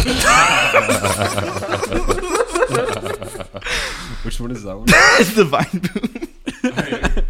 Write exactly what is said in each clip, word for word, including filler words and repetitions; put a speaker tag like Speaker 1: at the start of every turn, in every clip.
Speaker 1: Which one is that one?
Speaker 2: It's the Vine Boom.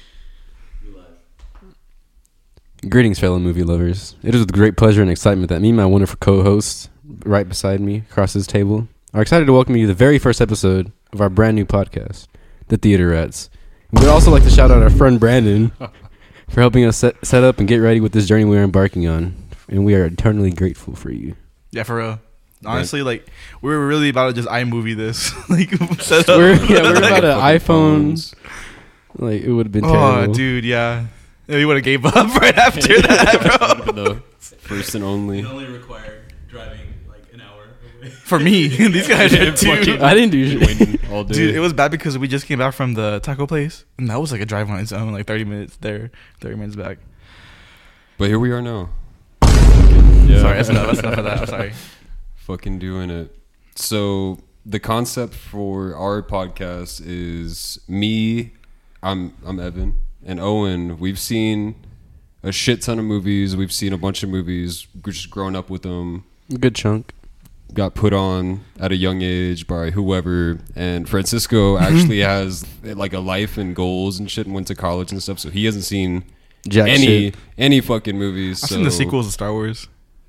Speaker 3: Greetings, fellow movie lovers. It is with great pleasure and excitement that me and my wonderful co-host, right beside me, across this table, are excited to welcome you to the very first episode of our brand new podcast, The Theater Rats. And we'd also like to shout out our friend Brandon for helping us set, set up and get ready with this journey we are embarking on. And we are eternally grateful for you.
Speaker 2: Yeah, for real. Honestly, like, we were really about to just iMovie this. like, set up.
Speaker 3: We're, yeah, we're about an iPhone. Like, it would have been terrible.
Speaker 2: Oh, dude, yeah. Yeah, we would have gave up right after that, bro.
Speaker 1: The first and only.
Speaker 4: It only required driving like an hour away.
Speaker 2: For me, these guys did too.
Speaker 3: I didn't do shit.
Speaker 1: Waiting all day.
Speaker 2: Dude, it was bad because we just came back from the taco place, and that was like a drive on its own, like thirty minutes there, thirty minutes back.
Speaker 1: But here we are now. Yeah.
Speaker 2: Sorry, that's enough, that's enough of that. I'm sorry.
Speaker 1: Fucking doing it. So the concept for our podcast is me, I'm I'm Evan, and Owen. We've seen a shit ton of movies. We've seen a bunch of movies. We're just growing up with them.
Speaker 3: Good chunk.
Speaker 1: Got put on at a young age by whoever. And Francisco actually has like a life and goals and shit and went to college and stuff. So he hasn't seen
Speaker 3: Jack
Speaker 1: any
Speaker 3: shit.
Speaker 1: any fucking movies.
Speaker 2: I've
Speaker 1: so
Speaker 2: seen the sequels of Star Wars.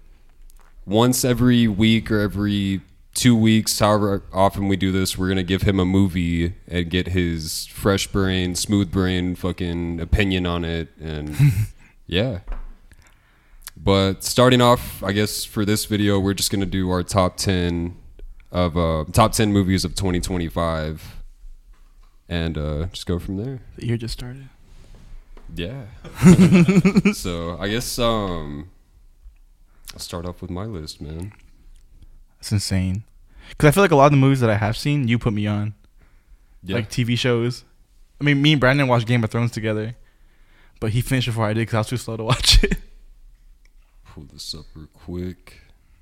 Speaker 1: once every week or every two weeks, however often we do this, we're going to give him a movie and get his fresh brain, smooth brain fucking opinion on it. And yeah. But starting off, I guess for this video, we're just going to do our top ten of uh, top ten movies of twenty twenty-five and uh, just go from there.
Speaker 2: The year just started.
Speaker 1: Yeah. So I guess um, I'll start off with my list, man.
Speaker 2: That's insane. Because I feel like a lot of the movies that I have seen, you put me on.
Speaker 1: Yeah.
Speaker 2: Like T V shows. I mean, me and Brandon watched Game of Thrones together. But he finished before I did because I was too slow to watch it.
Speaker 1: Pull this up real quick.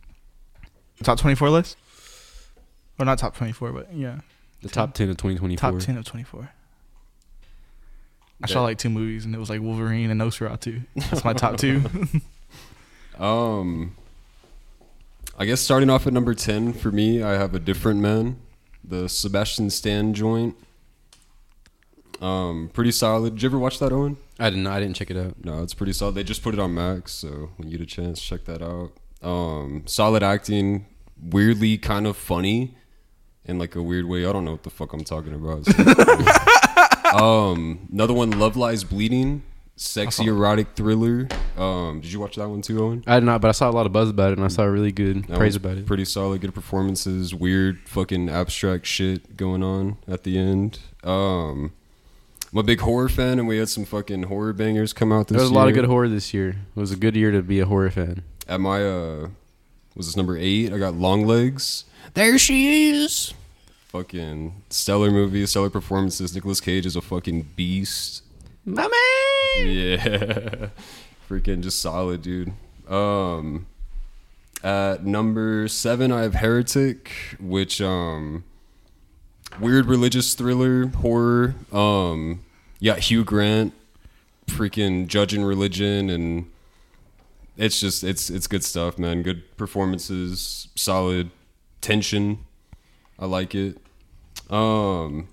Speaker 2: Top twenty-four list? Or not top twenty-four, but yeah.
Speaker 3: The top ten of twenty twenty-four.
Speaker 2: Top ten of twenty-four. I saw like two movies and it was like Wolverine and Nosferatu. That's my top two.
Speaker 1: Um, I guess starting off at number ten for me, I have A Different Man, the Sebastian Stan joint. Um, pretty solid. Did you ever watch that, Owen?
Speaker 3: I didn't. I didn't check it out.
Speaker 1: No, it's pretty solid. They just put it on Max, so when you get a chance, check that out. Um, solid acting, weirdly kind of funny in like a weird way. I don't know what the fuck I'm talking about. um, another one, Love Lies Bleeding, sexy erotic thriller. Um, did you watch that one too, Owen?
Speaker 3: I did not, but I saw a lot of buzz about it, and I saw really good
Speaker 1: That
Speaker 3: praise
Speaker 1: one's
Speaker 3: about it.
Speaker 1: Pretty solid, good performances, weird fucking abstract shit going on at the end. Um, I'm a big horror fan, and we had some fucking horror bangers come out this year.
Speaker 3: There was a lot of good horror this year. It was a good year to be a horror fan.
Speaker 1: At my, uh, was this number eight? I got Long Legs. There she is. Fucking stellar movie, stellar performances. Nicolas Cage is a fucking beast.
Speaker 3: My man!
Speaker 1: Yeah. Freaking just solid, dude. Um, at number seven, I have Heretic, which, um, weird religious thriller, horror. Um, yeah, Hugh Grant, freaking judging religion, and it's just, it's, it's good stuff, man. Good performances, solid tension. I like it. Um,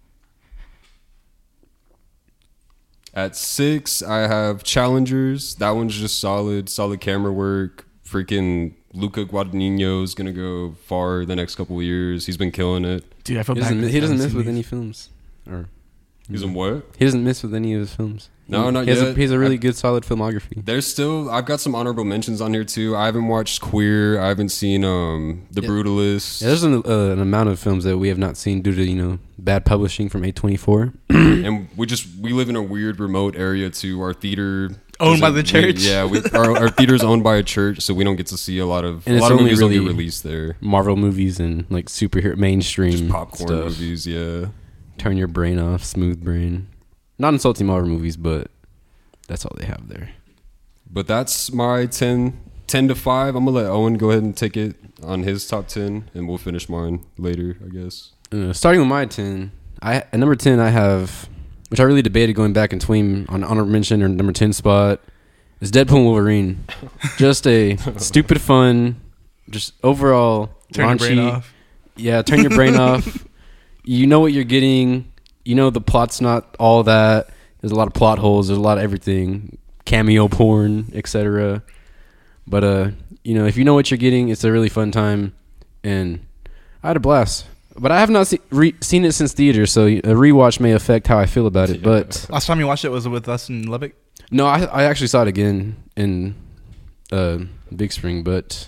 Speaker 1: At six, I have Challengers. That one's just solid, solid camera work. Freaking Luca Guadagnino is gonna go far the next couple of years. He's been killing it.
Speaker 2: Dude, I feel
Speaker 3: He
Speaker 2: bad.
Speaker 3: doesn't,
Speaker 2: 'cause
Speaker 3: he
Speaker 2: I
Speaker 3: doesn't
Speaker 2: haven't
Speaker 3: miss
Speaker 2: seen
Speaker 3: with
Speaker 2: these.
Speaker 3: any films. Or
Speaker 1: He's in what?
Speaker 3: he doesn't miss with any of his films.
Speaker 1: No, not
Speaker 3: he has
Speaker 1: yet.
Speaker 3: A, he has a really good, solid filmography.
Speaker 1: There's still, I've got some honorable mentions on here too. I haven't watched Queer. I haven't seen um The
Speaker 3: Yeah.
Speaker 1: Brutalist.
Speaker 3: Yeah, there's an, uh, an amount of films that we have not seen due to, you know, bad publishing from A twenty-four.
Speaker 1: And we just, we live in a weird remote area too. Our theater
Speaker 2: Owned by
Speaker 1: doesn't-
Speaker 2: the
Speaker 1: we-
Speaker 2: church.
Speaker 1: yeah, we, our, our theater's owned by a church, so we don't get to see a lot of,
Speaker 3: And
Speaker 1: a
Speaker 3: it's
Speaker 1: lot of
Speaker 3: only
Speaker 1: movies don't get
Speaker 3: really-
Speaker 1: released there.
Speaker 3: Marvel movies and, like, superhero, mainstream
Speaker 1: Just popcorn
Speaker 3: stuff.
Speaker 1: movies, yeah.
Speaker 3: Turn your brain off, smooth brain. Not insulting Marvel movies, but that's all they have there.
Speaker 1: But that's my ten, ten to five. I'm going to let Owen go ahead and take it on his top ten, and we'll finish mine later, I guess.
Speaker 3: Uh, starting with my ten, I at number ten I have, which I really debated going back and between on honorable mention or number ten spot, is Deadpool and Wolverine. Just a stupid fun just overall
Speaker 2: Turn your brain
Speaker 3: raunchy.
Speaker 2: off.
Speaker 3: Yeah, turn your brain off. You know what you're getting. You know the plot's not all that. There's a lot of plot holes. There's a lot of everything. Cameo porn, et cetera. But, uh, you know, if you know what you're getting, it's a really fun time. And I had a blast. But I have not see, re- seen it since theater, so a rewatch may affect how I feel about it. But
Speaker 2: Last time you watched it was with us in Lubbock.
Speaker 3: no, I, I actually saw it again in uh, Big Spring, but...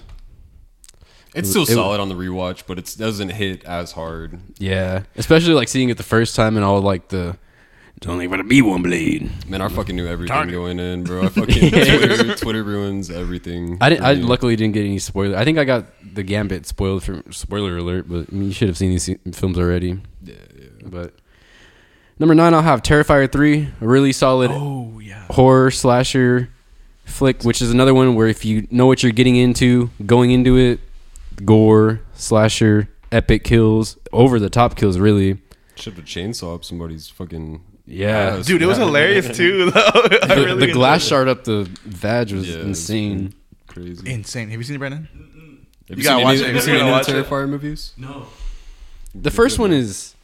Speaker 1: It's still
Speaker 3: It-
Speaker 1: solid on the rewatch, but it doesn't hit as hard.
Speaker 3: Yeah, especially like seeing it the first time and all like the it's only gonna be one blade.
Speaker 1: Man, I fucking knew everything
Speaker 2: Darn it.
Speaker 1: going in, bro. I fucking Twitter, Twitter ruins everything.
Speaker 3: I didn't. I
Speaker 1: for me.
Speaker 3: luckily didn't get any spoiler. I think I got the Gambit spoiled from spoiler alert, but I mean, you should have seen these se- films already.
Speaker 1: Yeah, yeah.
Speaker 3: But number nine, I'll have Terrifier three, a really solid
Speaker 2: Oh yeah.
Speaker 3: horror slasher flick, which is another one where if you know what you're getting into, going into it, gore slasher, epic kills, over the top kills, really.
Speaker 1: Should have chainsaw up somebody's fucking
Speaker 3: Yeah.
Speaker 1: ass.
Speaker 2: Dude, it was
Speaker 1: Yeah.
Speaker 2: hilarious too. Though. I
Speaker 3: The,
Speaker 2: really
Speaker 3: the glass
Speaker 2: enjoyed
Speaker 3: shard up the vag was
Speaker 1: Yeah, it's
Speaker 3: insane.
Speaker 1: Crazy.
Speaker 2: it. Insane. Have you seen it, Brandon?
Speaker 1: Have
Speaker 2: You
Speaker 1: you,
Speaker 2: gotta
Speaker 1: seen
Speaker 2: watch
Speaker 1: any,
Speaker 2: it.
Speaker 1: have you
Speaker 2: You
Speaker 1: seen
Speaker 2: gotta
Speaker 1: any of
Speaker 2: watch
Speaker 1: the
Speaker 2: it.
Speaker 1: Terrifier movies?
Speaker 4: No.
Speaker 3: The first one is.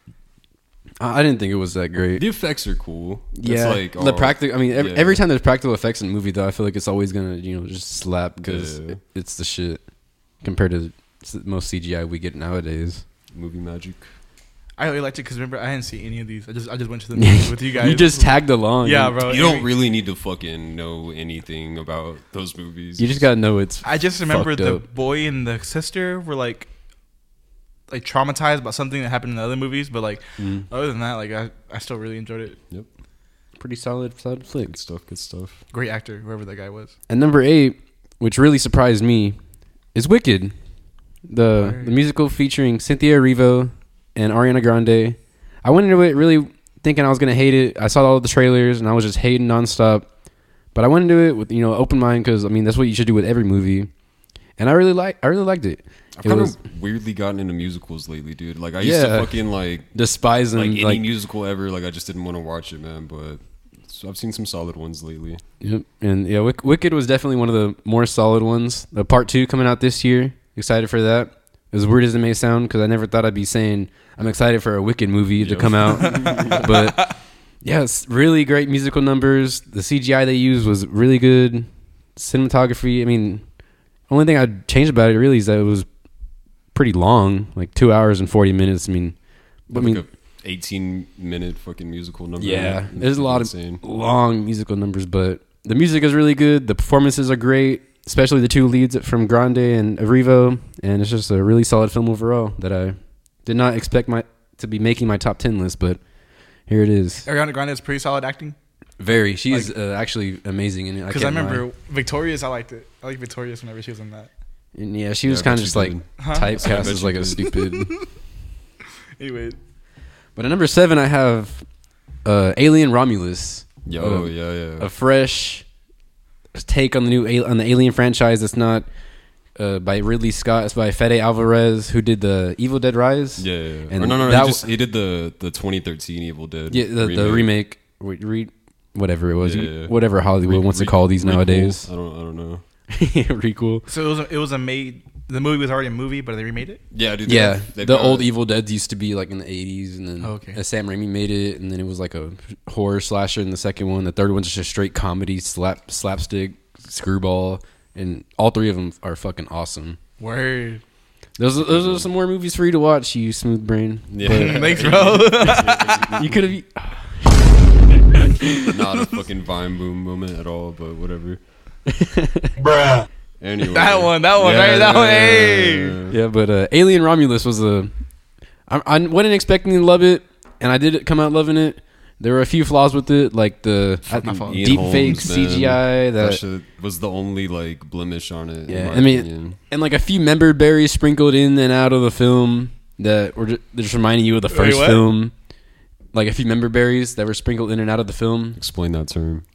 Speaker 3: I I didn't think it was that great.
Speaker 1: The effects are cool.
Speaker 3: Yeah,
Speaker 1: It's like
Speaker 3: the
Speaker 1: all-
Speaker 3: practical. I mean, every,
Speaker 1: yeah.
Speaker 3: every time there's practical effects in a movie, though, I feel like it's always gonna, you know, just slap because
Speaker 1: Yeah.
Speaker 3: it, it's the shit compared to s- most C G I we get nowadays.
Speaker 1: movie magic.
Speaker 2: I really liked it because remember I hadn't seen any of these. I just I just went to the movies with you guys.
Speaker 3: You just tagged along.
Speaker 2: yeah,
Speaker 3: and
Speaker 2: bro.
Speaker 1: You don't really need to fucking know anything about those movies.
Speaker 3: You just gotta know it's.
Speaker 2: I just remember
Speaker 3: fucked
Speaker 2: the
Speaker 3: up.
Speaker 2: boy and the sister were like, like traumatized about something that happened in the other movies. But like,
Speaker 3: Mm.
Speaker 2: other than that, like I, I still really enjoyed it.
Speaker 3: Pretty solid, solid flick.
Speaker 1: Good stuff. Good stuff.
Speaker 2: Great actor, whoever that guy was.
Speaker 3: And number eight, which really surprised me, is Wicked, the
Speaker 2: Word.
Speaker 3: the musical featuring Cynthia Erivo and Ariana Grande. I went into it really thinking I was gonna hate it. I saw all the trailers and I was just hating nonstop. But I went into it with, you know, open mind because I mean that's what you should do with every movie. And I really like I really liked it.
Speaker 1: I've
Speaker 3: It
Speaker 1: kind
Speaker 3: was
Speaker 1: of weirdly gotten into musicals lately, dude. Like I used
Speaker 3: Yeah.
Speaker 1: to fucking like
Speaker 3: despising
Speaker 1: like
Speaker 3: like,
Speaker 1: any musical ever. Like I just didn't want to watch it, man. But so I've seen some solid ones lately.
Speaker 3: Yep. And yeah, Wick- Wicked was definitely one of the more solid ones. The part two coming out this year. Excited for that. As weird as it may sound, because I never thought I'd be saying I'm excited for a Wicked movie to
Speaker 1: Yep.
Speaker 3: come out. But yeah, it's really great musical numbers. The C G I they used was really good. Cinematography. I mean, only thing I'd change about it really is that it was pretty long, like two hours and forty minutes. I mean, I
Speaker 1: Like
Speaker 3: mean,
Speaker 1: a eighteen minute fucking musical number.
Speaker 3: yeah,
Speaker 1: It's
Speaker 3: there's a lot
Speaker 1: insane.
Speaker 3: of long musical numbers, but the music is really good. The performances are great, especially the two leads from Grande and Erivo, and it's just a really solid film overall that I did not expect my to be making my top ten list, but here it is.
Speaker 2: Ariana Grande is pretty solid acting.
Speaker 3: Very, she's uh, actually amazing in it.
Speaker 2: Because I,
Speaker 3: can't
Speaker 2: remember
Speaker 3: lie.
Speaker 2: Victorious, I liked it. I like Victorious whenever she was in that.
Speaker 3: And yeah, she
Speaker 1: Yeah,
Speaker 3: was
Speaker 1: I
Speaker 3: kind
Speaker 1: bet
Speaker 3: of just
Speaker 1: you
Speaker 3: like
Speaker 1: did.
Speaker 2: Huh?
Speaker 1: I
Speaker 3: typecast
Speaker 1: bet
Speaker 3: as
Speaker 1: you
Speaker 3: like a
Speaker 1: did.
Speaker 3: stupid.
Speaker 2: Anyway,
Speaker 3: But at number seven, I have uh, Alien Romulus.
Speaker 1: Yo,
Speaker 3: Uh,
Speaker 1: yeah, yeah.
Speaker 3: A fresh take on the new al- on the Alien franchise. That's not uh, by Ridley Scott. It's by Fede Alvarez, who did the Evil Dead Rise.
Speaker 1: yeah, yeah, yeah.
Speaker 3: and
Speaker 1: Or no, no, no.
Speaker 3: that
Speaker 1: He, just, he did the the twenty thirteen Evil Dead.
Speaker 3: Yeah, the remake, the remake re- re- whatever it was,
Speaker 1: Yeah,
Speaker 3: You-
Speaker 1: yeah.
Speaker 3: whatever Hollywood
Speaker 1: Re-
Speaker 3: wants to
Speaker 1: re-
Speaker 3: call these
Speaker 1: requel.
Speaker 3: nowadays.
Speaker 1: I don't, I don't know.
Speaker 3: Requel.
Speaker 2: so it was a, it was a made. The movie was already a movie, but they remade it.
Speaker 1: Yeah, dude. they
Speaker 3: Yeah,
Speaker 1: have- they've
Speaker 3: the
Speaker 1: got-
Speaker 3: old Evil Dead used to be like in the eighties, and then
Speaker 2: Oh, okay.
Speaker 3: uh, Sam Raimi made it, and then it was like a horror slasher in the second one. The third one's just a straight comedy, slap slapstick, screwball, and all three of them are fucking awesome.
Speaker 2: Word.
Speaker 3: Those are, those are some more movies for you to watch, you smooth brain.
Speaker 1: Yeah.
Speaker 2: Thanks, bro.
Speaker 3: You could have.
Speaker 1: Not a fucking Vine Boom moment at all, but whatever.
Speaker 5: Bruh.
Speaker 1: Anyway,
Speaker 2: That one, that one, right? That one, hey.
Speaker 3: Yeah, but uh, Alien Romulus was a. I, I wasn't expecting to love it, and I did come out loving it. There were a few flaws with it, like the
Speaker 2: Fuck my fault.
Speaker 1: Ian
Speaker 3: deep
Speaker 1: Holmes,
Speaker 3: fake
Speaker 1: man.
Speaker 3: C G I
Speaker 1: That
Speaker 3: that,
Speaker 1: shit was the only like blemish on it.
Speaker 3: Yeah,
Speaker 1: in my
Speaker 3: I mean-
Speaker 1: opinion.
Speaker 3: and like a few member berries sprinkled in and out of the film that were just, just reminding you of the
Speaker 2: Wait,
Speaker 3: first
Speaker 2: what?
Speaker 3: film. Like a few member berries that were sprinkled in and out of the film.
Speaker 1: Explain that term.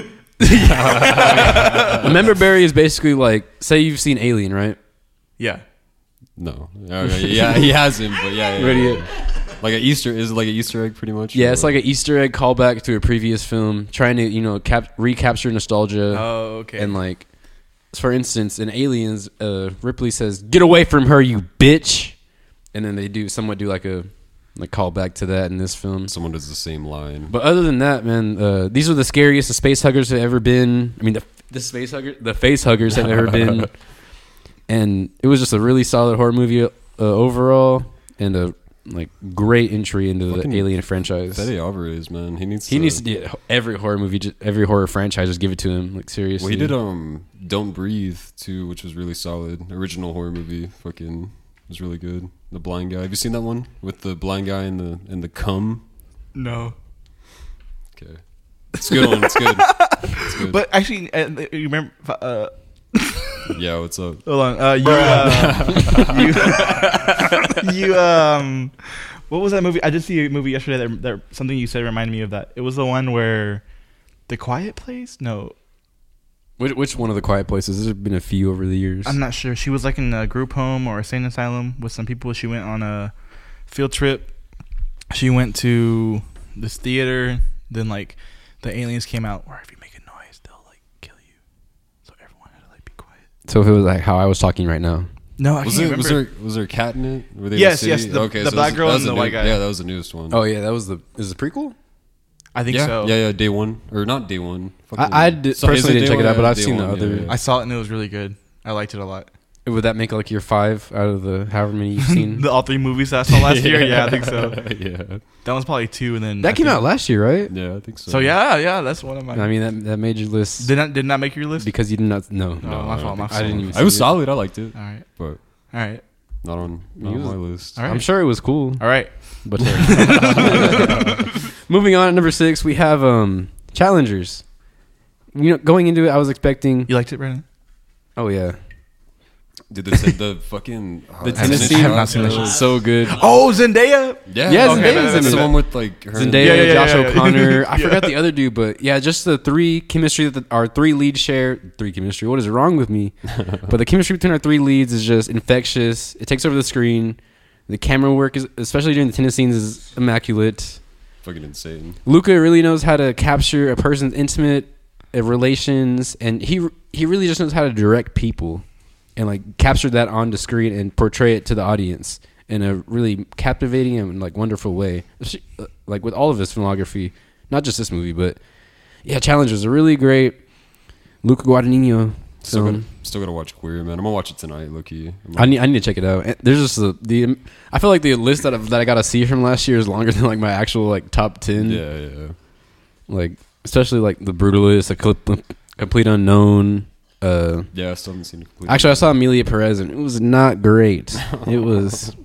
Speaker 3: A member berry is basically like, say you've seen Alien, right?
Speaker 2: Yeah.
Speaker 1: No, okay, yeah, he hasn't, but yeah, yeah,
Speaker 3: Ready
Speaker 1: yeah.
Speaker 3: yet?
Speaker 1: Like an Easter is it like an Easter egg, pretty much.
Speaker 3: Yeah,
Speaker 1: or
Speaker 3: it's
Speaker 1: what?
Speaker 3: like an Easter egg callback to a previous film, trying to you know cap- recapture nostalgia
Speaker 2: Oh, okay.
Speaker 3: and like for instance, in Aliens, uh, Ripley says, "Get away from her, you bitch," and then they do somewhat do like a like call back to that in this film.
Speaker 1: Someone does the same line.
Speaker 3: But other than that, man, uh, these are the scariest the space huggers have ever been. I mean, the the space hugger, the face huggers have ever been. And it was just a really solid horror movie uh, overall, and a like great entry into
Speaker 1: Fucking
Speaker 3: the Alien franchise.
Speaker 1: Fede Alvarez, man, he needs.
Speaker 3: He
Speaker 1: to,
Speaker 3: needs to get every horror movie, just, every horror franchise, just give it to him. Like seriously.
Speaker 1: Well, he did um Don't Breathe too, which was really solid. Original horror movie, fucking was really good. The blind guy. Have you seen that one with the blind guy and the and the cum?
Speaker 2: No.
Speaker 1: Okay, it's a good one. It's good. It's good.
Speaker 2: But actually, uh, you remember? Uh,
Speaker 1: Yeah, what's up?
Speaker 2: hold on. Uh, you, uh, you, you, um, what was that movie? I did see a movie yesterday that, that something you said reminded me of that. It was the one where The Quiet Place. No,
Speaker 3: Which, which one of the Quiet Places? There's been a few over the years.
Speaker 2: I'm not sure. She was like in a group home or a sane asylum with some people. She went on a field trip. She went to this theater. Then like the aliens came out. Or if you make a noise, they'll like kill you. So everyone had to like be quiet.
Speaker 3: So if it was like how I was talking right now.
Speaker 2: No, I
Speaker 1: Was
Speaker 2: can't
Speaker 1: there, was
Speaker 2: remember.
Speaker 1: there was there a cat in it? Were they
Speaker 2: Yes,
Speaker 1: in the
Speaker 2: yes,
Speaker 1: city?
Speaker 2: the-
Speaker 1: okay,
Speaker 2: the
Speaker 1: so
Speaker 2: black
Speaker 1: that was-
Speaker 2: girl
Speaker 1: that was
Speaker 2: and
Speaker 1: the
Speaker 2: the white
Speaker 1: new-
Speaker 2: guy.
Speaker 1: Yeah, that was the newest one.
Speaker 3: Oh yeah, that was the is the prequel.
Speaker 2: I think
Speaker 1: yeah,
Speaker 2: so.
Speaker 1: yeah, yeah. Day one or not day one? Fucking-
Speaker 3: I, I did,
Speaker 1: So- is
Speaker 3: personally
Speaker 1: it
Speaker 3: didn't
Speaker 1: day
Speaker 3: check it
Speaker 1: one?
Speaker 3: out, but
Speaker 1: Yeah,
Speaker 3: I've
Speaker 1: day
Speaker 3: seen the
Speaker 1: one,
Speaker 3: other.
Speaker 1: yeah, yeah.
Speaker 2: I saw it and it was really good. I liked it a lot.
Speaker 3: Would that make like your five out of the however many you've seen?
Speaker 2: The all three movies that I saw last year. Yeah, I think so.
Speaker 1: yeah,
Speaker 2: That one's probably two, and then
Speaker 3: that
Speaker 2: I
Speaker 3: came
Speaker 2: think-
Speaker 3: out last year, right?
Speaker 1: yeah, I think so.
Speaker 2: So yeah, yeah, that's one of my.
Speaker 3: I mean that that made your list
Speaker 2: did not did not make your list.
Speaker 3: because you did not. No,
Speaker 2: No,
Speaker 1: No,
Speaker 2: my
Speaker 1: I
Speaker 2: fault. My
Speaker 1: don't
Speaker 2: fault.
Speaker 3: I didn't even.
Speaker 1: I was
Speaker 3: see it.
Speaker 1: solid. I liked it,
Speaker 2: All right,
Speaker 1: but
Speaker 2: all right,
Speaker 1: not on not
Speaker 3: He
Speaker 1: on
Speaker 3: was-
Speaker 1: my list.
Speaker 2: all right.
Speaker 3: I'm sure it was cool,
Speaker 2: all right.
Speaker 3: but uh, moving on at number six, we have um Challengers. You know, going into it, I was expecting.
Speaker 2: You liked it, Brandon?
Speaker 3: Oh yeah,
Speaker 1: Dude, the, the fucking uh,
Speaker 3: the
Speaker 1: tennis
Speaker 3: Tennessee
Speaker 2: I have
Speaker 1: shot,
Speaker 2: not seen that
Speaker 1: bro.
Speaker 2: shot.
Speaker 3: was so good.
Speaker 2: Oh, Zendaya.
Speaker 1: Yeah,
Speaker 3: Yeah,
Speaker 1: okay,
Speaker 3: Zendaya's
Speaker 1: that's
Speaker 3: in
Speaker 1: the
Speaker 3: it.
Speaker 1: one with like her and-
Speaker 3: Zendaya,
Speaker 2: Yeah, yeah,
Speaker 3: Josh
Speaker 2: yeah, yeah.
Speaker 3: O'Connor. I
Speaker 2: Yeah.
Speaker 3: forgot the other dude, but yeah, just the three chemistry that the, our three leads share. Three chemistry. What is wrong with me? But the chemistry between our three leads is just infectious. It takes over the screen. The camera work is, especially during the tennis scenes, is immaculate.
Speaker 1: fucking insane.
Speaker 3: Luca really knows how to capture a person's intimate uh, relations, and he he really just knows how to direct people, and like capture that onto screen and portray it to the audience in a really captivating and like wonderful way. Like with all of his filmography, not just this movie, but yeah, Challengers are really great. Luca Guadagnino
Speaker 1: Still
Speaker 3: film.
Speaker 1: gotta, still gotta watch Queer, man. I'm gonna watch it tonight, Loki.
Speaker 3: I need I need to check it out. And there's just a, the I feel like the list that I've, that I got to see from last year is longer than like my actual like top ten.
Speaker 1: Yeah, yeah.
Speaker 3: Like especially like The Brutalist, A Clip, Complete Unknown. Uh,
Speaker 1: Yeah, I still haven't seen it completely.
Speaker 3: actually, I saw Amelia Perez and it was not great. It was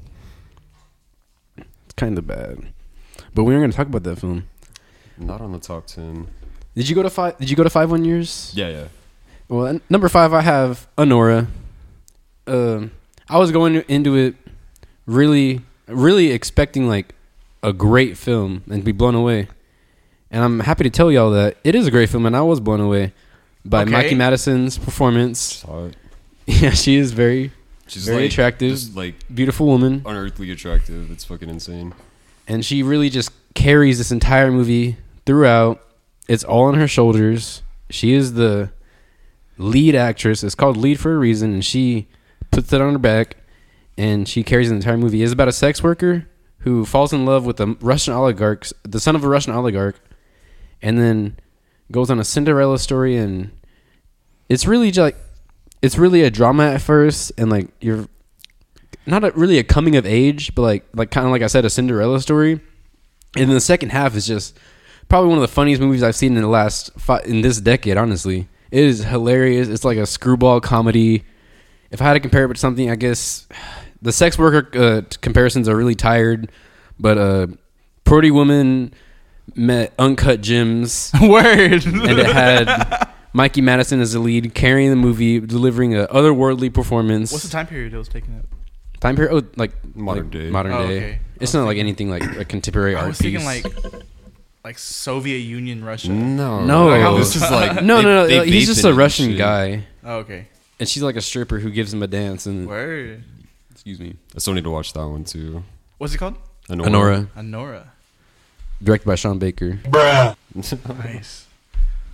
Speaker 3: kind of bad. But we were going to talk about that film.
Speaker 1: Not on the top ten.
Speaker 3: Did you go to five? Did you go to five one years?
Speaker 1: Yeah, yeah.
Speaker 3: Well, n- number five, I have Honora. Um, I was going into it really, really expecting like a great film and be blown away. And I'm happy to tell y'all that it is a great film, and I was blown away by
Speaker 2: Okay.
Speaker 3: Mikey Madison's performance.
Speaker 1: Saw it.
Speaker 3: Yeah, she is very,
Speaker 1: She's
Speaker 3: very
Speaker 1: like,
Speaker 3: attractive,
Speaker 1: just like
Speaker 3: beautiful woman,
Speaker 1: unearthly attractive. It's fucking insane.
Speaker 3: and she really just carries this entire movie throughout. It's all on her shoulders. She is the lead actress. It's called lead for a reason, and she puts it on her back, and she carries the entire movie. It's about a sex worker who falls in love with a Russian oligarch, the son of a Russian oligarch, and then goes on a Cinderella story, and it's really just like it's really a drama at first, and like you're not a, really a coming of age, but like like kind of like I said, a Cinderella story. And then the second half is just probably one of the funniest movies I've seen in the last fi- in this decade. Honestly, it is hilarious. It's like a screwball comedy. If I had to compare it to something, I guess the sex worker uh, comparisons are really tired, but uh, Pretty Woman met Uncut Gems,
Speaker 2: Word.
Speaker 3: and it had Mikey Madison as the lead, carrying the movie, delivering a otherworldly performance.
Speaker 2: What's the time period it was taking up?
Speaker 3: time period? Oh, like
Speaker 1: Modern
Speaker 3: like
Speaker 1: day.
Speaker 3: Modern
Speaker 2: Oh,
Speaker 3: day.
Speaker 2: okay.
Speaker 3: It's
Speaker 2: I
Speaker 3: not
Speaker 2: was
Speaker 3: like anything like a contemporary
Speaker 2: I
Speaker 3: art
Speaker 2: was
Speaker 3: piece.
Speaker 2: thinking like like Soviet Union, Russia.
Speaker 1: No,
Speaker 3: No.
Speaker 2: Like, how
Speaker 1: this
Speaker 2: was-
Speaker 1: is like
Speaker 3: no,
Speaker 1: they-
Speaker 3: no, no.
Speaker 1: they
Speaker 3: He's
Speaker 1: vape
Speaker 3: just
Speaker 1: in
Speaker 3: a
Speaker 1: it and
Speaker 3: Russian
Speaker 1: shit.
Speaker 3: guy,
Speaker 2: Oh, okay.
Speaker 3: and she's like a stripper who gives him a dance. And
Speaker 2: Word.
Speaker 3: excuse me,
Speaker 1: I still need to watch that one too.
Speaker 2: What's it called?
Speaker 3: Honora,
Speaker 2: Honora.
Speaker 3: directed by Sean Baker.
Speaker 5: Bruh.
Speaker 2: Nice.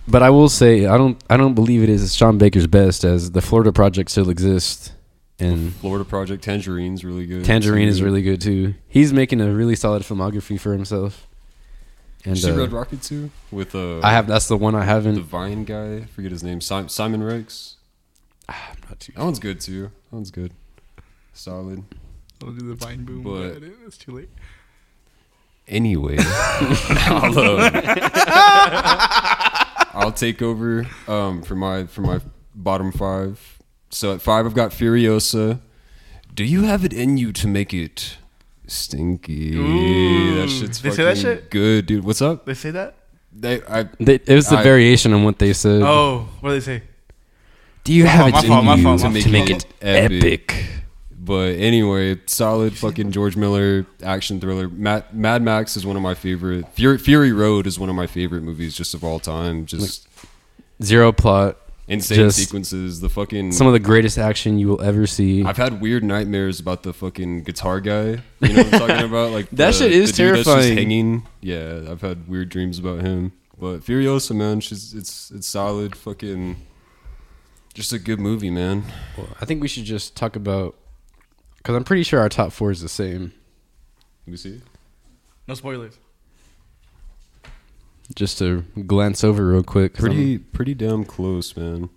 Speaker 3: But I will say I don't I don't believe it is Sean Baker's best, as the Florida Project still exists, and
Speaker 1: Florida Project, Tangerine's really good.
Speaker 3: Tangerine
Speaker 1: too.
Speaker 3: is really good too. He's making a really solid filmography for himself. And
Speaker 1: Did you see
Speaker 3: uh,
Speaker 1: Red Rocket too? With uh,
Speaker 3: I have that's the one I
Speaker 1: the
Speaker 3: haven't.
Speaker 1: Vine guy. I forget his name. Simon, Simon Rex.
Speaker 3: I'm not too
Speaker 1: That one's good too. That one's good. Solid.
Speaker 2: I'll do the Vine boom.
Speaker 1: But-
Speaker 2: But it's too late.
Speaker 1: Anyway, I'll, uh, I'll take over um, for my for my bottom five. So at five, I've got Furiosa. Do you have it in you to make it stinky?
Speaker 2: Ooh.
Speaker 1: That shit's
Speaker 2: They
Speaker 1: fucking
Speaker 2: say that shit?
Speaker 1: good, dude. What's up?
Speaker 2: They say that?
Speaker 1: They, I,
Speaker 3: They, it was the
Speaker 1: I-
Speaker 3: variation on what they said.
Speaker 2: Oh, what do they say?
Speaker 3: Do you
Speaker 2: My
Speaker 3: have
Speaker 2: fault,
Speaker 3: it
Speaker 2: my
Speaker 3: in
Speaker 2: fault, my
Speaker 3: you
Speaker 2: fault,
Speaker 3: to
Speaker 2: my
Speaker 3: make,
Speaker 1: fault.
Speaker 3: make it
Speaker 1: Epic.
Speaker 3: epic?
Speaker 1: But anyway, solid fucking George Miller action thriller. Mad, Mad Max is one of my favorite. Fury, Fury Road is one of my favorite movies just of all time. Just
Speaker 3: Zero plot.
Speaker 1: insane
Speaker 3: just
Speaker 1: sequences. The fucking.
Speaker 3: Some of the greatest action you will ever see.
Speaker 1: I've had weird nightmares about the fucking guitar guy. You know what I'm talking about? Like
Speaker 3: That
Speaker 1: the,
Speaker 3: shit is
Speaker 1: the dude that's just
Speaker 3: terrifying.
Speaker 1: hanging. Yeah, I've had weird dreams about him. But Furiosa, man, she's it's it's solid. Fucking, just a good movie, man.
Speaker 3: Well, I think we should just talk about, because I'm pretty sure our top four is the same.
Speaker 1: Let me see.
Speaker 2: No spoilers.
Speaker 3: Just to glance over real quick. 'cause
Speaker 1: Pretty
Speaker 3: I'm-
Speaker 1: pretty damn close, man.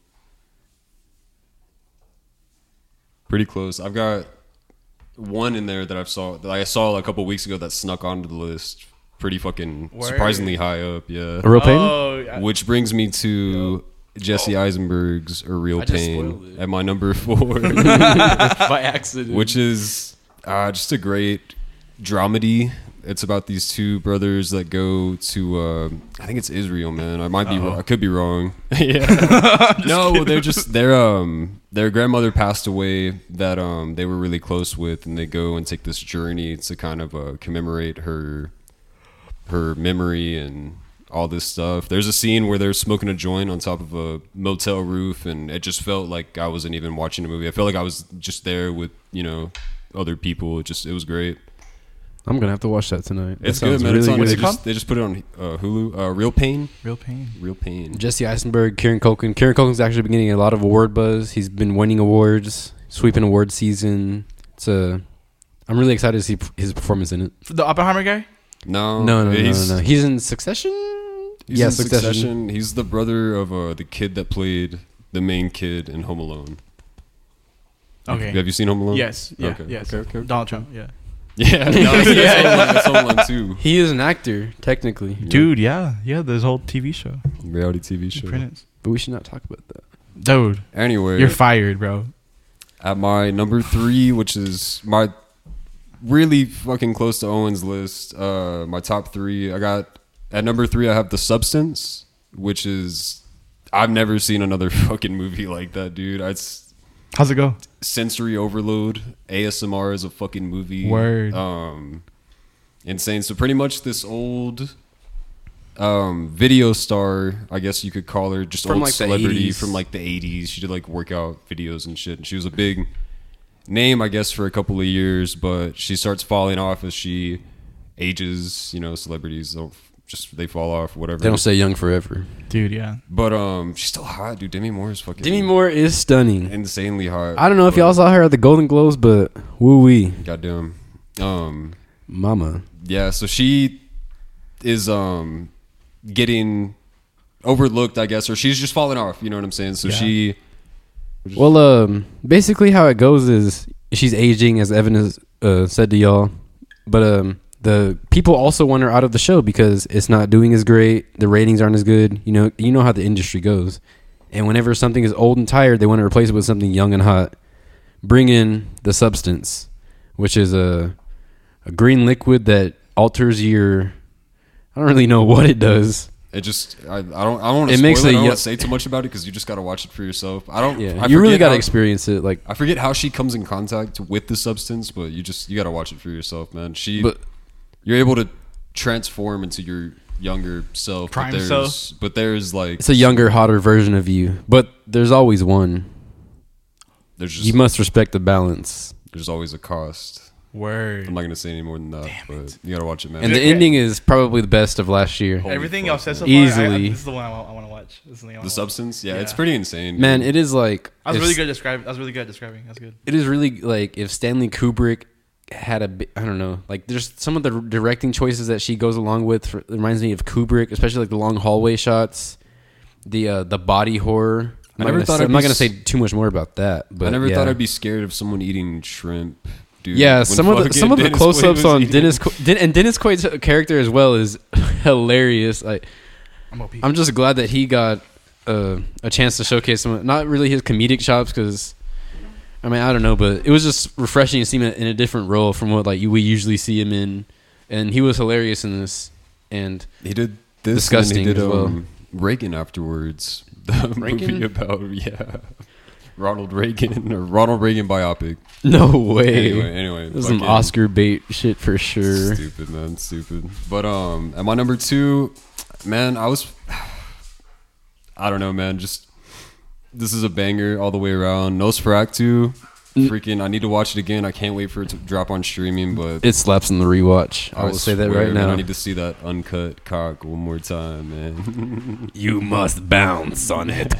Speaker 1: Pretty close. I've got one in there that I've saw that I saw a couple weeks ago that snuck onto the list. Pretty fucking
Speaker 2: Word.
Speaker 1: surprisingly high up, yeah.
Speaker 3: A real pain?
Speaker 2: Oh, yeah.
Speaker 1: Which brings me to Jesse Eisenberg's A Real
Speaker 3: I just
Speaker 1: Pain
Speaker 3: spoiled it.
Speaker 1: at my number four,
Speaker 3: by accident.
Speaker 1: which is uh, just a great dramedy. It's about these two brothers that go to uh, I think it's Israel, man. I might be wrong. I could be wrong. yeah. no, they're just their um their grandmother passed away that um they were really close with, and they go and take this journey to kind of uh, commemorate her her memory and all this stuff. There's a scene where they're smoking a joint on top of a motel roof, and it just felt like I wasn't even watching a movie. I felt like I was just there with, you know, other people. It just it was great.
Speaker 3: I'm gonna have to watch that tonight. That
Speaker 1: It's good,
Speaker 3: sounds
Speaker 1: man. It's
Speaker 3: really
Speaker 1: on,
Speaker 3: good.
Speaker 1: they,
Speaker 2: it called?
Speaker 1: just, they just put it on uh, Hulu. Uh, Real Pain.
Speaker 2: Real pain.
Speaker 1: Real Pain.
Speaker 3: Jesse Eisenberg, Kieran Culkin. Kieran Culkin's actually been getting a lot of award buzz. He's been winning awards, sweeping award season. It's a. I'm really excited to see p- his performance in it.
Speaker 2: The Oppenheimer guy?
Speaker 1: No,
Speaker 3: No, no, no,
Speaker 1: he's,
Speaker 3: no, no. He's in Succession.
Speaker 1: He's
Speaker 3: yeah,
Speaker 1: in
Speaker 3: Succession.
Speaker 1: Succession. He's the brother of uh, the kid that played the main kid in Home Alone.
Speaker 2: Okay.
Speaker 1: Have you seen Home Alone?
Speaker 2: Yes. Yeah.
Speaker 1: Okay.
Speaker 2: Yes.
Speaker 1: Okay, okay, okay.
Speaker 2: Donald Trump. Yeah.
Speaker 1: Yeah. No, yeah. That's Home Alone, that's Home Alone too.
Speaker 3: He is an actor, technically,
Speaker 2: Dude, yeah. Yeah, there's a whole T V show.
Speaker 1: Reality T V show.
Speaker 2: Print
Speaker 3: but we should not talk about that.
Speaker 2: it. Dude,
Speaker 1: Anyway,
Speaker 2: you're fired, bro.
Speaker 1: at my number three, which is my really fucking close to Owen's list. Uh, my top three. I got at number three. I have The Substance, which is I've never seen another fucking movie like that, dude. It's
Speaker 2: How's it go?
Speaker 1: sensory overload. A S M R is a fucking movie.
Speaker 2: Word.
Speaker 1: Um, insane. So pretty much this old um video star, I guess you could call her, just
Speaker 3: From,
Speaker 1: old
Speaker 3: like, the
Speaker 1: celebrity
Speaker 3: eighties.
Speaker 1: from like the eighties. She did like workout videos and shit, and she was a big name, I guess, for a couple of years, but she starts falling off as she ages. You know, celebrities don't just they fall off, whatever.
Speaker 3: They don't stay young forever.
Speaker 2: Dude, yeah.
Speaker 1: But um, she's still hot, dude. Demi Moore is fucking
Speaker 3: Demi Moore is stunning.
Speaker 1: insanely hot.
Speaker 3: I don't know if
Speaker 1: but
Speaker 3: y'all saw her at the Golden Globes, but woo wee,
Speaker 1: Goddamn. Um.
Speaker 3: mama.
Speaker 1: Yeah, so she is um getting overlooked, I guess, or she's just falling off. You know what I'm saying? So
Speaker 2: Yeah.
Speaker 1: she.
Speaker 3: Well, um, basically how it goes is she's aging, as Evan has uh, said to y'all, but um, the people also want her out of the show because it's not doing as great. The ratings aren't as good. You know, you know how the industry goes. And whenever something is old and tired, they want to replace it with something young and hot. Bring in The Substance, which is a a green liquid that alters your. I don't really know what it does.
Speaker 1: It just I, I don't I don't want to
Speaker 3: It
Speaker 1: spoil
Speaker 3: makes
Speaker 1: it. I
Speaker 3: a
Speaker 1: don't
Speaker 3: ye-
Speaker 1: want to say too much about it because you just got to watch it for yourself. I don't.
Speaker 3: Yeah,
Speaker 1: I
Speaker 3: you really
Speaker 1: forget
Speaker 3: got to
Speaker 1: how-
Speaker 3: experience it. Like,
Speaker 1: I forget how she comes in contact with the substance, but you just you got to watch it for yourself, man. She,
Speaker 3: but
Speaker 1: you're able to transform into your younger self.
Speaker 2: Prime
Speaker 1: but there's,
Speaker 2: self.
Speaker 1: But there's like
Speaker 3: it's a younger, hotter version of you. But there's always one.
Speaker 1: There's just
Speaker 3: You must respect the balance.
Speaker 1: there's always a cost.
Speaker 2: Word.
Speaker 1: I'm not gonna say any more than that,
Speaker 2: Damn
Speaker 1: but
Speaker 2: it.
Speaker 1: you gotta watch it, man.
Speaker 3: And the
Speaker 2: Okay.
Speaker 3: ending is probably the best of last year.
Speaker 1: Holy
Speaker 2: Everything
Speaker 1: fuck,
Speaker 2: y'all said so
Speaker 1: man.
Speaker 2: far, I, I,
Speaker 3: Easily.
Speaker 2: this is the one I, want- I want to watch. This is the, thing I
Speaker 1: The
Speaker 2: wanna watch.
Speaker 1: Substance, yeah,
Speaker 2: Yeah.
Speaker 1: it's pretty insane.
Speaker 3: Man,
Speaker 1: dude.
Speaker 3: it is like
Speaker 2: I was
Speaker 3: if-
Speaker 2: really good at describing. I was really good at describing. That's good.
Speaker 3: It is really like if Stanley Kubrick had a bi- I don't know, like there's some of the directing choices that she goes along with for, reminds me of Kubrick, especially like the long hallway shots, the uh, the body horror. I'm
Speaker 1: I
Speaker 3: not
Speaker 1: never
Speaker 3: gonna
Speaker 1: thought
Speaker 3: say-
Speaker 1: I'd
Speaker 3: I'm not
Speaker 1: be
Speaker 3: gonna
Speaker 1: s-
Speaker 3: say too much more about that, but
Speaker 1: I never
Speaker 3: yeah.
Speaker 1: thought I'd be scared of someone eating shrimp, dude.
Speaker 3: Yeah,
Speaker 1: When
Speaker 3: some of the
Speaker 1: fucking
Speaker 3: some of the
Speaker 1: Dennis
Speaker 3: close
Speaker 1: Quaid
Speaker 3: ups
Speaker 1: was
Speaker 3: on
Speaker 1: eating-
Speaker 3: Dennis Qu- Den- and Dennis Quaid's character as well is hilarious. Like
Speaker 2: I'm O P.
Speaker 3: I'm just glad that he got uh, a chance to showcase some, not really his comedic chops, because I mean I don't know, but it was just refreshing to see him in a different role from what like we usually see him in, and he was hilarious in this. And
Speaker 1: He did this.
Speaker 3: Disgusting
Speaker 1: And he did
Speaker 3: as well.
Speaker 1: um, Reagan afterwards. The
Speaker 3: Reagan?
Speaker 1: movie about yeah, Ronald Reagan or Ronald Reagan biopic.
Speaker 3: no way,
Speaker 1: Anyway, anyway,
Speaker 3: this is some
Speaker 1: fucking
Speaker 3: Oscar bait shit for sure.
Speaker 1: Stupid, man, stupid. But um, at my number two, man, I was, I don't know, man. Just this is a banger all the way around. Nosferatu. Freaking, I need to watch it again. I can't wait for it to drop on streaming, but
Speaker 3: It slaps in the rewatch. I will say that
Speaker 1: swear,
Speaker 3: right
Speaker 1: man,
Speaker 3: now.
Speaker 1: I need to see that uncut cock one more time, man.
Speaker 3: You must bounce on it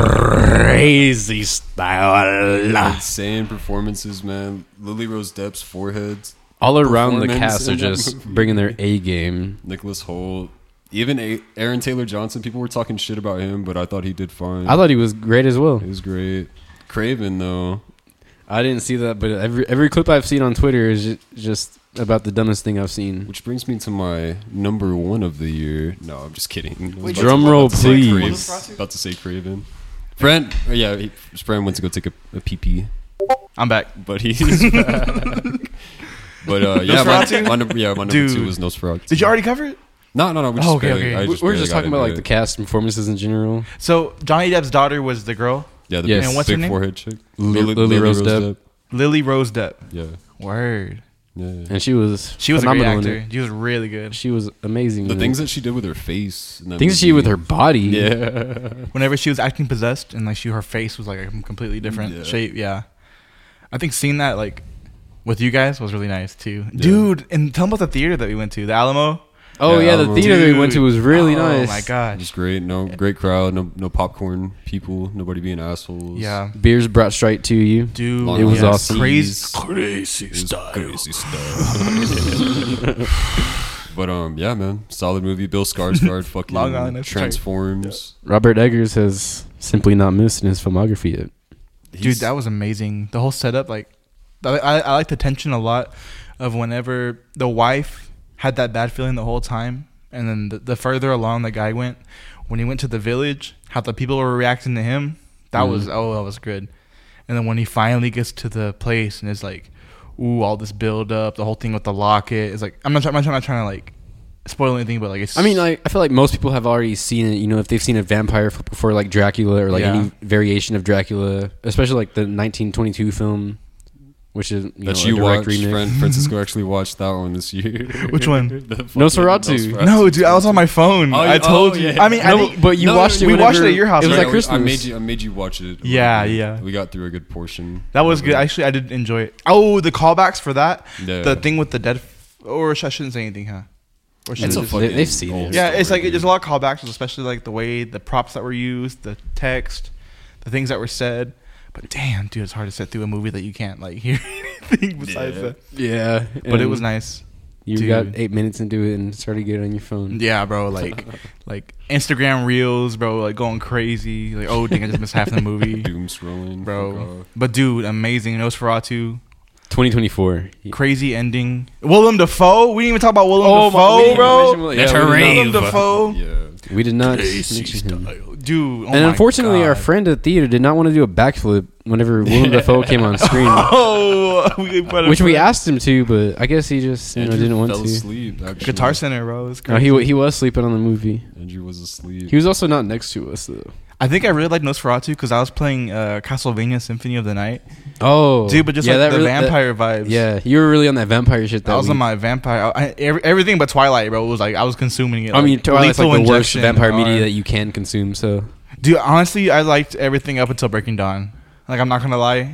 Speaker 3: crazy style.
Speaker 1: Insane performances, man. Lily Rose Depp's forehead,
Speaker 3: All around the
Speaker 1: Performance
Speaker 3: cast are
Speaker 1: in that
Speaker 3: just
Speaker 1: movie.
Speaker 3: bringing their A game.
Speaker 1: Nicholas Hoult, even A- Aaron Taylor Johnson. People were talking shit about him, but I thought he did fine.
Speaker 3: I thought he was great as well.
Speaker 1: He was great. Craven though,
Speaker 3: I didn't see that, but every every clip I've seen on Twitter is ju- just about the dumbest thing I've seen.
Speaker 1: which brings me to my number one of the year. No, I'm just kidding. I was
Speaker 2: Wait,
Speaker 1: about
Speaker 3: drum
Speaker 1: to-
Speaker 3: roll,
Speaker 1: about to say
Speaker 3: please.
Speaker 1: Craven.
Speaker 2: Nosferatu?
Speaker 1: About to say Craven. Fran, oh yeah, he, Fran went to go take a, a pee pee,
Speaker 2: I'm back.
Speaker 1: but he's back. But uh, yeah, my,
Speaker 2: Nosferatu?
Speaker 1: my number, yeah, my number
Speaker 2: Dude.
Speaker 1: two was Nosferatu.
Speaker 2: Did you already cover it?
Speaker 1: No, no, no. We
Speaker 2: Oh,
Speaker 1: just
Speaker 2: okay,
Speaker 1: barely,
Speaker 2: okay.
Speaker 1: I
Speaker 3: We-
Speaker 1: just
Speaker 3: We're
Speaker 1: barely
Speaker 3: just
Speaker 1: got
Speaker 3: talking about
Speaker 1: into
Speaker 3: like the
Speaker 1: it.
Speaker 3: cast and performances in general.
Speaker 2: So Johnny Depp's daughter was the girl,
Speaker 1: Yeah, the
Speaker 3: Yes.
Speaker 1: big,
Speaker 2: And what's her
Speaker 1: big
Speaker 2: name?
Speaker 1: forehead chick.
Speaker 3: Lily- Lily Rose Depp.
Speaker 2: Lily Rose Depp.
Speaker 1: Yeah,
Speaker 2: Word.
Speaker 1: yeah. yeah.
Speaker 3: And she was
Speaker 2: She was a great
Speaker 3: phenomenal in
Speaker 2: actor.
Speaker 3: it.
Speaker 2: She was really good.
Speaker 3: She was amazing.
Speaker 1: The
Speaker 3: in
Speaker 1: things
Speaker 3: it.
Speaker 1: that she did with her face. in that
Speaker 3: things that she did with
Speaker 1: movie.
Speaker 3: her body.
Speaker 1: Yeah.
Speaker 2: Whenever she was acting possessed and like she, her face was like a completely different
Speaker 1: Yeah.
Speaker 2: shape. Yeah, I think seeing that like with you guys was really nice too,
Speaker 1: Yeah.
Speaker 2: dude. And tell them about the theater that we went to, the Alamo.
Speaker 3: Oh
Speaker 1: Yeah,
Speaker 3: yeah, the
Speaker 1: Alamo.
Speaker 3: theater that we went to was really
Speaker 2: oh,
Speaker 3: nice.
Speaker 2: Oh my
Speaker 1: It
Speaker 2: god.
Speaker 1: was great. No, great crowd. No, no popcorn people. Nobody being assholes.
Speaker 2: Yeah,
Speaker 3: Beers brought straight to you.
Speaker 2: dude.
Speaker 1: Long
Speaker 3: It was
Speaker 2: yeah,
Speaker 3: awesome.
Speaker 2: Crazy.
Speaker 1: Crazy style. Crazy style. But um, yeah, man, solid movie. Bill Skarsgård fucking
Speaker 2: Long Island Express.
Speaker 1: transforms.
Speaker 3: Robert Eggers has simply not missed in his filmography yet.
Speaker 2: Dude,
Speaker 1: He's-
Speaker 2: that was amazing. The whole setup, like, I, I, I like the tension a lot of whenever the wife had that bad feeling the whole time, and then the, the further along the guy went, when he went to the village, how the people were reacting to him, that
Speaker 3: Mhm.
Speaker 2: was oh, that was good. And then when he finally gets to the place and it's like, ooh, all this build up, the whole thing with the locket. It's like I'm not, try- I'm not, trying- I'm not trying to like spoil anything, but like it's.
Speaker 3: I mean, like I feel like most people have already seen it. You know, if they've seen a vampire f- before, like Dracula or like
Speaker 2: Yeah.
Speaker 3: any variation of Dracula, especially like the nineteen twenty-two film, which is you know,
Speaker 1: that
Speaker 3: a
Speaker 1: you
Speaker 3: direct
Speaker 1: watched.
Speaker 3: remake.
Speaker 1: Fran- Francisco actually watched that one this year.
Speaker 2: Which one?
Speaker 1: The fucking
Speaker 3: Nosferatu.
Speaker 2: no, dude, I was on my phone.
Speaker 1: Oh,
Speaker 2: I
Speaker 1: you-
Speaker 2: told
Speaker 1: oh,
Speaker 2: you.
Speaker 1: yeah.
Speaker 2: I mean, I
Speaker 3: No,
Speaker 2: think,
Speaker 3: but you
Speaker 1: No,
Speaker 3: watched it.
Speaker 2: we watched it
Speaker 3: whenever-
Speaker 2: at your house,
Speaker 3: It was
Speaker 2: right?
Speaker 3: like
Speaker 1: I
Speaker 3: Christmas.
Speaker 1: made you. I made you watch it.
Speaker 2: Yeah,
Speaker 1: We-
Speaker 2: yeah.
Speaker 1: We got through a good portion.
Speaker 2: That was good. Actually, I did enjoy it. Oh, the callbacks for that.
Speaker 1: Yeah.
Speaker 2: The thing with the dead, f- or I shouldn't say anything, huh? Or should
Speaker 1: It's
Speaker 2: I
Speaker 1: a
Speaker 2: just-
Speaker 1: fucking
Speaker 3: They- they've seen
Speaker 1: old
Speaker 3: it.
Speaker 2: yeah, it's
Speaker 1: story,
Speaker 2: like there's a
Speaker 1: dude.
Speaker 2: lot of callbacks, especially like the way the props that were used, the text, the things that were said. But damn, dude, it's hard to sit through a movie that you can't like hear anything besides
Speaker 1: Yeah.
Speaker 2: that.
Speaker 3: Yeah,
Speaker 2: But it
Speaker 3: and
Speaker 2: was nice.
Speaker 3: You
Speaker 2: dude.
Speaker 3: got eight minutes into it and started getting on your phone.
Speaker 2: Yeah, bro. Like, like Instagram reels, bro. Like going crazy. Like, oh, dang, I just missed half the movie,
Speaker 1: Doom scrolling, fuck
Speaker 2: bro.
Speaker 1: off.
Speaker 2: But dude, amazing. Nosferatu.
Speaker 3: twenty twenty-four.
Speaker 2: Crazy ending. Willem Dafoe. We didn't even talk about Willem
Speaker 3: Oh,
Speaker 2: Dafoe,
Speaker 3: we didn't
Speaker 2: bro.
Speaker 3: mention Will- yeah, we did
Speaker 2: Willem
Speaker 3: not-
Speaker 2: Dafoe.
Speaker 1: Yeah.
Speaker 3: We did not mention him.
Speaker 2: Dude, oh
Speaker 3: and
Speaker 2: my
Speaker 3: unfortunately, our
Speaker 2: God.
Speaker 3: friend at the theater did not want to do a backflip whenever Willem Dafoe came on screen,
Speaker 2: Oh, we put
Speaker 3: which we asked him to, but I guess he just you know
Speaker 1: Andrew
Speaker 3: didn't want
Speaker 1: fell
Speaker 3: to.
Speaker 1: asleep. Actually.
Speaker 2: Guitar Center, bro. It's
Speaker 3: No,
Speaker 2: crazy.
Speaker 3: he he was sleeping on the movie.
Speaker 1: Andrew was asleep.
Speaker 3: He was also not next to us though.
Speaker 2: I think I really like Nosferatu because I was playing uh, Castlevania Symphony of the Night,
Speaker 3: Oh,
Speaker 2: dude. But just
Speaker 3: yeah,
Speaker 2: like
Speaker 3: that
Speaker 2: the
Speaker 3: really- that-
Speaker 2: vampire vibes.
Speaker 3: yeah, you were really on that vampire shit. That
Speaker 2: I was on
Speaker 3: week.
Speaker 2: my vampire. I, every, everything but Twilight, bro. It was like I was consuming it.
Speaker 3: I mean,
Speaker 2: like,
Speaker 3: Twilight's like
Speaker 2: Lethal
Speaker 3: the worst
Speaker 2: Injection,
Speaker 3: vampire media
Speaker 2: hard.
Speaker 3: that you can consume. So
Speaker 2: Dude, honestly, I liked everything up until Breaking Dawn. Like, I'm not gonna lie.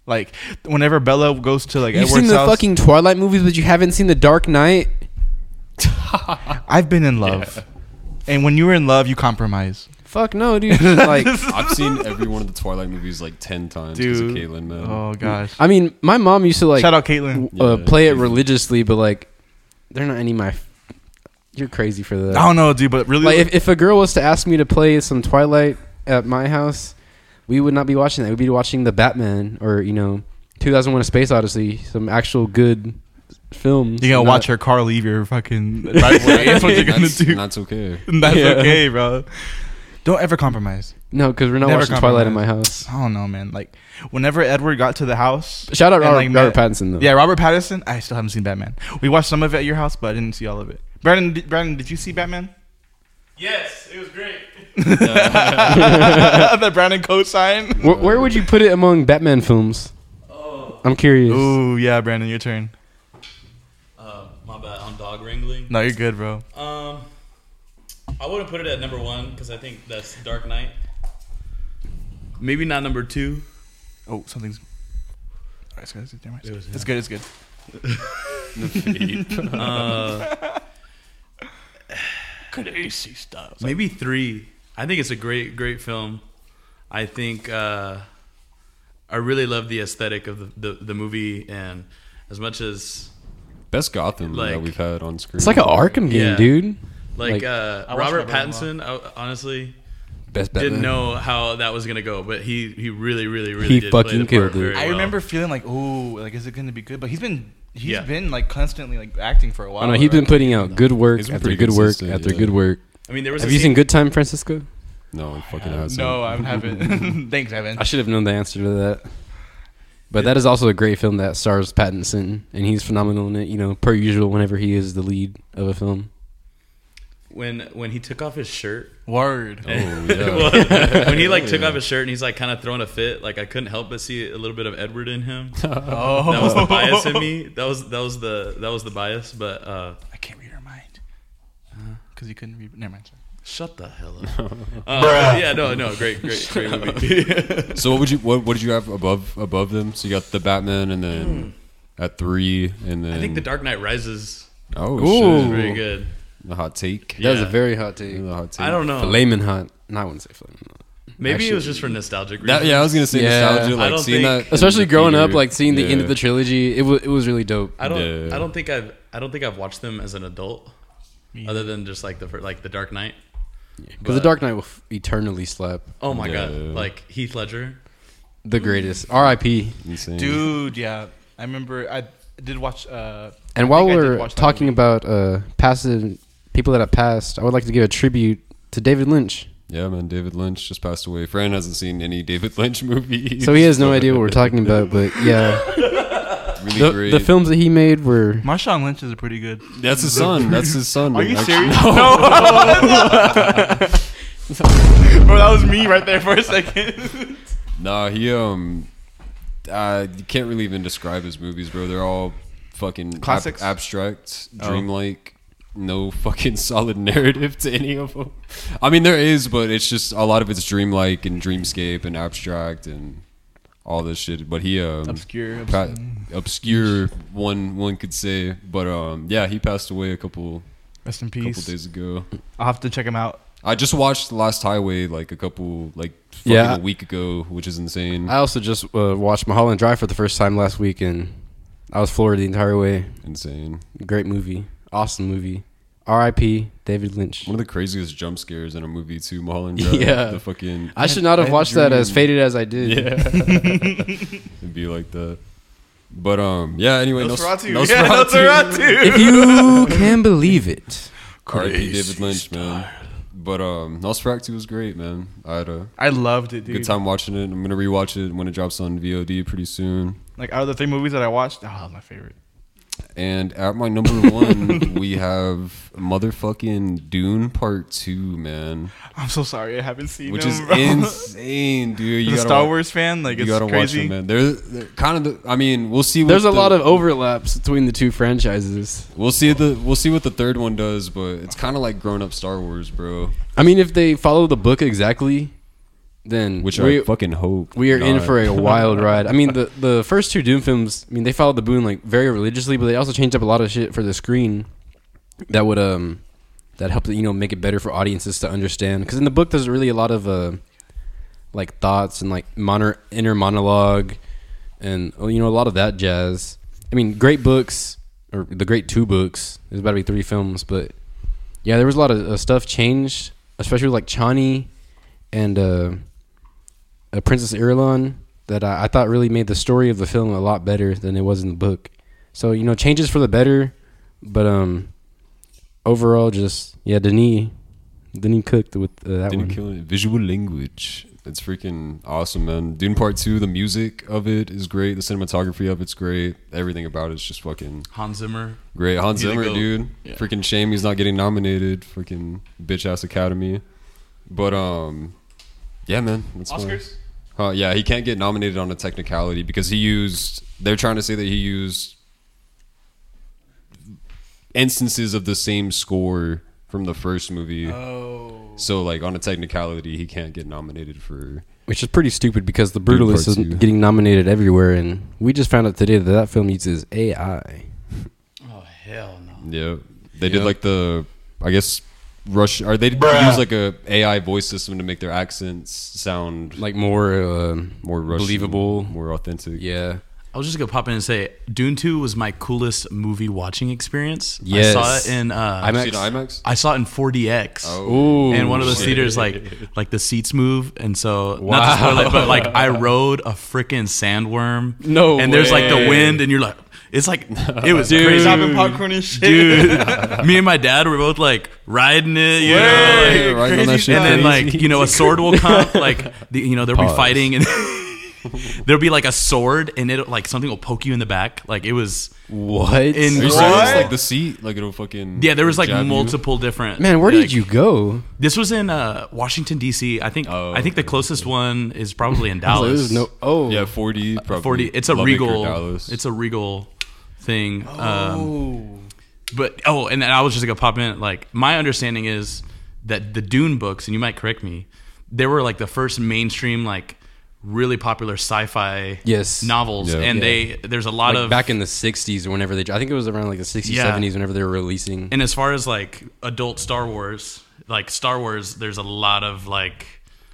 Speaker 2: Like whenever Bella goes to like
Speaker 3: You've
Speaker 2: Edward's
Speaker 3: seen the
Speaker 2: house,
Speaker 3: fucking Twilight movies, but you haven't seen The Dark Knight.
Speaker 2: I've been in love, yeah. And when you were in love, you compromise.
Speaker 3: Fuck no, dude. Like
Speaker 1: I've seen every one of the Twilight movies like ten times because of
Speaker 2: Dude.
Speaker 1: Caitlin, man.
Speaker 2: Oh gosh.
Speaker 3: I mean, my mom used to like
Speaker 2: Shout out Caitlin.
Speaker 3: uh,
Speaker 1: Yeah,
Speaker 3: play it
Speaker 1: Caitlin.
Speaker 3: religiously, but like they're not any of my. F- You're crazy for that.
Speaker 2: I don't know, dude, but really,
Speaker 3: Like if, if a girl was to ask me to play some Twilight at my house, we would not be watching that. We'd be watching the Batman or you know, two thousand one: A Space Odyssey, some actual good films.
Speaker 2: you're gonna
Speaker 3: Not-
Speaker 2: watch her car leave your fucking driveway. That's what you're gonna
Speaker 1: That's,
Speaker 2: do.
Speaker 1: that's okay.
Speaker 2: That's
Speaker 3: Yeah.
Speaker 2: okay, bro. Don't ever compromise.
Speaker 3: No, because we're not
Speaker 2: Never
Speaker 3: watching Twilight in my
Speaker 2: compromise.
Speaker 3: house.
Speaker 2: I don't know, man. Like whenever Edward got to the house,
Speaker 3: Shout out
Speaker 2: and,
Speaker 3: Robert,
Speaker 2: like,
Speaker 3: Robert
Speaker 2: Matt-
Speaker 3: Pattinson though.
Speaker 2: yeah, Robert Pattinson. I still haven't seen Batman. We watched some of it at your house, but I didn't see all of it. Brandon, did, Brandon, did you see Batman?
Speaker 4: Yes, it was great.
Speaker 2: The Brandon co-sign.
Speaker 3: Where, where would you put it among Batman films?
Speaker 4: Oh,
Speaker 3: I'm curious.
Speaker 2: Ooh, yeah, Brandon, your turn.
Speaker 4: uh, my bad on dog wrangling.
Speaker 2: No, you're good, bro.
Speaker 4: Um, I wouldn't put it at number one because I think that's Dark Knight. Maybe not number two.
Speaker 2: Oh, something's. All right, it's good. It's good.
Speaker 4: It was-
Speaker 2: It's good. It's good.
Speaker 4: Uh,
Speaker 2: Crazy stuff.
Speaker 4: maybe three. I think it's a great, great film. I think uh, I really love the aesthetic of the, the, the movie, and as much as
Speaker 1: Best Gotham
Speaker 4: Like-
Speaker 1: that we've had on screen.
Speaker 3: It's like an Arkham game,
Speaker 4: Yeah.
Speaker 3: dude.
Speaker 4: like,
Speaker 3: Like,
Speaker 4: uh,
Speaker 2: I watched
Speaker 4: Robert
Speaker 2: my brother-in-law.
Speaker 4: Pattinson, I, honestly
Speaker 3: Best Batman.
Speaker 4: didn't know how that was gonna go, but he he really, really, really
Speaker 3: He
Speaker 4: did play
Speaker 3: fucking
Speaker 4: the
Speaker 3: killed
Speaker 4: part
Speaker 3: it.
Speaker 4: very
Speaker 2: I
Speaker 4: well.
Speaker 2: remember feeling like, ooh, like is it gonna be good? But he's been he's
Speaker 4: Yeah.
Speaker 2: been like constantly like acting for a while.
Speaker 3: I know he's been
Speaker 2: right?
Speaker 3: putting out good work
Speaker 1: He's been
Speaker 3: after
Speaker 1: pretty
Speaker 3: good work
Speaker 1: consistent,
Speaker 3: after
Speaker 1: yeah.
Speaker 3: good work.
Speaker 4: I mean, there was
Speaker 3: Have
Speaker 4: a
Speaker 3: you
Speaker 4: scene,
Speaker 3: seen Good Time, Francisco?
Speaker 1: No, it fucking
Speaker 2: Uh,
Speaker 1: hasn't.
Speaker 2: no, I haven't. Thanks, Evan.
Speaker 3: I should have known the answer to that. But that is also a great film that stars Pattinson, and he's phenomenal in it. You know, per usual, whenever he is the lead of a film.
Speaker 4: when when he took off his shirt.
Speaker 2: Word.
Speaker 1: Oh, yeah.
Speaker 4: When he like took
Speaker 1: Yeah.
Speaker 4: off his shirt and he's like kind of throwing a fit, like I couldn't help but see a little bit of Edward in him.
Speaker 2: Oh,
Speaker 4: That was the bias in me. That was that was the that was the bias. But uh,
Speaker 2: I can't read her mind. Because you couldn't read. Never mind. Sorry.
Speaker 4: shut the hell up. Uh, yeah, no, no, great, great, great movie.
Speaker 1: So what would you what, what did you have above above them? So you got the Batman, and then at three, and then
Speaker 4: I think The Dark Knight Rises
Speaker 1: Oh
Speaker 3: Ooh.
Speaker 4: is
Speaker 1: shit,
Speaker 4: very good.
Speaker 1: the hot take.
Speaker 3: That was a
Speaker 4: Yeah.
Speaker 3: very hot take.
Speaker 1: The hot take.
Speaker 4: I don't know.
Speaker 3: Flamin' hot. No, I wouldn't say flamin' hot.
Speaker 4: Maybe it was
Speaker 3: Actually-
Speaker 4: just for nostalgic reasons.
Speaker 1: That, yeah, I was gonna say
Speaker 3: Yeah.
Speaker 1: nostalgia,
Speaker 4: I
Speaker 1: like
Speaker 4: don't
Speaker 1: seeing
Speaker 4: think-
Speaker 1: that, in
Speaker 3: Especially
Speaker 1: the
Speaker 3: growing up,
Speaker 1: theater.
Speaker 3: like seeing the end of
Speaker 1: Yeah.
Speaker 3: the trilogy, it was it was really dope.
Speaker 4: I don't.
Speaker 1: Yeah.
Speaker 4: I don't think I've. I don't think I've watched them as an adult, other than just like the fir- like the Dark Knight.
Speaker 3: Because the
Speaker 4: But-
Speaker 3: Dark Knight will f- eternally slap.
Speaker 4: Oh my god!
Speaker 1: Yeah.
Speaker 4: Like Heath Ledger.
Speaker 3: The greatest. R I P.
Speaker 1: Insane.
Speaker 2: Dude, yeah. I remember I did watch. Uh,
Speaker 3: And
Speaker 2: I
Speaker 3: while
Speaker 2: think I did
Speaker 3: we're
Speaker 2: watch that
Speaker 3: talking
Speaker 2: movie.
Speaker 3: about uh, passive people that have passed, I would like to give a tribute to David Lynch.
Speaker 1: Yeah, man, David Lynch just passed away. Fran hasn't seen any David Lynch movies,
Speaker 3: So he has no idea what we're talking about, but yeah,
Speaker 1: Really
Speaker 3: the,
Speaker 1: great.
Speaker 3: the films that he made were
Speaker 2: Marshawn Lynch is pretty good.
Speaker 1: That's his son. That's his son.
Speaker 2: Are you
Speaker 1: actually.
Speaker 2: serious? No. Bro, that was me right there for a second.
Speaker 1: Nah, he um, uh, you can't really even describe his movies, bro. They're all fucking ab-
Speaker 2: Classics?
Speaker 1: abstract,
Speaker 2: Oh.
Speaker 1: dreamlike. No fucking solid narrative to any of them. I mean, there is, but it's just a lot of it's dreamlike and dreamscape and abstract and all this shit. But he um,
Speaker 2: Obscure.
Speaker 1: pa- obscure one one could say. But um, yeah, he passed away a couple
Speaker 2: Rest in
Speaker 1: couple
Speaker 2: peace.
Speaker 1: days ago.
Speaker 2: I'll have to check him out.
Speaker 1: I just watched The Last Highway like a couple like fucking
Speaker 3: Yeah.
Speaker 1: a week ago, which is insane.
Speaker 3: I also just uh, watched Mulholland Drive for the first time last week, and I was floored the entire way.
Speaker 1: Insane.
Speaker 3: Great movie, awesome movie. R I P David Lynch.
Speaker 1: One of the craziest jump scares in a movie too. Mulholland Drive.
Speaker 3: Yeah.
Speaker 1: The fucking
Speaker 3: I should not
Speaker 2: I
Speaker 3: have
Speaker 2: had a
Speaker 3: watched that as
Speaker 1: dream.
Speaker 3: faded as I did.
Speaker 1: yeah. It'd be like that. But um, yeah. Anyway, Nos-
Speaker 2: Nosferatu.
Speaker 1: Nosferatu.
Speaker 2: Yeah, Nosferatu.
Speaker 3: If you can believe it.
Speaker 1: R I P David Lynch, man. But um, Nosferatu was great, man. I had a
Speaker 2: I loved it, dude.
Speaker 1: good time watching it. I'm gonna rewatch it when it drops on V O D pretty soon.
Speaker 2: Like out of the three movies that I watched, oh, that was my favorite.
Speaker 1: And at my number one, we have motherfucking Dune Part Two, man,
Speaker 2: I'm so sorry I haven't seen
Speaker 1: which
Speaker 2: them,
Speaker 1: is
Speaker 2: bro.
Speaker 1: insane, dude. You
Speaker 2: As a
Speaker 1: gotta
Speaker 2: Star
Speaker 1: wa-
Speaker 2: Wars fan, like
Speaker 1: you
Speaker 2: it's
Speaker 1: gotta
Speaker 2: crazy.
Speaker 1: watch them, man. They're, they're kind of the. I mean, we'll see. What
Speaker 3: There's a
Speaker 1: the-
Speaker 3: lot of overlaps between the two franchises.
Speaker 1: We'll see the. We'll see what the third one does, but it's kind of like grown up Star Wars, bro.
Speaker 3: I mean, if they follow the book exactly, then
Speaker 1: Which
Speaker 3: we,
Speaker 1: I fucking hope.
Speaker 3: we are in
Speaker 1: not.
Speaker 3: for a wild ride. I mean, the the first two Doom films, I mean, they followed the book like very religiously, but they also changed up a lot of shit for the screen that would um that helped you know make it better for audiences to understand. Because in the book, there's really a lot of uh like thoughts and like mono, inner monologue, and you know a lot of that jazz. I mean, great books or the great two books. There's about to be three films, but yeah, there was a lot of uh, stuff changed, especially with like Chani and. uh Uh, Princess Irulan that I, I thought really made the story of the film a lot better than it was in the book. So you know, changes for the better, but um, overall, just yeah, Denis, Denis cooked with uh, that
Speaker 1: Didn't
Speaker 3: one.
Speaker 1: kill it. Visual language. It's freaking awesome, man. Dune Part Two. The music of it is great. The cinematography of it's great. Everything about it's just fucking
Speaker 4: Hans Zimmer.
Speaker 1: great. Hans
Speaker 4: He's a
Speaker 1: Zimmer,
Speaker 4: goat.
Speaker 1: dude.
Speaker 4: Yeah.
Speaker 1: Freaking shame he's not getting nominated. Freaking bitch ass Academy. But um, yeah, man. That's fine.
Speaker 2: Oscars.
Speaker 1: Uh, yeah, he can't get nominated on a technicality because he used. They're trying to say that he used instances of the same score from the first movie.
Speaker 2: Oh.
Speaker 1: So, like, on a technicality, he can't get nominated for.
Speaker 3: Which is pretty stupid because The
Speaker 1: Dune
Speaker 3: Brutalist is
Speaker 1: Part Two.
Speaker 3: getting nominated everywhere, and we just found out today that that film uses A I.
Speaker 4: Oh hell no.
Speaker 1: Yeah, they
Speaker 3: Yep.
Speaker 1: did like the. I guess Rush. Or they
Speaker 5: Bruh.
Speaker 1: use like a AI voice system to make their accents sound
Speaker 3: Like more uh,
Speaker 1: more Russian,
Speaker 3: believable.
Speaker 1: more authentic.
Speaker 3: Yeah.
Speaker 4: I was just gonna pop in and say, Dune Two was my coolest movie watching experience.
Speaker 3: Yes.
Speaker 4: I saw it in uh,
Speaker 3: IMAX.
Speaker 1: See the IMAX.
Speaker 4: I saw it in four D X.
Speaker 1: Oh,
Speaker 3: Ooh.
Speaker 4: And one of those
Speaker 1: shit.
Speaker 4: theaters, like, like the seats move, and so
Speaker 3: Wow.
Speaker 4: not to spoil it, but like I rode a freaking sandworm.
Speaker 3: No
Speaker 4: and there's like the
Speaker 3: way.
Speaker 4: wind, and you're like, it's like it was
Speaker 3: Dude.
Speaker 4: crazy.
Speaker 2: Dropping popcorn and shit.
Speaker 4: Dude, me and my dad were both like riding it, you know,
Speaker 1: Yeah,
Speaker 4: like,
Speaker 1: riding on that shit
Speaker 4: and then
Speaker 1: crazy.
Speaker 4: like you know a sword will come, like the, you know they'll
Speaker 1: Pause.
Speaker 4: be fighting, and there'll be like a sword, and it like something will poke you in the back, like it was.
Speaker 3: What?
Speaker 4: In-
Speaker 1: Are you serious?
Speaker 2: What?
Speaker 1: Like the seat, like it'll fucking.
Speaker 4: Yeah, there was like
Speaker 1: jab you?
Speaker 4: multiple different.
Speaker 3: Man, where
Speaker 4: like,
Speaker 3: did you go?
Speaker 4: This was in uh, Washington D C. I think.
Speaker 1: Oh,
Speaker 4: I think the
Speaker 1: okay.
Speaker 4: closest one is probably in
Speaker 3: I was like,
Speaker 4: Dallas.
Speaker 3: there's no. Oh.
Speaker 1: Yeah, four D. Probably
Speaker 4: forty. It's a
Speaker 1: Lubbock or
Speaker 4: regal.
Speaker 1: Dallas.
Speaker 4: It's a regal thing. Um,
Speaker 2: Oh.
Speaker 4: but oh, and then I was just gonna pop in. Like my understanding is that the Dune books, and you might correct me, they were like the first mainstream, like really popular sci-fi
Speaker 3: Yes.
Speaker 4: novels,
Speaker 1: Yeah.
Speaker 4: and
Speaker 3: Yeah.
Speaker 4: they there's a lot
Speaker 3: Like
Speaker 4: of
Speaker 3: back in the sixties or whenever they. I think it was around like the sixties,
Speaker 4: Yeah.
Speaker 3: seventies whenever they were releasing.
Speaker 4: And as far as like adult Star Wars, like Star Wars, there's a lot of like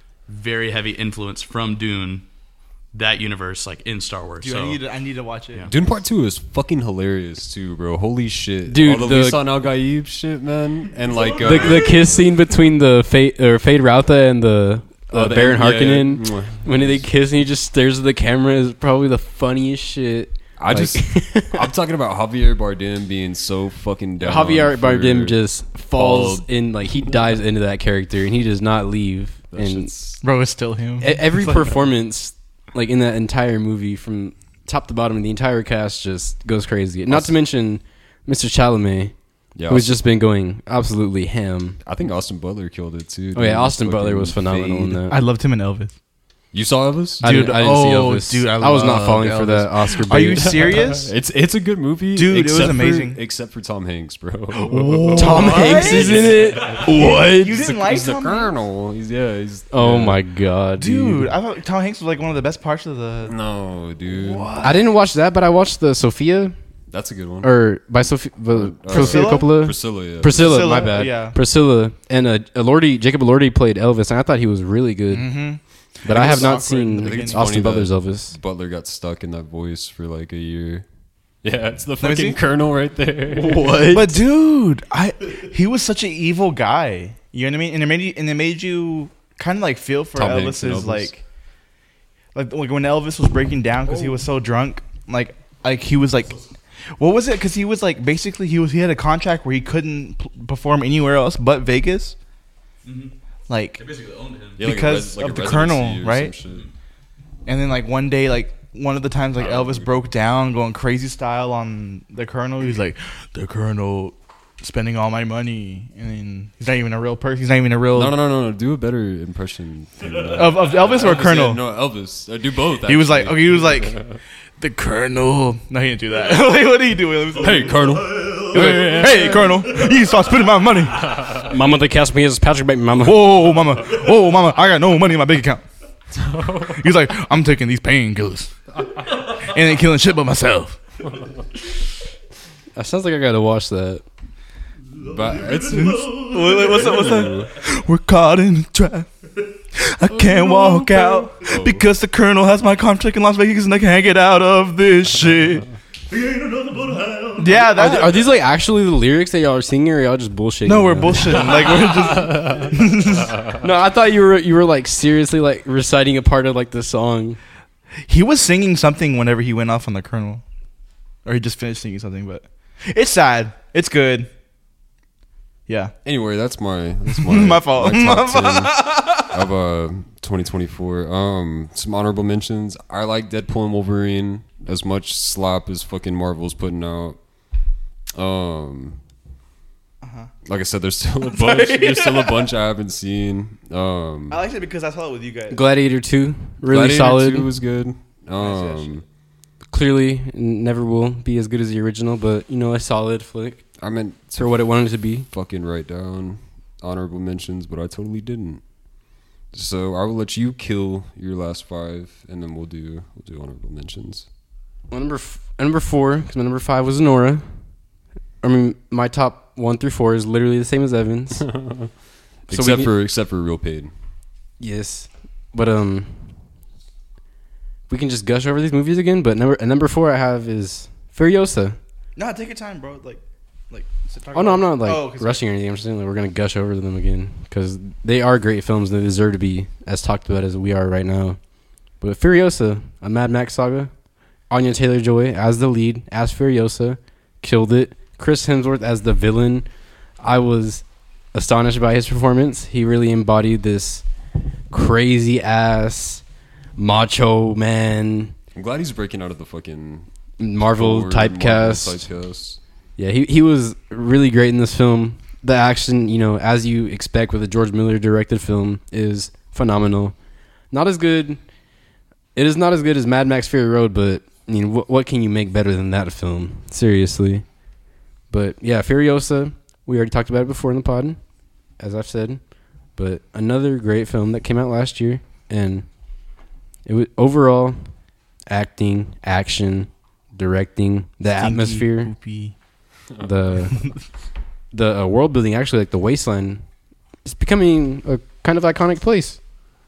Speaker 4: very heavy influence from Dune, that universe, like in Star Wars.
Speaker 2: Dude,
Speaker 4: so
Speaker 2: I need to, I need to watch it.
Speaker 4: Yeah.
Speaker 1: Dune Part Two is fucking hilarious too, bro. Holy shit,
Speaker 3: Dude,
Speaker 1: All the
Speaker 3: the-
Speaker 1: Lisan Al Gaib shit, man, and like uh,
Speaker 3: the, the kiss scene between the Fade or Fade Rautha and the uh,
Speaker 1: Oh, the-
Speaker 3: Baron
Speaker 1: yeah,
Speaker 3: Harkonnen
Speaker 1: yeah.
Speaker 3: when they kiss and he just stares at the camera is probably the funniest shit.
Speaker 1: I
Speaker 3: Like-
Speaker 1: just, I'm talking about Javier Bardem being so fucking down.
Speaker 3: Javier
Speaker 1: for-
Speaker 3: Bardem just falls
Speaker 1: Fall-
Speaker 3: in, like he dives into that character and he does not leave.
Speaker 1: That
Speaker 3: And
Speaker 1: shit's-
Speaker 2: Bro, it's still him.
Speaker 3: e- every performance, like in that entire movie, from top to bottom, the entire cast just goes crazy. Not to mention Mister Chalamet,
Speaker 1: yeah,
Speaker 3: who's
Speaker 1: Austin-
Speaker 3: just been going absolutely ham.
Speaker 1: I think Austin Butler killed it too.
Speaker 3: Oh yeah,
Speaker 1: dude.
Speaker 3: Austin Butler
Speaker 1: Fucking
Speaker 3: was phenomenal in
Speaker 1: fade.
Speaker 3: that.
Speaker 2: I loved him in Elvis.
Speaker 1: You saw Elvis?
Speaker 3: I didn't, I didn't see
Speaker 2: oh,
Speaker 3: Elvis.
Speaker 2: dude, I
Speaker 3: I, was not
Speaker 2: love
Speaker 3: falling for
Speaker 2: Elvis.
Speaker 3: that Oscar.
Speaker 2: Are you
Speaker 3: bait.
Speaker 2: serious?
Speaker 1: It's it's a good movie,
Speaker 2: Dude, it was
Speaker 1: except for-
Speaker 2: amazing.
Speaker 1: except for Tom Hanks, bro.
Speaker 3: Tom Hanks is in it. What?
Speaker 2: You didn't like
Speaker 1: he's the
Speaker 2: Tom Hanks?
Speaker 1: Colonel. He's yeah. He's
Speaker 3: Oh
Speaker 1: yeah.
Speaker 3: my god,
Speaker 2: Dude, I thought Tom Hanks was like one of the best parts of the.
Speaker 1: No, dude.
Speaker 3: I didn't watch that, but I watched the Sophia
Speaker 1: That's a good one.
Speaker 3: or by Sophia, uh,
Speaker 1: Uh,
Speaker 3: Sophia
Speaker 2: Priscilla?
Speaker 3: Coppola.
Speaker 1: Priscilla. Yeah.
Speaker 3: Priscilla,
Speaker 2: Priscilla,
Speaker 3: my bad.
Speaker 2: yeah.
Speaker 3: Priscilla and uh, Elordi, Jacob Elordi played Elvis, and I thought he was really good.
Speaker 2: Mm-hmm.
Speaker 3: But
Speaker 1: I
Speaker 3: I
Speaker 1: think
Speaker 3: have
Speaker 1: it's
Speaker 3: not
Speaker 1: awkward. I
Speaker 3: seen
Speaker 1: think it's
Speaker 3: Austin
Speaker 1: funny
Speaker 3: Butler's
Speaker 1: that-
Speaker 3: Elvis.
Speaker 1: Butler got stuck in that voice for like a year. Yeah, it's the
Speaker 2: Let me see.
Speaker 1: fucking Colonel right there.
Speaker 3: What?
Speaker 2: But dude, I he was such an evil guy. You know what I mean? And it made you, and it made you kind of like feel for
Speaker 1: Tom Hanks and
Speaker 2: Elvis's
Speaker 1: Elvis.
Speaker 2: like, like like when Elvis was breaking down because he was so drunk. Like like he was like, what was it? Because he was like basically he was he had a contract where he couldn't p- perform anywhere else but Vegas. Like
Speaker 4: they basically owned him.
Speaker 1: Yeah, like a
Speaker 2: Because
Speaker 1: res- like
Speaker 2: of
Speaker 1: a
Speaker 2: the Colonel,
Speaker 1: residency or
Speaker 2: right?
Speaker 1: some shit.
Speaker 2: And then like one day, like one of the times, like
Speaker 1: I don't
Speaker 2: Elvis
Speaker 1: know.
Speaker 2: broke down, going crazy style on the Colonel. He's like, the Colonel spending all my money, and then he's not even a real person. He's not even a real
Speaker 1: No, no, no, no, no. Do a better impression than that.
Speaker 2: of, of Elvis or
Speaker 1: Elvis,
Speaker 2: Colonel.
Speaker 1: yeah, no, Elvis. Uh, do both.
Speaker 2: He was like,
Speaker 1: actually.
Speaker 2: okay, he was like, the Colonel. No, he didn't do that. Like, what did he do? He was like,
Speaker 1: Hey, Colonel.
Speaker 2: hey, hey, Colonel, you need to start spending my money.
Speaker 3: Mama, they cast me as Patrick Bateman. Mama.
Speaker 2: Whoa, mama, whoa, mama, I got no money in my bank account. He's like, I'm taking these painkillers and ain't killing shit but myself.
Speaker 3: That sounds like I gotta watch that.
Speaker 1: But it's,
Speaker 2: Wait, wait, what's that? What's that? We're caught in a trap. I can't walk out because the colonel has my contract in Las Vegas and I can't get out of this shit. Yeah,
Speaker 3: Are,
Speaker 2: that.
Speaker 3: th- are these like actually the lyrics that y'all are singing, or y'all just bullshitting?
Speaker 2: No, we're
Speaker 3: now?
Speaker 2: bullshitting. Like we're just.
Speaker 3: No, I thought you were you were like seriously like reciting a part of like the song.
Speaker 2: He was singing something whenever he went off on the colonel, or he just finished singing something. But it's sad. It's good. Yeah.
Speaker 1: anyway, that's my that's my,
Speaker 2: My fault.
Speaker 1: my top
Speaker 2: My
Speaker 1: ten of uh twenty twenty-four. Um, some honorable mentions. I like Deadpool and Wolverine as much slop as fucking Marvel's putting out. Um,
Speaker 2: Uh-huh.
Speaker 1: like I said, there's still a bunch. There's still a bunch I haven't seen. Um,
Speaker 2: I liked it because I saw it with you guys.
Speaker 3: Gladiator two, really
Speaker 1: Gladiator
Speaker 3: solid.
Speaker 1: two was good.
Speaker 2: yeah,
Speaker 1: Um,
Speaker 3: Clearly, never will be as good as the original, but you know, a solid flick
Speaker 1: I meant
Speaker 3: for what it wanted to be.
Speaker 1: fucking write down honorable mentions, but I totally didn't. So I will let you kill your last five, and then we'll do we'll do honorable mentions.
Speaker 3: Well, number f- number four, because my number five was Nora. I mean, my top one through four is literally the same as Evan's. So
Speaker 1: except
Speaker 3: we-
Speaker 1: for except for Real Pain.
Speaker 3: Yes, but um, we can just gush over these movies again. But number uh, number four I have is Furiosa.
Speaker 2: No, take your time, bro. Like, like.
Speaker 3: Oh no, I'm not like
Speaker 2: Oh, 'cause-
Speaker 3: rushing or anything. I'm just saying like we're gonna gush over them again because they are great films and they deserve to be as talked about as we are right now. But Furiosa, a Mad Max saga, Anya Taylor-Joy as the lead, as Furiosa, killed it. Chris Hemsworth as the villain, I was astonished by his performance. He really embodied this crazy ass macho man
Speaker 1: I'm glad he's breaking out of the fucking
Speaker 3: Marvel
Speaker 1: forward
Speaker 3: typecast.
Speaker 1: Marvel typecast.
Speaker 3: Yeah, he he was really great in this film. The action, you know, as you expect with a George Miller directed film, is phenomenal. Not as good. It is not as good as Mad Max Fury Road, but I mean, what what can you make better than that film? Seriously. But yeah, Furiosa. We already talked about it before in the pod, as I've said. But another great film that came out last year, and it was overall acting, action, directing, the
Speaker 2: Stinky,
Speaker 3: atmosphere,
Speaker 2: poopy.
Speaker 3: the the uh, world building. Actually, like the wasteland, it's becoming a kind of iconic place.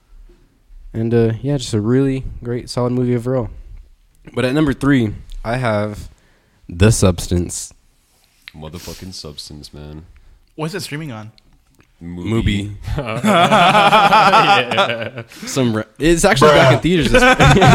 Speaker 3: And uh, yeah, just a really great, solid movie overall. But at number three, I have The Substance.
Speaker 1: Motherfucking Substance, man.
Speaker 2: What's it streaming on?
Speaker 3: Movie. Some re- it's actually back in theaters. This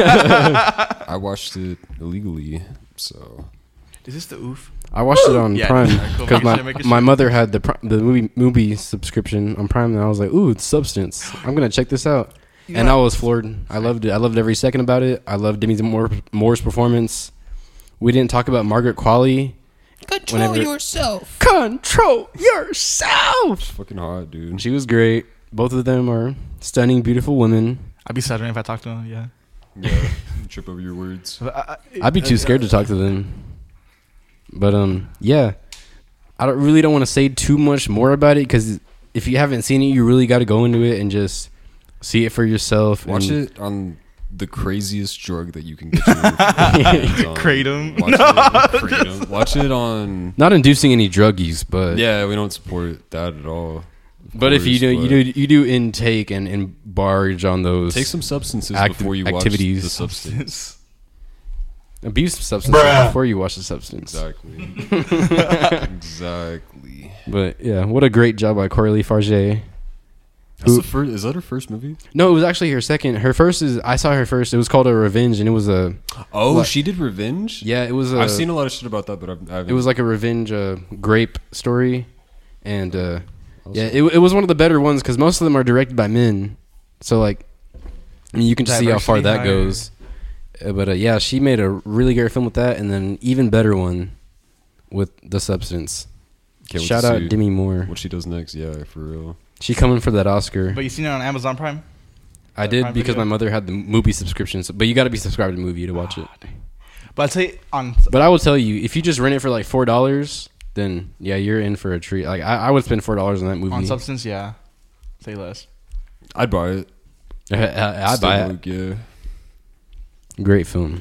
Speaker 1: I watched it illegally, so
Speaker 2: Is this the oof?
Speaker 3: I watched it on
Speaker 2: Yeah,
Speaker 3: Prime
Speaker 2: alright, cool.
Speaker 3: because
Speaker 2: Making
Speaker 3: my
Speaker 2: sure, making
Speaker 3: my
Speaker 2: sure.
Speaker 3: mother had the pri- the movie movie subscription on Prime, and I was like, "Ooh, it's Substance. I'm gonna check this out."
Speaker 2: You
Speaker 3: And
Speaker 2: know-
Speaker 3: I was floored. I loved it. I loved every second about it. I loved Demi Moore, Moore's performance. We didn't talk about Margaret Qualley.
Speaker 6: Control
Speaker 3: Whenever-
Speaker 6: yourself.
Speaker 3: Control yourself.
Speaker 1: fucking hot, dude.
Speaker 3: She was great. Both of them are stunning, beautiful women.
Speaker 2: I'd be stuttering if I talked to him. Yeah.
Speaker 1: Yeah, trip over your words.
Speaker 3: I'd be too scared to talk to them. But um, yeah, I don't really don't want to say too much more about it because if you haven't seen it, you really got to go into it and just see it for yourself.
Speaker 1: Watch
Speaker 3: and
Speaker 1: it on the craziest drug that you can get your hands on.
Speaker 2: Kratom.
Speaker 1: Watch, it on Kratom. Watch it on.
Speaker 3: Not inducing any drug use, but
Speaker 1: Yeah, we don't support that at all. Of
Speaker 3: but if you
Speaker 1: course,
Speaker 3: do, you
Speaker 1: but
Speaker 3: do you do intake and embarge on those
Speaker 1: take some substances
Speaker 3: acti-
Speaker 1: before you
Speaker 3: activities.
Speaker 1: watch the substance.
Speaker 3: abuse substances
Speaker 5: Bruh.
Speaker 3: before you watch the substance.
Speaker 1: Exactly. Exactly.
Speaker 3: But yeah, what a great job by Coralie Farge.
Speaker 1: That's
Speaker 3: Who-
Speaker 1: the first. Is that her first movie?
Speaker 3: No, it was actually her second. Her first is I saw her first. It was called A Revenge, and it was a
Speaker 1: Oh,
Speaker 3: What?
Speaker 1: she did Revenge.
Speaker 3: yeah, it was. A,
Speaker 1: I've seen a lot of shit about that, but I've, I haven't.
Speaker 3: It was like a revenge uh, grape story, and uh, yeah, it it was one of the better ones because most of them are directed by men. So like, I mean, you can just see how far
Speaker 2: Diversity
Speaker 3: that
Speaker 2: higher.
Speaker 3: goes. Uh, but uh, yeah, she made a really great film with that, and then even better one with The Substance.
Speaker 1: Can't wait
Speaker 3: Shout
Speaker 1: to
Speaker 3: out
Speaker 1: see
Speaker 3: Demi Moore.
Speaker 1: what she does next. Yeah, for real.
Speaker 3: She coming for that Oscar.
Speaker 2: But you seen it on Amazon Prime?
Speaker 3: I did
Speaker 2: Prime
Speaker 3: because
Speaker 2: Video?
Speaker 3: my mother had the movie subscription. So, but you got to be subscribed to movie to watch it.
Speaker 2: But I'll tell you on.
Speaker 3: But I will tell you, if you just rent it for like four dollars, then yeah, you're in for a treat. Like I, I would spend four dollars on that movie.
Speaker 2: On Substance, yeah. Say less.
Speaker 1: I'd buy it.
Speaker 3: I, I, I
Speaker 1: Still
Speaker 3: buy it.
Speaker 1: look, yeah.
Speaker 3: Great film.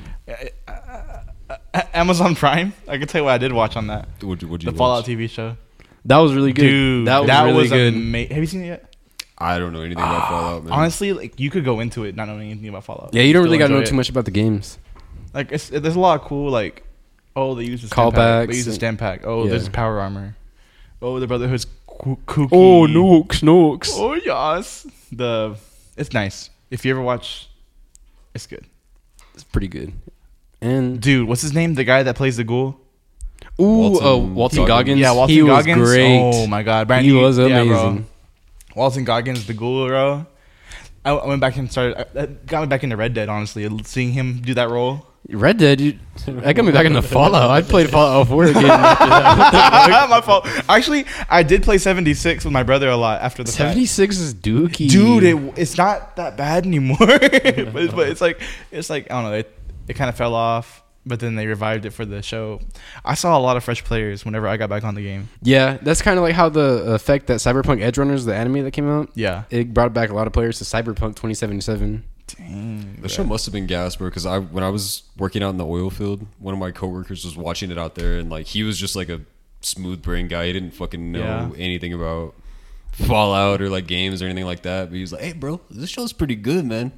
Speaker 2: A- Amazon Prime. I can tell you what I did watch on that.
Speaker 1: Would you, would you
Speaker 2: The Fallout
Speaker 1: watch?
Speaker 2: T V show.
Speaker 3: That was really good.
Speaker 2: Dude,
Speaker 3: that was really good.
Speaker 2: ama- Have you seen it yet?
Speaker 1: I don't know anything about Fallout, man.
Speaker 2: Honestly, like you could go into it not knowing anything about Fallout.
Speaker 3: Yeah, you don't
Speaker 2: Still
Speaker 3: really got to know
Speaker 2: enjoy
Speaker 3: too
Speaker 2: it.
Speaker 3: much about the games.
Speaker 2: Like it's, there's a lot of cool like, oh they use the stem pack.
Speaker 3: Callbacks
Speaker 2: They use the
Speaker 3: and-
Speaker 2: stem pack. Oh,
Speaker 3: yeah.
Speaker 2: there's power armor. Oh, the Brotherhood's koo- kooky.
Speaker 3: Oh, Nooks, Nooks.
Speaker 2: Oh yes. The it's nice. If you ever watch, it's good.
Speaker 3: It's pretty good. And
Speaker 2: Dude, what's his name? The guy that plays the ghoul.
Speaker 3: ooh,
Speaker 1: Walton
Speaker 3: uh, Walton
Speaker 1: Goggins.
Speaker 3: Goggins.
Speaker 2: Yeah, Walton
Speaker 3: he
Speaker 2: Goggins.
Speaker 3: was great.
Speaker 2: Oh my god, Brand
Speaker 3: he
Speaker 2: new-
Speaker 3: was
Speaker 2: yeah, bro.
Speaker 3: amazing.
Speaker 2: Walton Goggins, the ghoul, bro. I, I went back and started. That got me back into Red Dead. Honestly, seeing him do that role.
Speaker 3: Red Dead, you, that got me back into Fallout. I played Fallout four again after that.
Speaker 2: My fault. Actually, I did play seventy-six with my brother a lot after the fact.
Speaker 3: seventy-six is dookie.
Speaker 2: Dude, it, it's not that bad anymore. but, it's, but it's like it's like I don't know. It it kind of fell off, but then they revived it for the show. I saw a lot of fresh players whenever I got back on the game.
Speaker 3: Yeah, that's kind of like how the effect that Cyberpunk Edge Runners, the anime that came out,
Speaker 2: Yeah.
Speaker 3: it brought back a lot of players to Cyberpunk twenty seventy-seven.
Speaker 2: Dang.
Speaker 1: The show must have been gas, bro. Because I, when I was working out in the oil field, one of my coworkers was watching it out there, and like he was just like a smooth brain guy. He didn't fucking know
Speaker 2: Yeah.
Speaker 1: anything about Fallout or like games or anything like that. But he was like, "Hey, bro, this show's pretty good, man.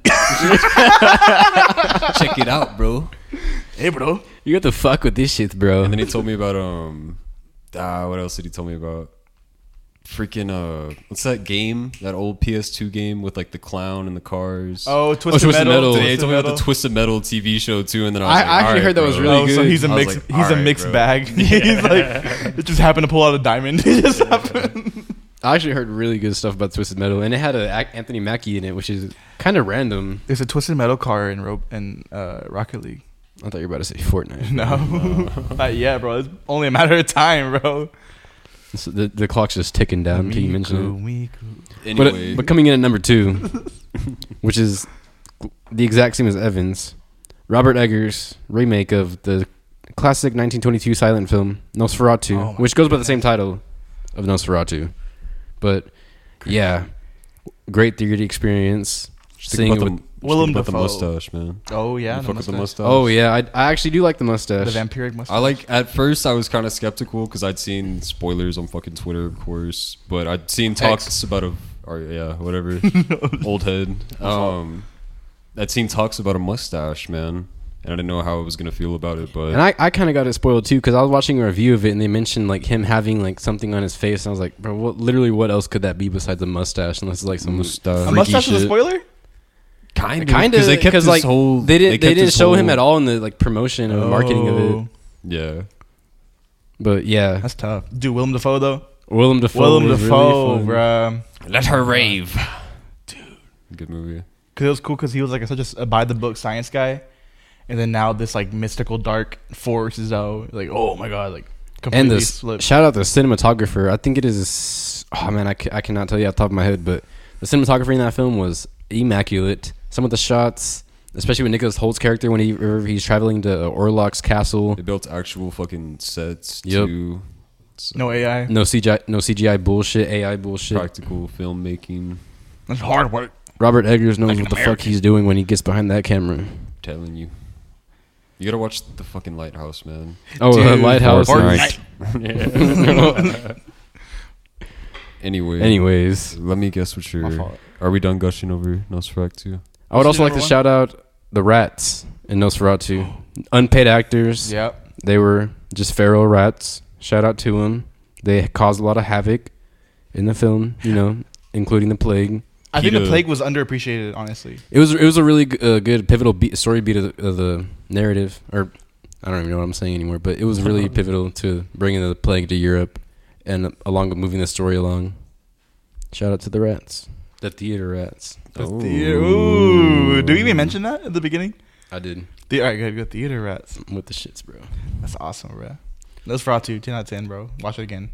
Speaker 1: Check it out, bro."
Speaker 2: Hey, bro.
Speaker 3: You got to fuck with this shit, bro.
Speaker 1: And then he told me about um, ah, what else did he tell me about? Freaking uh, what's that game? That old P S two game with like the clown and the cars.
Speaker 2: Oh, Twisted,
Speaker 3: Twisted
Speaker 2: Metal.
Speaker 3: Metal.
Speaker 1: Today he
Speaker 2: Twisted
Speaker 1: told me about
Speaker 2: Metal.
Speaker 1: the Twisted Metal T V show too, and then I, was
Speaker 3: I-
Speaker 1: like,
Speaker 3: I actually
Speaker 1: "All right,
Speaker 3: heard that was
Speaker 1: bro."
Speaker 3: really
Speaker 2: Oh, so
Speaker 3: good.
Speaker 2: he's a
Speaker 1: I was
Speaker 2: mix.
Speaker 1: like,
Speaker 2: he's a
Speaker 1: "All right,
Speaker 2: mixed
Speaker 1: bro."
Speaker 2: bag. he's like, it just happened to pull out a diamond. It just happened.
Speaker 3: I actually heard really good stuff about Twisted Metal, and it had a Ac- Anthony Mackie in it, which is kind of random.
Speaker 2: There's a Twisted Metal car in Ro- in uh, Rocket League.
Speaker 3: I thought you were about to say Fortnite.
Speaker 2: No, not yet, bro. It's only a matter of time, bro.
Speaker 3: So the, the clock's just ticking down until you mention it.
Speaker 2: Miku.
Speaker 3: But,
Speaker 1: Anyway,
Speaker 3: but coming in at number two, which is the exact same as Evans, Robert Eggers' remake of the classic nineteen twenty-two silent film Nosferatu,
Speaker 2: Oh my
Speaker 3: which goes by the same title of Nosferatu. But yeah, great theater experience.
Speaker 1: just
Speaker 3: Seeing
Speaker 1: think
Speaker 3: it
Speaker 1: about,
Speaker 3: with,
Speaker 1: the, just
Speaker 2: Willem
Speaker 1: think about the
Speaker 2: Dafoe.
Speaker 1: mustache, man.
Speaker 2: Oh yeah,
Speaker 1: You
Speaker 2: the
Speaker 1: fuck with the
Speaker 2: mustache.
Speaker 1: mustache.
Speaker 3: oh yeah, I, I actually do like the mustache.
Speaker 2: The vampiric mustache.
Speaker 1: I like. At first, I was kind of skeptical because I'd seen spoilers on fucking Twitter, of course, but I'd seen talks
Speaker 2: X.
Speaker 1: about a, or yeah, whatever, old head. Um, I'd seen talks about a mustache, man, and I didn't know how I was gonna feel about it, but
Speaker 3: And I, I kind of got it spoiled too because I was watching a review of it and they mentioned like him having like something on his face and I was like, bro, what? Literally, what else could that be besides a mustache? Unless it's like some
Speaker 1: Mustache.
Speaker 2: a
Speaker 3: freaky
Speaker 2: mustache is a
Speaker 3: shit.
Speaker 2: spoiler.
Speaker 1: kind of,
Speaker 3: Kind of
Speaker 1: because they kept this
Speaker 3: like
Speaker 1: whole.
Speaker 3: they didn't they,
Speaker 1: kept
Speaker 3: didn't
Speaker 1: this
Speaker 3: show him
Speaker 1: whole-
Speaker 3: at all in the like promotion or marketing of it.
Speaker 1: Yeah,
Speaker 3: But yeah,
Speaker 2: That's tough. Dude, Willem Dafoe though.
Speaker 3: Willem Dafoe.
Speaker 2: Willem
Speaker 3: was
Speaker 2: Dafoe,
Speaker 3: really fun.
Speaker 2: bruh.
Speaker 1: let her rave, dude. Good movie.
Speaker 2: Cause it was cool because he was like a, such a s- a by the book science guy, and then now this like mystical dark force is out. Like, oh my god, like completely
Speaker 3: And this
Speaker 2: flipped.
Speaker 3: shout out the cinematographer. I think it is. Oh man, I, ca- I cannot tell you off the top of my head, but the cinematography in that film was immaculate. Some of the shots, especially with Nicholas Holt's character when he whenever he's traveling to Orlok's castle.
Speaker 1: They built actual fucking sets
Speaker 3: Yep.
Speaker 1: too. It's
Speaker 2: No A I.
Speaker 3: No C G I, no C G I bullshit, A I bullshit.
Speaker 1: practical filmmaking.
Speaker 2: That's hard work.
Speaker 3: Robert Eggers knows
Speaker 2: Like
Speaker 3: what
Speaker 2: an
Speaker 3: the fuck
Speaker 2: American.
Speaker 3: he's doing when he gets behind that camera.
Speaker 1: Telling you. You gotta watch the fucking Lighthouse, man.
Speaker 3: Oh, uh,
Speaker 2: Dude,
Speaker 3: Lighthouse.
Speaker 1: Fortnite.
Speaker 3: Nice.
Speaker 1: Anyway,
Speaker 3: Anyways,
Speaker 1: let me guess what
Speaker 2: My
Speaker 1: your.
Speaker 2: fault.
Speaker 1: Are we done gushing over Nosferatu?
Speaker 3: I would
Speaker 2: What's
Speaker 3: also
Speaker 2: your
Speaker 3: like to
Speaker 2: number one?
Speaker 3: shout out the rats in Nosferatu. Unpaid actors.
Speaker 2: Yep.
Speaker 3: They were just feral rats. Shout out to them. They caused a lot of havoc in the film, you know, including the plague.
Speaker 2: I think the
Speaker 1: Peter-
Speaker 2: plague was underappreciated, honestly.
Speaker 3: It was it was a really g- uh, good pivotal beat, story beat of the, of the narrative, or I don't even know what I'm saying anymore. But it was really pivotal to bringing the plague to Europe, and along with moving the story along. Shout out to the rats, the theater rats.
Speaker 1: Oh.
Speaker 2: Theater. Ooh. Do we even mention that at the beginning?
Speaker 3: I did
Speaker 2: The, all right, good, good. Theater rats.
Speaker 3: with the shits, bro.
Speaker 2: That's awesome, bro. Nosferatu, ten out of ten, bro. Watch it again.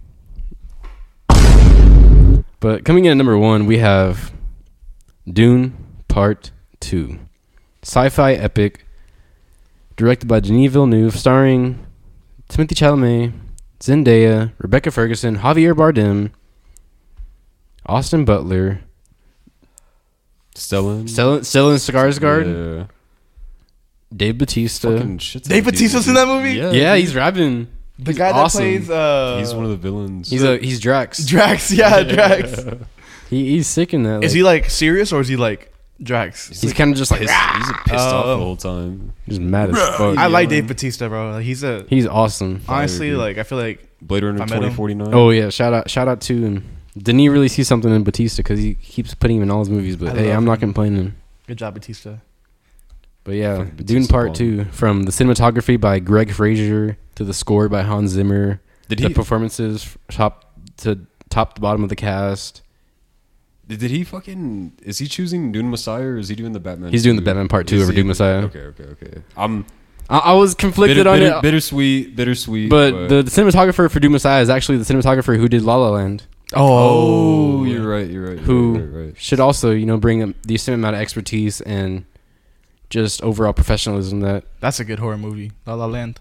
Speaker 3: But coming in at number one, we have Dune Part Two, sci-fi epic, directed by Denis Villeneuve, starring Timothée Chalamet, Zendaya, Rebecca Ferguson, Javier Bardem, Austin Butler,
Speaker 1: Stellan.
Speaker 3: Stellan, Stellan Skarsgård,
Speaker 1: Yeah.
Speaker 3: Dave Bautista.
Speaker 1: Fucking shit's
Speaker 2: Dave
Speaker 1: on
Speaker 2: Bautista's
Speaker 1: dude.
Speaker 2: in that movie?
Speaker 1: Yeah,
Speaker 3: Yeah,
Speaker 1: dude.
Speaker 3: he's rapping.
Speaker 2: The
Speaker 3: He's
Speaker 2: guy
Speaker 3: awesome.
Speaker 2: that plays uh
Speaker 1: He's one of the villains.
Speaker 3: He's a he's Drax.
Speaker 2: Drax, yeah, Drax.
Speaker 3: He he's sick in that.
Speaker 2: Is
Speaker 3: like-
Speaker 2: he like serious or is he like Drax?
Speaker 3: He's kind of just like
Speaker 1: pissed, he's pissed off
Speaker 2: Oh.
Speaker 1: the whole time.
Speaker 3: just mad as fuck.
Speaker 2: I like Dave Bautista, bro. Like, he's a
Speaker 3: He's awesome.
Speaker 2: honestly
Speaker 1: dude.
Speaker 2: like I feel like
Speaker 1: Blade Runner
Speaker 2: I met him.
Speaker 1: twenty forty-nine.
Speaker 3: Oh yeah, shout out shout out to him. Didn't he really see something in Batista because he keeps putting him in all his movies? But
Speaker 2: I
Speaker 3: hey,
Speaker 2: love
Speaker 3: I'm not
Speaker 2: him.
Speaker 3: complaining.
Speaker 2: good job, Bautista.
Speaker 3: But yeah,
Speaker 1: Fucking
Speaker 3: Dune
Speaker 1: Batista
Speaker 3: Part
Speaker 1: bomb.
Speaker 3: Two, from the cinematography by Greg Fraser to the score by Hans Zimmer,
Speaker 1: Did
Speaker 3: the
Speaker 1: he?
Speaker 3: performances f- top to top to bottom of the cast.
Speaker 1: Did he fucking? Is he choosing Dune Messiah or is he doing the Batman?
Speaker 3: He's doing the
Speaker 1: two?
Speaker 3: Batman Part Two
Speaker 1: Is
Speaker 3: over
Speaker 1: he-
Speaker 3: Dune Messiah.
Speaker 1: Okay, okay, okay. I'm
Speaker 3: I, I was conflicted
Speaker 1: bitter,
Speaker 3: on
Speaker 1: bitter,
Speaker 3: it,
Speaker 1: bittersweet, bittersweet.
Speaker 3: but, the, the cinematographer for Dune Messiah is actually the cinematographer who did La La Land.
Speaker 1: oh, you're right, you're right. You're
Speaker 3: Who
Speaker 1: right, right, right.
Speaker 3: should also, you know, bring a decent amount of expertise and just overall professionalism that
Speaker 2: That's a good horror movie. La La Land.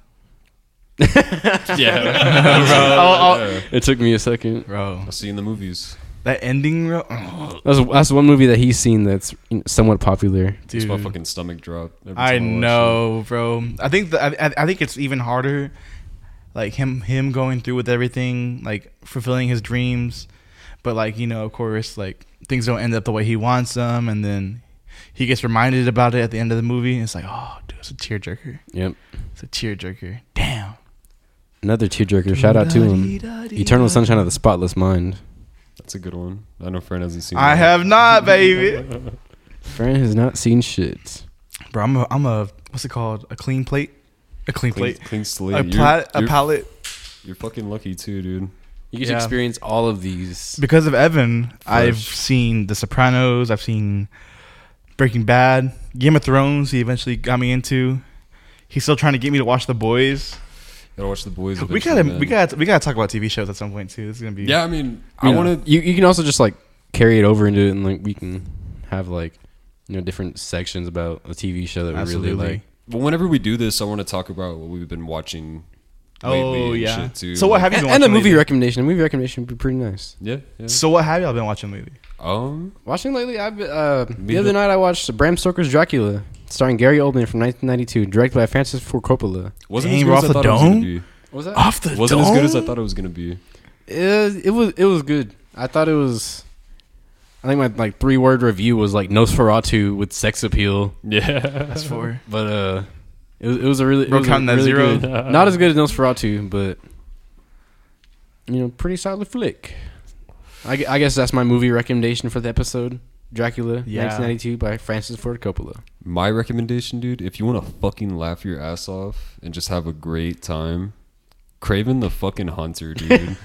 Speaker 1: Yeah,
Speaker 2: Oh,
Speaker 1: Yeah.
Speaker 3: it took me a second.
Speaker 2: Bro,
Speaker 1: I'll see you in the movies.
Speaker 2: that ending, bro. Oh,
Speaker 3: That's that's one movie that he's seen that's you know, somewhat popular.
Speaker 1: Just my
Speaker 2: dude.
Speaker 1: fucking stomach drop. every
Speaker 2: I
Speaker 1: time watch
Speaker 2: know, bro. I think the, I, I think it's even harder, like him him going through with everything, like fulfilling his dreams, but like you know, of course, like things don't end up the way he wants them, and then he gets reminded about it at the end of the movie. And it's like, oh, dude, it's a tearjerker.
Speaker 3: Yep.
Speaker 2: It's a tearjerker. Damn.
Speaker 3: Another tearjerker. Shout out to him. Eternal Sunshine of the Spotless Mind.
Speaker 1: it. That's a good one. I know Fran hasn't seen.
Speaker 2: I
Speaker 1: that.
Speaker 2: have not, baby.
Speaker 3: Fran has not seen shit.
Speaker 2: Bro, I'm a, I'm a what's it called? A clean plate. A clean,
Speaker 1: Clean,
Speaker 2: plate.
Speaker 1: clean slate.
Speaker 2: A
Speaker 1: You're-
Speaker 2: plat. A
Speaker 1: you're-
Speaker 2: palette.
Speaker 1: You're fucking lucky too, dude.
Speaker 3: You get
Speaker 2: Yeah.
Speaker 3: to experience all of these.
Speaker 2: Because of Evan, I've
Speaker 1: Fresh.
Speaker 2: seen The Sopranos. I've seen Breaking Bad, Game of Thrones. He eventually got me into. He's still trying to get me to watch The Boys.
Speaker 1: Gotta watch the boys.
Speaker 2: We
Speaker 1: eventually,
Speaker 2: gotta,
Speaker 1: man.
Speaker 2: we gotta, we gotta talk about T V shows at some point too. This is gonna be.
Speaker 1: Yeah, I mean,
Speaker 3: You
Speaker 1: I
Speaker 3: know,
Speaker 1: want to.
Speaker 3: You you can also just like carry it over into it, and like we can have like you know different sections about a T V show that we
Speaker 2: Absolutely.
Speaker 3: really like.
Speaker 1: But whenever we do this, I want to talk about what we've been watching. lately
Speaker 2: Oh
Speaker 1: and
Speaker 2: yeah.
Speaker 1: shit, too.
Speaker 2: So what have you
Speaker 3: And,
Speaker 2: been
Speaker 3: and a
Speaker 2: watching
Speaker 3: movie
Speaker 2: lately?
Speaker 3: recommendation. A movie recommendation would be pretty nice.
Speaker 1: Yeah, yeah.
Speaker 2: So what have y'all been watching lately?
Speaker 1: Um,
Speaker 3: Watching lately, I've uh,
Speaker 1: Me
Speaker 3: the other
Speaker 1: too.
Speaker 3: night I watched Bram Stoker's Dracula, starring Gary Oldman from nineteen ninety-two, directed by Francis Ford Coppola.
Speaker 1: wasn't
Speaker 2: Dang,
Speaker 1: as good
Speaker 2: we're
Speaker 1: as
Speaker 2: off
Speaker 1: I
Speaker 2: the
Speaker 1: thought it was gonna
Speaker 2: dome?
Speaker 1: be.
Speaker 3: What was that?
Speaker 2: Off the
Speaker 1: Wasn't as good as I
Speaker 2: dome?
Speaker 1: thought it was gonna be.
Speaker 3: It, it was it was good. I thought it was. I think my like three word review was like Nosferatu with sex appeal,
Speaker 1: Yeah,
Speaker 2: That's for.
Speaker 3: but uh, it was it was a really it
Speaker 2: Bro,
Speaker 3: was a
Speaker 2: counting that
Speaker 3: really
Speaker 2: zero?
Speaker 3: good- not as good as Nosferatu, but you know, pretty solid flick. I, gu- I guess that's my movie recommendation for the episode. Dracula,
Speaker 2: Yeah.
Speaker 3: nineteen ninety-two by Francis Ford Coppola.
Speaker 1: my recommendation, dude. If you want to fucking laugh your ass off and just have a great time, Craven the fucking Hunter, dude.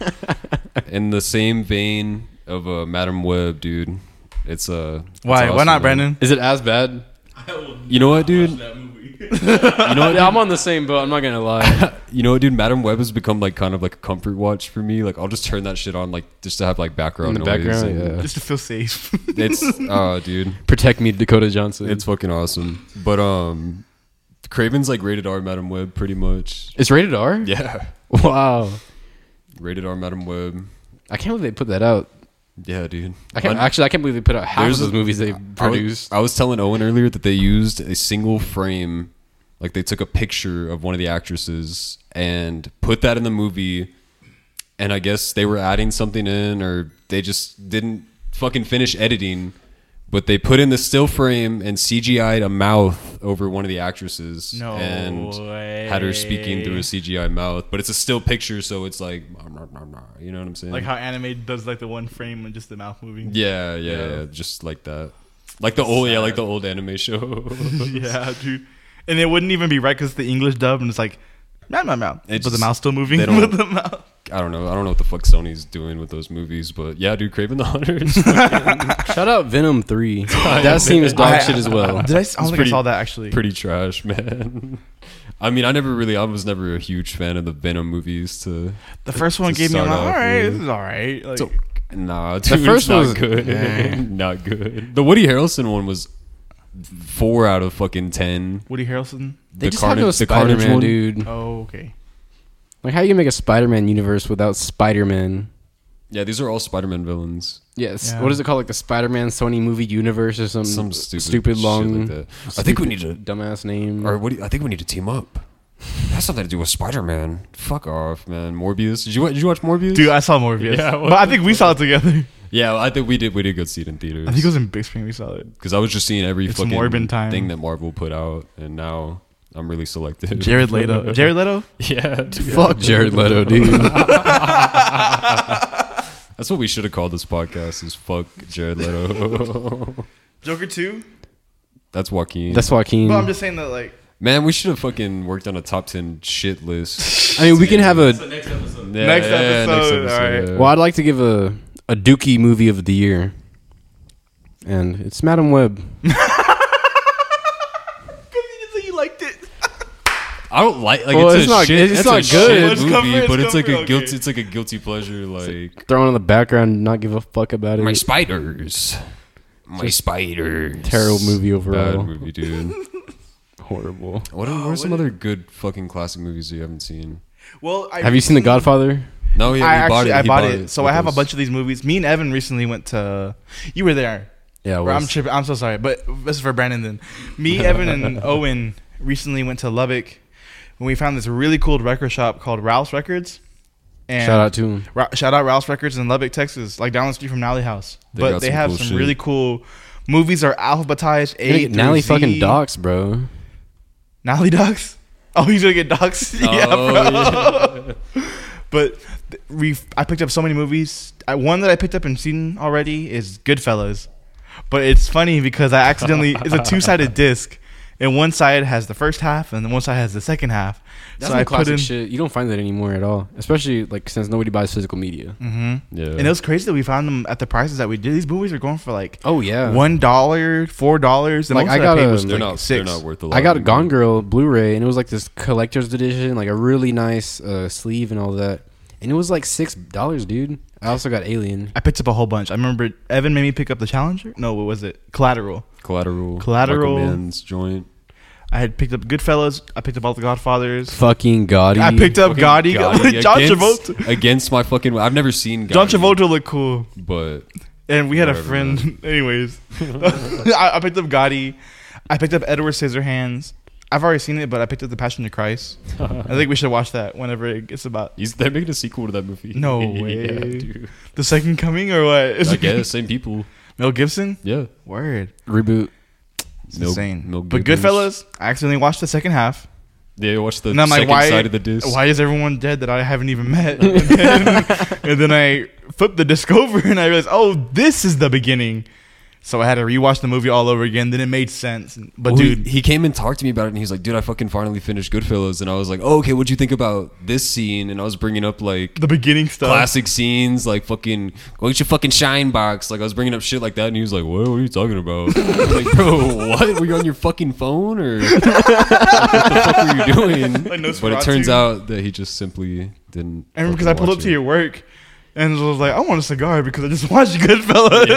Speaker 1: In the same vein of uh, Madam Web, dude. It's uh, it's
Speaker 2: Why? Why
Speaker 1: awesome,
Speaker 2: not,
Speaker 1: man.
Speaker 2: Brandon?
Speaker 3: Is it as bad?
Speaker 1: You know what, dude? You know what?
Speaker 3: Yeah, I'm on the same boat. I'm not gonna lie.
Speaker 1: You know what, dude? Madam Web has become like kind of like a comfort watch for me. Like I'll just turn that shit on, like just to have like background
Speaker 3: In the
Speaker 1: noise.
Speaker 3: background,
Speaker 1: and
Speaker 3: yeah.
Speaker 2: Just to feel safe.
Speaker 1: It's oh, dude,
Speaker 3: Protect me, Dakota Johnson.
Speaker 1: it's fucking awesome. But um, Craven's like rated R Madam Web, pretty much.
Speaker 3: it's rated R.
Speaker 1: Yeah,
Speaker 3: Wow.
Speaker 1: rated R Madam Web.
Speaker 3: I can't believe they put that out.
Speaker 1: Yeah, dude.
Speaker 3: I can't
Speaker 1: Un-
Speaker 3: actually. I can't believe they put out half
Speaker 1: There's
Speaker 3: of those
Speaker 1: a-
Speaker 3: movies they
Speaker 1: I was,
Speaker 3: produced.
Speaker 1: I was telling Owen earlier that they used a single frame, like they took a picture of one of the actresses and put that in the movie, and I guess they were adding something in, or they just didn't fucking finish editing, but they put in the still frame and C G I'd a mouth over one of the actresses
Speaker 2: No
Speaker 1: and
Speaker 2: way.
Speaker 1: had her speaking through a C G I mouth, but it's a still picture, so it's like, you know what I'm saying?
Speaker 2: Like how anime does like the one frame and just the mouth moving.
Speaker 1: Yeah, yeah,
Speaker 2: Yeah.
Speaker 1: yeah, just like that. Like the old, yeah, like the old anime show.
Speaker 2: Yeah, dude. And it wouldn't even be right because the English dub and it's like, meow, meow, meow.
Speaker 1: It
Speaker 2: But the
Speaker 1: just-
Speaker 2: mouth's still moving
Speaker 1: they don't-
Speaker 2: with the mouth.
Speaker 1: I don't know. I don't know what the fuck Sony's doing with those movies, but yeah, dude, Craven the Hunter. is
Speaker 3: Shout out Venom three. That seems dog
Speaker 2: I-
Speaker 3: shit as well.
Speaker 2: Did I? s- I don't think
Speaker 1: pretty-
Speaker 2: I saw that actually.
Speaker 1: pretty trash, man. I mean, I never really, I was never a huge fan of the Venom movies. To
Speaker 2: The first one
Speaker 1: to
Speaker 2: gave me, I'm
Speaker 1: start
Speaker 2: like, all
Speaker 1: off
Speaker 2: right,
Speaker 1: with.
Speaker 2: this is all right. Like,
Speaker 1: So- nah, dude,
Speaker 3: first
Speaker 1: it's not
Speaker 3: was-
Speaker 1: good.
Speaker 3: Nah.
Speaker 1: Not good. The Woody Harrelson one was four out of fucking ten.
Speaker 2: Woody Harrelson.
Speaker 3: They
Speaker 1: the
Speaker 3: just
Speaker 1: Carnage,
Speaker 3: have to
Speaker 1: the
Speaker 3: go Spider
Speaker 1: Carnage
Speaker 3: Man,
Speaker 1: one.
Speaker 3: dude.
Speaker 2: Oh, okay.
Speaker 3: Like, how you make a Spider Man universe without Spider Man?
Speaker 1: Yeah, these are all Spider-Man villains.
Speaker 3: Yes.
Speaker 2: Yeah.
Speaker 3: What is it called? Like the Spider-Man Sony movie universe or some
Speaker 1: Some stupid,
Speaker 3: stupid
Speaker 1: shit
Speaker 3: long.
Speaker 1: like that. I think we need to,
Speaker 3: dumbass name.
Speaker 1: or what? Do you, I think we need to team up. That's something to do with Spider-Man. Fuck off, man. Morbius. Did you wa- did you watch Morbius?
Speaker 2: Dude, I saw Morbius.
Speaker 1: Yeah,
Speaker 2: but I think we saw it together.
Speaker 1: yeah, I think we did. We did go see it in theaters.
Speaker 2: I think it was in Big Screen we saw it.
Speaker 1: because I was just seeing every
Speaker 2: It's
Speaker 1: fucking
Speaker 2: Morbin time.
Speaker 1: thing that Marvel put out, and now I'm really selective.
Speaker 2: Jared Leto. Jared Leto?
Speaker 1: yeah, dude.
Speaker 3: Fuck Jared Leto, dude.
Speaker 1: That's what we should have called this podcast. Is fuck Jared Leto.
Speaker 2: Joker two?
Speaker 1: That's Joaquin.
Speaker 3: That's Joaquin.
Speaker 2: But I'm just saying that, like,
Speaker 1: Man, we should have fucking worked on a top ten shit list.
Speaker 3: I mean, we can have a.
Speaker 4: next episode.
Speaker 1: Yeah,
Speaker 2: Next
Speaker 1: yeah,
Speaker 2: episode, alright.
Speaker 1: yeah.
Speaker 3: Well, I'd like to give a a Dookie movie of the year, and it's Madam Web.
Speaker 2: you liked it.
Speaker 1: I don't like like
Speaker 3: Well,
Speaker 1: it's,
Speaker 3: it's
Speaker 1: a
Speaker 3: not-
Speaker 1: shit,
Speaker 3: it's
Speaker 1: it's,
Speaker 3: not
Speaker 1: a
Speaker 3: good.
Speaker 1: shit
Speaker 2: It's
Speaker 1: movie,
Speaker 2: comfort, it's
Speaker 1: but it's like a
Speaker 2: comfort,
Speaker 1: guilty.
Speaker 2: okay.
Speaker 1: It's like a guilty pleasure. Like
Speaker 3: Throw it on the background, and not give a fuck about it.
Speaker 1: my spiders, my spiders.
Speaker 3: Terrible movie overall.
Speaker 1: Bad movie, dude.
Speaker 3: Horrible.
Speaker 1: What are, what are some
Speaker 2: what
Speaker 1: other good fucking classic movies you haven't seen?
Speaker 2: Well, I
Speaker 3: Have you seen The Godfather?
Speaker 1: No, yeah,
Speaker 2: I
Speaker 1: we
Speaker 2: actually
Speaker 1: bought it.
Speaker 2: I
Speaker 1: He
Speaker 2: bought it. So
Speaker 1: with
Speaker 2: I have a
Speaker 1: us.
Speaker 2: bunch of these movies. Me and Evan recently went to. You were there.
Speaker 3: Yeah,
Speaker 2: Or I'm tripping. I'm so sorry, but this is for Brandon. Then me, Evan, and Owen recently went to Lubbock when we found this really cool record shop called Ralph's Records. And
Speaker 3: Shout out to him.
Speaker 2: Ra- shout out Ralph's Records in Lubbock, Texas, like down the street from Nally House.
Speaker 1: They
Speaker 2: but
Speaker 1: got
Speaker 2: they
Speaker 1: some
Speaker 2: have
Speaker 1: cool
Speaker 2: some
Speaker 1: shit.
Speaker 2: really cool movies. Are alphabetized
Speaker 3: You're gonna
Speaker 2: A
Speaker 3: get
Speaker 2: through
Speaker 3: Nally
Speaker 2: Z.
Speaker 3: fucking docs, bro.
Speaker 2: Nally docs. Oh, he's gonna get docs. yeah,
Speaker 1: Oh,
Speaker 2: bro. But th- we, I picked up so many movies. I, one that I picked up and seen already is Goodfellas. But it's funny because I accidentally it's a two sided disc, and one side has the first half, and then one side has the second half.
Speaker 3: That's
Speaker 2: so
Speaker 3: some
Speaker 2: I
Speaker 3: classic
Speaker 2: put in.
Speaker 3: shit. You don't find that anymore at all, especially like since nobody buys physical media.
Speaker 2: hmm
Speaker 1: Yeah,
Speaker 2: And it was crazy that we found them at the prices that we did. These movies are going for like
Speaker 3: Oh yeah.
Speaker 2: one dollar, four dollars. The
Speaker 3: Like,
Speaker 2: most
Speaker 3: I
Speaker 2: that
Speaker 3: got
Speaker 2: paid
Speaker 3: a-
Speaker 2: was
Speaker 1: they're
Speaker 2: like
Speaker 1: not.
Speaker 2: six.
Speaker 1: They're not worth a lot.
Speaker 3: I got a
Speaker 1: of
Speaker 3: Gone
Speaker 1: money.
Speaker 3: Girl Blu-ray, and it was like this collector's edition, like a really nice uh, sleeve and all that. And it was like six dollars, dude. I also got Alien.
Speaker 2: I picked up a whole bunch. I remember Evan made me pick up the Challenger. No, what was it? Collateral.
Speaker 1: Collateral.
Speaker 2: Collateral.
Speaker 1: Michael Mann's joint.
Speaker 2: I had picked up Goodfellas. I picked up all the Godfathers.
Speaker 3: Fucking Gotti.
Speaker 2: I picked up Gotti.
Speaker 1: Gotti
Speaker 2: John
Speaker 1: against,
Speaker 2: Travolta.
Speaker 1: against my fucking. I've never seen Gotti,
Speaker 2: John Travolta looked cool.
Speaker 1: but
Speaker 2: And we had
Speaker 1: Whatever,
Speaker 2: a friend. Anyways, I, I picked up Gotti. I picked up Edward Scissorhands. I've already seen it, but I picked up The Passion of Christ. I think we should watch that whenever it gets about
Speaker 1: he's they're making a sequel to that movie.
Speaker 2: No
Speaker 1: yeah,
Speaker 2: way.
Speaker 1: dude.
Speaker 2: the second coming or what? Is
Speaker 1: I
Speaker 2: it
Speaker 1: guess same people.
Speaker 2: Mel Gibson?
Speaker 1: Yeah,
Speaker 2: Word.
Speaker 3: Reboot.
Speaker 2: It's
Speaker 1: Mel-
Speaker 2: insane.
Speaker 1: Mel
Speaker 2: but
Speaker 1: Gibbons.
Speaker 2: Goodfellas, I accidentally watched the second half.
Speaker 1: Yeah, you watch the
Speaker 2: And I'm like,
Speaker 1: second
Speaker 2: why,
Speaker 1: side of the disc.
Speaker 2: why is everyone dead that I haven't even met? And then, and then I flipped the disc over and I realized, oh, this is the beginning. So I had to rewatch the movie all over again. Then it made sense. But
Speaker 1: Well, he-
Speaker 2: dude,
Speaker 1: he, came and talked to me about it, and he's like, "Dude, I fucking finally finished Goodfellas," and I was like, "Oh, okay, what'd you think about this scene?" And I was bringing up like
Speaker 2: the beginning stuff.
Speaker 1: classic scenes, like fucking go get your fucking shine box. Like I was bringing up shit like that, and he was like, "What? What are you talking about?" I was like, bro, what? Were you on your fucking phone or what the fuck were you doing?
Speaker 2: Like
Speaker 1: But it
Speaker 2: Nosferatu?
Speaker 1: turns out that he just simply didn't.
Speaker 2: I remember because
Speaker 1: fucking
Speaker 2: I pulled
Speaker 1: watch
Speaker 2: up to
Speaker 1: it.
Speaker 2: your work and I was like, I want a cigar because I just watched Goodfellas.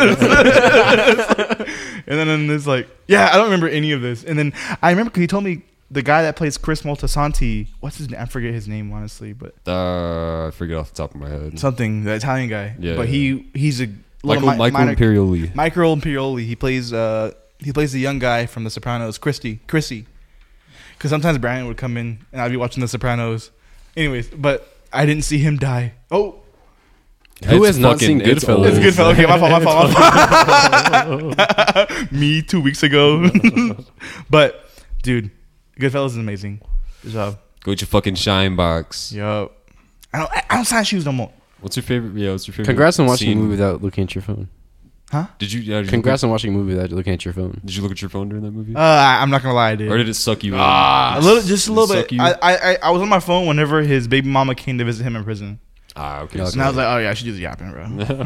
Speaker 2: And then it's like, yeah, I don't remember any of this. And then I remember because he told me the guy that plays Chris Moltisanti, what's his name? I forget his name, honestly, but
Speaker 1: Uh, I forget off the top of my head.
Speaker 2: something, the Italian guy.
Speaker 1: Yeah,
Speaker 2: But
Speaker 1: yeah.
Speaker 2: he he's a little
Speaker 1: Michael
Speaker 2: mi-
Speaker 1: Michael
Speaker 2: minor-
Speaker 1: Imperioli.
Speaker 2: Michael Imperioli. He plays uh he plays the young guy from The Sopranos, Christy, Chrissy. Because sometimes Brian would come in and I'd be watching The Sopranos. Anyways, but I didn't see him die. Oh,
Speaker 3: Who
Speaker 1: It's
Speaker 3: has not
Speaker 1: fucking-
Speaker 3: seen
Speaker 1: it's
Speaker 3: Goodfellas?
Speaker 1: old.
Speaker 2: it's good fellow. Okay, my fault, my fault, my fault. Me two weeks ago. But dude, Goodfellas is amazing. Good job.
Speaker 1: Go get your fucking shine box.
Speaker 2: Yo, I don't I don't sign shoes no more.
Speaker 1: What's your favorite? Yeah, what's your favorite?
Speaker 3: Congrats on watching
Speaker 1: scene?
Speaker 3: a movie without looking at your phone.
Speaker 2: Huh?
Speaker 1: Did you? Yeah, did you
Speaker 3: Congrats
Speaker 1: look,
Speaker 3: on watching a movie without looking at your phone.
Speaker 1: Did you look at your phone during that movie,
Speaker 2: Uh, I- I'm not gonna lie, I did.
Speaker 1: or did it suck you in?
Speaker 2: a little, just a
Speaker 1: Did it
Speaker 2: little
Speaker 1: suck
Speaker 2: bit.
Speaker 1: you?
Speaker 2: I, I I I was on my phone whenever his baby mama came to visit him in prison,
Speaker 1: Ah, okay.
Speaker 3: Okay.
Speaker 1: so-
Speaker 2: and I was like, oh yeah, I should do the yapping, bro.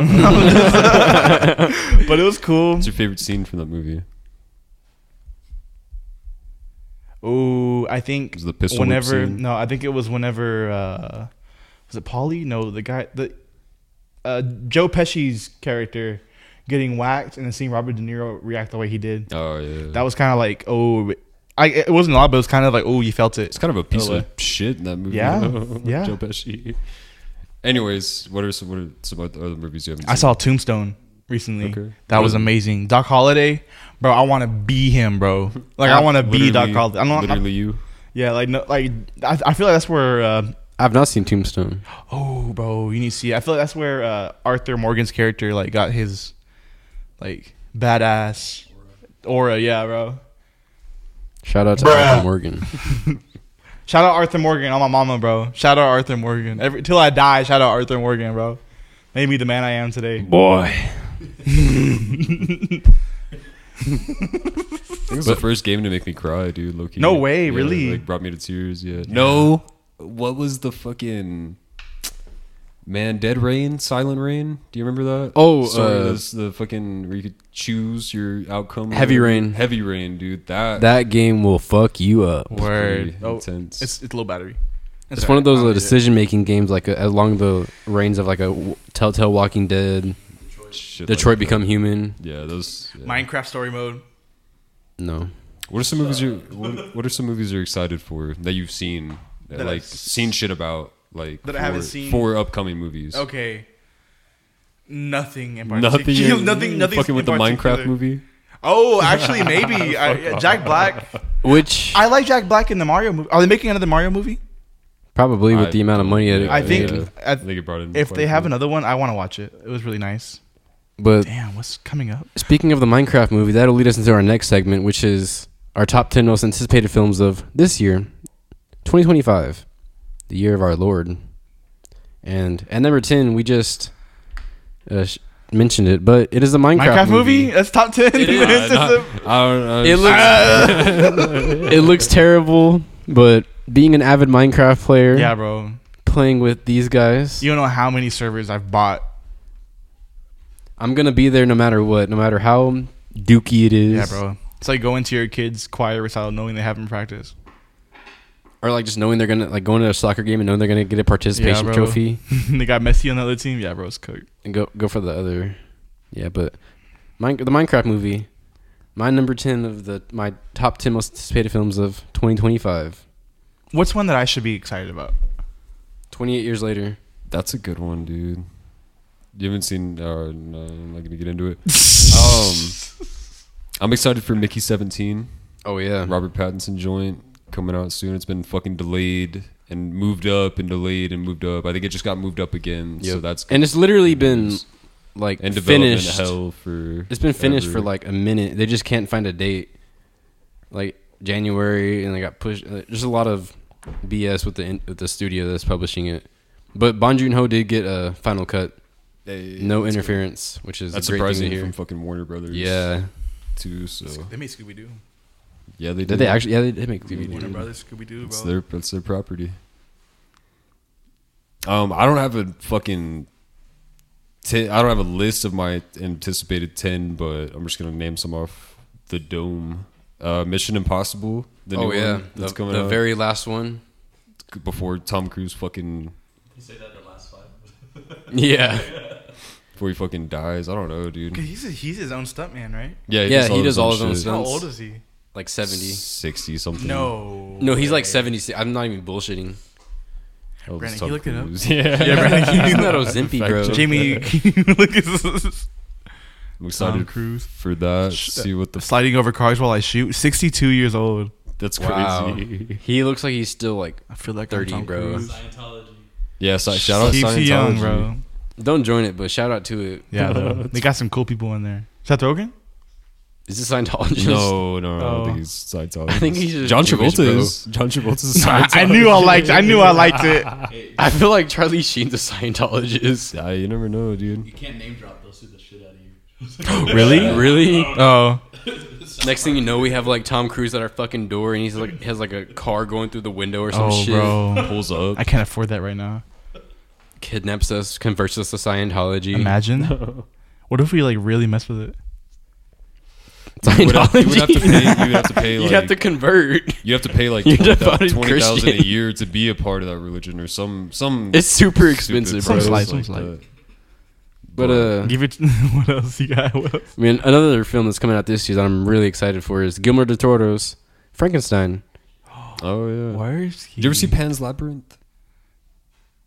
Speaker 2: But it was cool.
Speaker 1: What's your favorite scene from that movie?
Speaker 2: Oh, I think
Speaker 1: Was it the pistol whip
Speaker 2: whenever
Speaker 1: scene?
Speaker 2: no, I think it was whenever uh, was it Paulie? No, the guy the uh, Joe Pesci's character getting whacked and then seeing Robert De Niro react the way he did.
Speaker 1: Oh yeah,
Speaker 2: That was kind of like oh, I it wasn't a lot, but it was kind of like oh, you felt it.
Speaker 1: it's kind of a piece
Speaker 2: Oh,
Speaker 1: of shit in that movie.
Speaker 2: Yeah,
Speaker 1: though.
Speaker 2: yeah.
Speaker 1: Joe Pesci. Anyways, what are some what are some other movies you haven't seen?
Speaker 2: I saw Tombstone recently.
Speaker 1: Okay.
Speaker 2: That was amazing. Doc Holliday, bro. I want to be him, bro. Like I want to be Doc
Speaker 1: Literally-
Speaker 2: Holliday. I'm not.
Speaker 1: Literally
Speaker 2: I'm,
Speaker 1: you.
Speaker 2: yeah, like no, like I, I feel like that's where. Uh,
Speaker 3: I've not seen Tombstone.
Speaker 2: oh, bro, you need to see it. I feel like that's where uh, Arthur Morgan's character like got his like badass aura. Yeah, bro.
Speaker 3: Shout out to
Speaker 5: Bruh.
Speaker 3: Arthur Morgan.
Speaker 2: Shout out Arthur Morgan on my mama, bro. Shout out Arthur Morgan. Every till I die, shout out Arthur Morgan, bro. Made me the man I am today.
Speaker 3: Boy.
Speaker 1: I think it was the first game to make me cry, dude. Low-key.
Speaker 2: No way,
Speaker 1: Yeah,
Speaker 2: really?
Speaker 1: Like brought me to tears. Yeah. No. What was the fucking man? Dead Rain, Silent Rain. Do you remember that?
Speaker 3: Oh,
Speaker 1: Sorry,
Speaker 3: uh,
Speaker 1: this the fucking where you could choose your outcome. or
Speaker 3: Heavy
Speaker 1: whatever.
Speaker 3: Rain.
Speaker 1: Heavy Rain, dude. That
Speaker 3: That game will fuck you up.
Speaker 1: was
Speaker 2: Word.
Speaker 1: pretty
Speaker 2: Oh,
Speaker 1: intense.
Speaker 2: It's it's low battery.
Speaker 3: It's one of those uh,
Speaker 2: decisions.
Speaker 3: decision-making games, like uh, along the reigns of like a w- Telltale Walking Dead,
Speaker 1: Shit
Speaker 3: Detroit
Speaker 1: like
Speaker 3: Become
Speaker 1: that.
Speaker 3: Human.
Speaker 1: Yeah, those. Yeah.
Speaker 2: Minecraft story mode.
Speaker 3: No,
Speaker 1: What are some movies you? What, what are some movies you're excited for that you've seen? That,
Speaker 2: That
Speaker 1: like
Speaker 2: I've s-
Speaker 1: seen shit about like
Speaker 2: That I
Speaker 1: for,
Speaker 2: haven't seen?
Speaker 1: for upcoming movies.
Speaker 2: Okay. Nothing in
Speaker 1: Nothing.
Speaker 2: particular. Nothing. Nothing.
Speaker 1: Fucking with the Minecraft movie.
Speaker 2: Oh, actually, maybe I, Jack Black.
Speaker 3: which
Speaker 2: I like Jack Black in the Mario movie. Are they making another Mario movie?
Speaker 3: probably with
Speaker 1: I-
Speaker 3: the amount of money that it,
Speaker 2: I think
Speaker 1: Yeah.
Speaker 2: I-
Speaker 1: I think it brought in.
Speaker 2: if
Speaker 1: quite
Speaker 2: they
Speaker 1: a
Speaker 2: have
Speaker 1: few.
Speaker 2: another one, I want to watch it. It was really nice.
Speaker 3: But
Speaker 2: Damn, what's coming up?
Speaker 3: speaking of the Minecraft movie, that'll lead us into our next segment, which is our top ten most anticipated films of this year, twenty twenty-five, the year of our Lord. And at number ten, we just uh, sh- mentioned it, but it is a Minecraft,
Speaker 2: Minecraft movie? That's top ten.
Speaker 3: It is.
Speaker 2: It's just a-
Speaker 1: I don't know.
Speaker 3: It looks it looks terrible, but being an avid Minecraft player,
Speaker 2: yeah, bro.
Speaker 3: playing with these guys,
Speaker 2: You don't know how many servers I've bought.
Speaker 3: I'm gonna be there no matter what, no matter how dookie it is.
Speaker 2: Yeah, bro. It's like going to your kid's choir recital knowing they haven't practiced.
Speaker 3: Or like just knowing they're gonna like going to a soccer game and knowing they're gonna get a participation
Speaker 2: bro.
Speaker 3: trophy
Speaker 2: They got Messi on the other team. Yeah, bro, it's cooked.
Speaker 3: and go go for the other. Yeah, but Mine, the Minecraft movie, my number ten of the my top ten most anticipated films of twenty twenty-five.
Speaker 2: What's one that I should be excited about?
Speaker 3: twenty-eight years later.
Speaker 1: That's a good one, dude. You haven't seen? Uh, no, I'm not gonna get into it. um, I'm excited for Mickey seventeen,
Speaker 3: Oh yeah,
Speaker 1: Robert Pattinson joint coming out soon. It's been fucking delayed and moved up and delayed and moved up. I think it just got moved up again. So
Speaker 3: Yep.
Speaker 1: that's
Speaker 3: and it's literally
Speaker 1: good
Speaker 3: been
Speaker 1: news.
Speaker 3: like
Speaker 1: and development
Speaker 3: finished.
Speaker 1: hell for.
Speaker 3: It's been finished
Speaker 1: ever.
Speaker 3: for like a minute. They just can't find a date. Like January, and they got pushed. uh, There's a lot of B S with the in, with the studio that's publishing it. But Bong Joon Ho did get a final cut,
Speaker 1: Hey,
Speaker 3: no
Speaker 1: that's
Speaker 3: interference, which is
Speaker 1: good. That's
Speaker 3: a great thing to
Speaker 1: surprising
Speaker 3: hear.
Speaker 1: from fucking Warner Brothers.
Speaker 3: Yeah,
Speaker 1: Too. So
Speaker 2: They made Scooby Doo.
Speaker 1: yeah, they did.
Speaker 3: did they actually? Yeah, they did make
Speaker 1: Warner
Speaker 3: Scooby
Speaker 2: Warner
Speaker 3: Doo.
Speaker 2: Brothers, Scooby Doo,
Speaker 1: It's
Speaker 2: bro.
Speaker 1: their it's their property. Um, I don't have a fucking. Ten, I don't have a list of my anticipated ten, but I'm just gonna name some off the dome. Uh, Mission Impossible. The
Speaker 3: Oh
Speaker 1: new
Speaker 3: yeah,
Speaker 1: one that's
Speaker 3: the,
Speaker 1: coming
Speaker 3: the
Speaker 1: out
Speaker 3: very last one.
Speaker 1: before Tom Cruise fucking
Speaker 4: You say that the last five.
Speaker 3: Yeah,
Speaker 1: before he fucking dies. I don't know, dude.
Speaker 2: He's a, he's his own stuntman, right?
Speaker 1: Yeah,
Speaker 3: Yeah, he
Speaker 1: his
Speaker 3: does all his own
Speaker 1: shit.
Speaker 3: stuff.
Speaker 2: How
Speaker 3: Stunts.
Speaker 2: old is he?
Speaker 3: like seventy.
Speaker 1: sixty something.
Speaker 2: No.
Speaker 3: No, he's like
Speaker 2: way.
Speaker 3: seventy. I'm not even bullshitting.
Speaker 1: Oh,
Speaker 2: Brandon,
Speaker 1: it's
Speaker 2: can you
Speaker 1: Tom
Speaker 2: look it up?
Speaker 1: Cruise. Yeah,
Speaker 2: Yeah, Brandon, can you
Speaker 3: He's not Ozempic, bro.
Speaker 2: Jamie, can you look at this?
Speaker 1: I'm excited
Speaker 2: Tom Cruise.
Speaker 1: for that. See what the f-
Speaker 2: Sliding over cars while I shoot. sixty-two years old.
Speaker 1: that's
Speaker 3: Wow.
Speaker 1: crazy.
Speaker 3: He looks like he's still like.
Speaker 2: I feel like
Speaker 3: thirty,
Speaker 2: I'm Tom
Speaker 3: bro.
Speaker 2: Cruise.
Speaker 4: Scientology.
Speaker 1: Yeah, so, shout out
Speaker 2: Keeps you
Speaker 1: Scientology.
Speaker 2: young, bro.
Speaker 3: Don't join it, but shout out to it.
Speaker 2: Yeah, though. They got some cool people in there. Seth Rogen?
Speaker 3: Is this Scientologist?
Speaker 1: No, no, no, I don't
Speaker 2: Oh.
Speaker 1: think he's Scientologist.
Speaker 3: I think he's just
Speaker 1: John
Speaker 3: Jewish,
Speaker 1: Travolta
Speaker 3: bro.
Speaker 1: is. John Travolta is a Scientologist.
Speaker 2: I knew I liked. I knew I liked it.
Speaker 3: I feel like Charlie Sheen's a Scientologist.
Speaker 1: Yeah, you never know, dude.
Speaker 4: You can't name drop. They'll sue the shit out of you.
Speaker 3: Really? Really?
Speaker 2: Oh,
Speaker 3: Next thing you know, we have like Tom Cruise at our fucking door, and he's like has like a car going through the window or some
Speaker 2: oh,
Speaker 3: shit.
Speaker 2: bro.
Speaker 1: Pulls up.
Speaker 2: I can't afford that right now.
Speaker 3: Kidnaps us, converts us to Scientology.
Speaker 2: Imagine. What if we like really mess with it?
Speaker 1: You would, have, you would have to
Speaker 3: Scientology.
Speaker 1: pay. You would have to pay. Like,
Speaker 3: You'd have to convert.
Speaker 1: you have to pay like
Speaker 3: You're
Speaker 1: twenty
Speaker 3: devoted
Speaker 1: thousand a
Speaker 3: Christian.
Speaker 1: year to be a part of that religion or some some.
Speaker 3: It's super
Speaker 1: stupid
Speaker 3: expensive,
Speaker 2: Some
Speaker 3: bro.
Speaker 1: price
Speaker 2: slight, some
Speaker 1: like
Speaker 2: slight.
Speaker 1: that.
Speaker 3: But uh,
Speaker 2: Give it. What else you got? What else?
Speaker 3: I mean, another film that's coming out this year that I'm really excited for is Guillermo del Toro's Frankenstein.
Speaker 1: Oh yeah.
Speaker 2: Where's he?
Speaker 1: Did you ever see Pan's Labyrinth?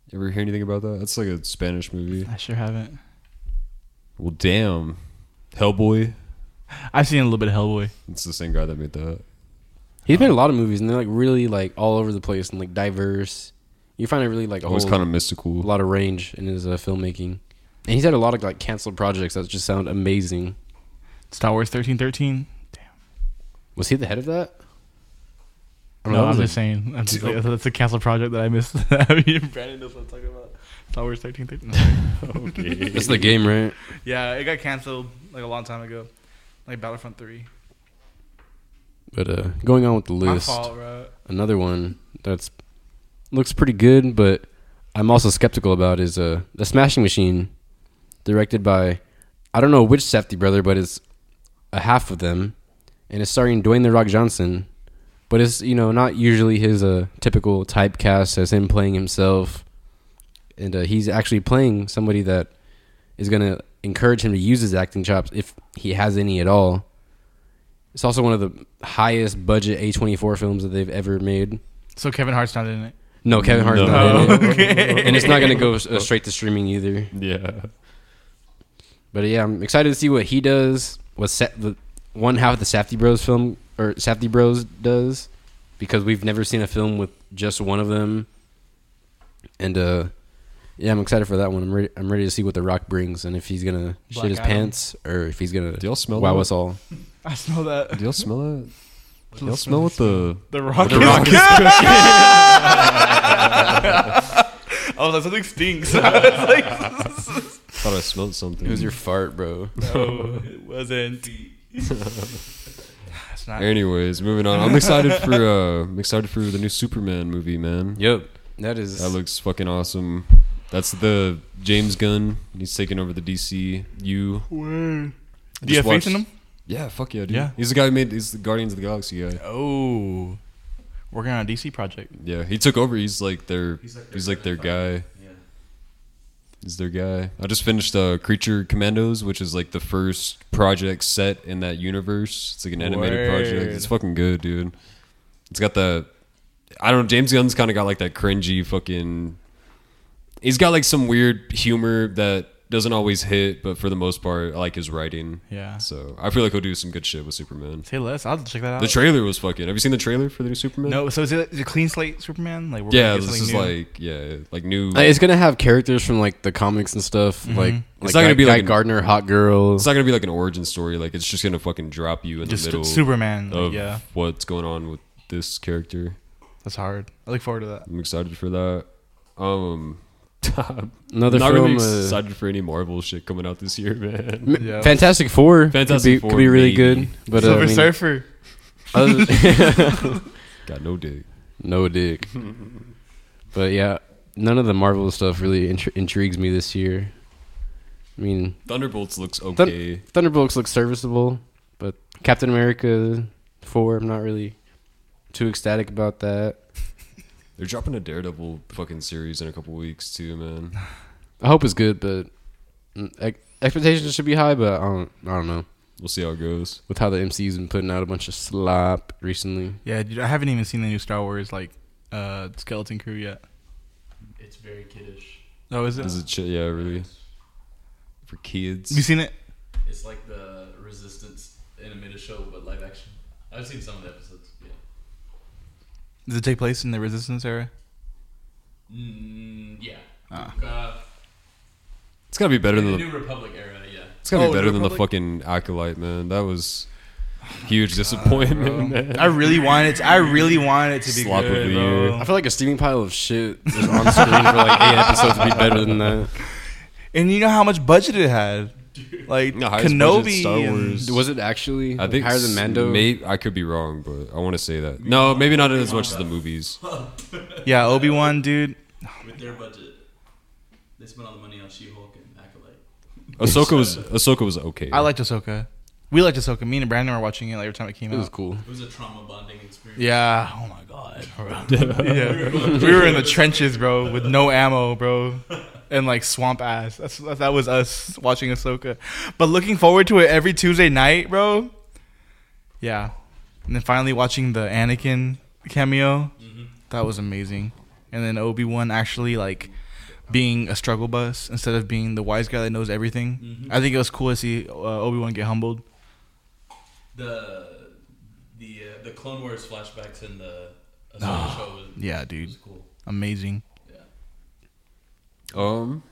Speaker 1: You ever hear anything about that? That's like a Spanish movie.
Speaker 2: I sure haven't.
Speaker 1: Well, damn. Hellboy.
Speaker 2: I've seen a little bit of Hellboy.
Speaker 1: It's the same guy that made that.
Speaker 3: He's made a lot of movies, and they're like really like all over the place and like diverse. You find it really like a
Speaker 1: Always
Speaker 3: whole
Speaker 1: kind of mystical.
Speaker 3: a lot of range in his uh, filmmaking, and he's had a lot of like canceled projects that just sound amazing.
Speaker 2: Star Wars thirteen thirteen. Damn.
Speaker 3: Was he the head of that? I don't
Speaker 2: No,
Speaker 3: know,
Speaker 2: I'm
Speaker 3: it was
Speaker 2: just saying. I'm just like, that's a canceled project that I missed. I mean, Brandon knows what I'm talking about. Star Wars thirteen thirteen.
Speaker 1: Okay.
Speaker 3: like- That's the game, right?
Speaker 2: Yeah, it got canceled like a long time ago. Like Battlefront three.
Speaker 3: But uh, going on with the
Speaker 2: My
Speaker 3: list,
Speaker 2: fault, bro.
Speaker 3: another one that's looks pretty good, but I'm also skeptical about is uh, the Smashing Machine, directed by I don't know which Safdie brother, but it's a half of them, and it's starring Dwayne the Rock Johnson. But it's, you know, not usually his uh, typical typecast as him playing himself. And uh, he's actually playing somebody that is going to encourage him to use his acting chops if he has any at all. It's also one of the highest budget A twenty-four films that they've ever made.
Speaker 2: So Kevin Hart's not in it.
Speaker 3: No, Kevin Hart's
Speaker 1: No.
Speaker 3: not in it.
Speaker 2: Okay.
Speaker 3: And it's not going to go uh, straight to streaming either.
Speaker 1: Yeah.
Speaker 3: But yeah, I'm excited to see what he does. What Sa- the one half of the Safdie Bros film or Safdie Bros does, because we've never seen a film with just one of them. And uh, yeah, I'm excited for that one. I'm ready. I'm ready to see what The Rock brings, and if he's gonna
Speaker 2: Black
Speaker 3: shit his
Speaker 2: Adam.
Speaker 3: pants or if he's gonna
Speaker 1: Do y'all smell
Speaker 3: wow
Speaker 1: that?
Speaker 3: us all.
Speaker 2: I smell that.
Speaker 1: Do y'all smell that? Do y'all smell what the...
Speaker 2: The Rock.
Speaker 1: The
Speaker 2: is
Speaker 1: Rock is
Speaker 2: Oh, that something stinks. I was like,
Speaker 1: thought I smelled something.
Speaker 3: It was your fart, bro.
Speaker 2: no, it wasn't. It's not.
Speaker 1: Anyways, moving on. I'm excited for uh, I'm excited for the new Superman movie, man.
Speaker 3: Yep, that is.
Speaker 1: That looks fucking awesome. That's the James Gunn. He's taking over the D C U.
Speaker 2: Word.
Speaker 1: I
Speaker 2: Do you
Speaker 1: just
Speaker 2: have faith in
Speaker 1: watched-
Speaker 2: him?
Speaker 1: Yeah, fuck yeah, dude.
Speaker 2: Yeah.
Speaker 1: He's the guy who made. He's the Guardians of the Galaxy guy.
Speaker 2: Oh, working on a D C project.
Speaker 1: Yeah, he took over. He's like their.
Speaker 4: He's like their
Speaker 1: He's like their
Speaker 4: certified-
Speaker 1: guy. He's their guy. I just finished uh, Creature Commandos, which is like the first project set in that universe. It's like an animated project.
Speaker 2: Word.
Speaker 1: It's fucking good, dude. It's got the, I don't know, James Gunn's kind of got like that cringy fucking, he's got like some weird humor that doesn't always hit, but for the most part, I like his writing.
Speaker 2: Yeah.
Speaker 1: So I feel like he'll do some good shit with Superman.
Speaker 2: Say less. I'll check that out.
Speaker 1: The trailer was fucking, have you seen the trailer for the new Superman?
Speaker 2: No, so is it, is it clean slate Superman? Like we're
Speaker 1: Yeah,
Speaker 2: gonna get
Speaker 1: this is
Speaker 2: something new?
Speaker 1: like, yeah, like new.
Speaker 3: Uh, It's gonna have characters from like the comics and stuff.
Speaker 2: Mhm.
Speaker 3: Like
Speaker 1: It's
Speaker 3: like
Speaker 1: not gonna
Speaker 3: Guy-
Speaker 1: be
Speaker 3: Guy
Speaker 1: like an-
Speaker 3: Gardner, Hot Girl.
Speaker 1: It's not gonna be like an origin story. Like it's just gonna fucking drop you in
Speaker 2: just
Speaker 1: the middle
Speaker 2: Superman.
Speaker 1: of
Speaker 2: yeah,
Speaker 1: what's going on with this character.
Speaker 2: that's hard. I look forward to that.
Speaker 1: I'm excited for that. Um,
Speaker 3: Another
Speaker 1: not
Speaker 3: film.
Speaker 1: really
Speaker 3: uh,
Speaker 1: excited for any Marvel shit coming out this year, man.
Speaker 3: M-
Speaker 2: Yeah.
Speaker 3: Fantastic Four.
Speaker 1: Fantastic
Speaker 3: could be,
Speaker 1: Four,
Speaker 3: could be really
Speaker 1: maybe.
Speaker 3: good. But uh,
Speaker 2: Silver
Speaker 3: I mean,
Speaker 2: Surfer.
Speaker 3: other-
Speaker 1: Got no dick.
Speaker 3: no dick. But yeah, none of the Marvel stuff really intri- intrigues me this year. I mean,
Speaker 1: Thunderbolts looks okay.
Speaker 3: Thunderbolts look serviceable, but Captain America four, I'm not really too ecstatic about that.
Speaker 1: They're dropping a Daredevil fucking series in a couple weeks too, man.
Speaker 3: I hope it's good, but mm, ex- expectations should be high. But I don't, I don't know.
Speaker 1: We'll see how it goes.
Speaker 3: With how the M C U's been putting out a bunch of slop recently.
Speaker 2: Yeah, dude, I haven't even seen the new Star Wars like uh Skeleton Crew yet.
Speaker 4: It's very kiddish.
Speaker 2: Oh, is it?
Speaker 1: Is it shit? Yeah, really. For kids.
Speaker 2: Have you seen it?
Speaker 4: It's like the Resistance animated show, but live action. I've seen some of the episodes. Yeah.
Speaker 2: Does it take place in the Resistance era?
Speaker 4: Mm, yeah.
Speaker 2: Ah.
Speaker 4: Uh,
Speaker 1: It's gotta be better
Speaker 4: in
Speaker 1: than
Speaker 4: the
Speaker 1: the.
Speaker 4: New Republic era. Yeah.
Speaker 1: It's gotta
Speaker 2: Oh,
Speaker 1: be
Speaker 2: the
Speaker 1: better than the
Speaker 2: Republic?
Speaker 1: fucking Acolyte, man. That was huge disappointment, man.
Speaker 2: I really wanted. To, I really wanted it to be
Speaker 1: Slop of
Speaker 2: good,
Speaker 1: the
Speaker 2: bro.
Speaker 1: year.
Speaker 3: I feel like a steaming pile of shit just on screen for like eight episodes would be better than that.
Speaker 2: And you know how much budget it had? Like
Speaker 1: The highest budget
Speaker 2: Kenobi.
Speaker 1: Star
Speaker 2: and-
Speaker 1: Wars.
Speaker 3: Was it actually
Speaker 1: I think
Speaker 3: higher than Mando?
Speaker 1: May, I could be wrong, but I want to say that. No, maybe not as much as the movies.
Speaker 2: Yeah, Obi Wan, dude.
Speaker 4: With their budget, they spent all the money on She-Hulk and Acolyte.
Speaker 1: Ahsoka was Ahsoka was okay.
Speaker 2: I liked Ahsoka. We liked Ahsoka. Me and Brandon were watching it like, every time it came
Speaker 3: It was
Speaker 2: out.
Speaker 3: cool.
Speaker 4: It was a trauma bonding experience.
Speaker 2: Yeah. Oh my god. yeah. We were in the trenches, bro, with no ammo, bro, and like swamp ass. That's that was us watching Ahsoka. But looking forward to it every Tuesday night, bro. Yeah. And then finally watching the Anakin cameo.
Speaker 4: Mm-hmm.
Speaker 2: That was amazing. And then Obi-Wan actually like being a struggle bus instead of being the wise guy that knows everything.
Speaker 4: Mhm.
Speaker 2: I think it was cool to see uh, Obi-Wan get humbled.
Speaker 4: The the uh, the Clone Wars flashbacks in the Ahsoka
Speaker 2: Oh,
Speaker 4: show was,
Speaker 2: Yeah, dude.
Speaker 4: was cool.
Speaker 2: Amazing.
Speaker 1: Um,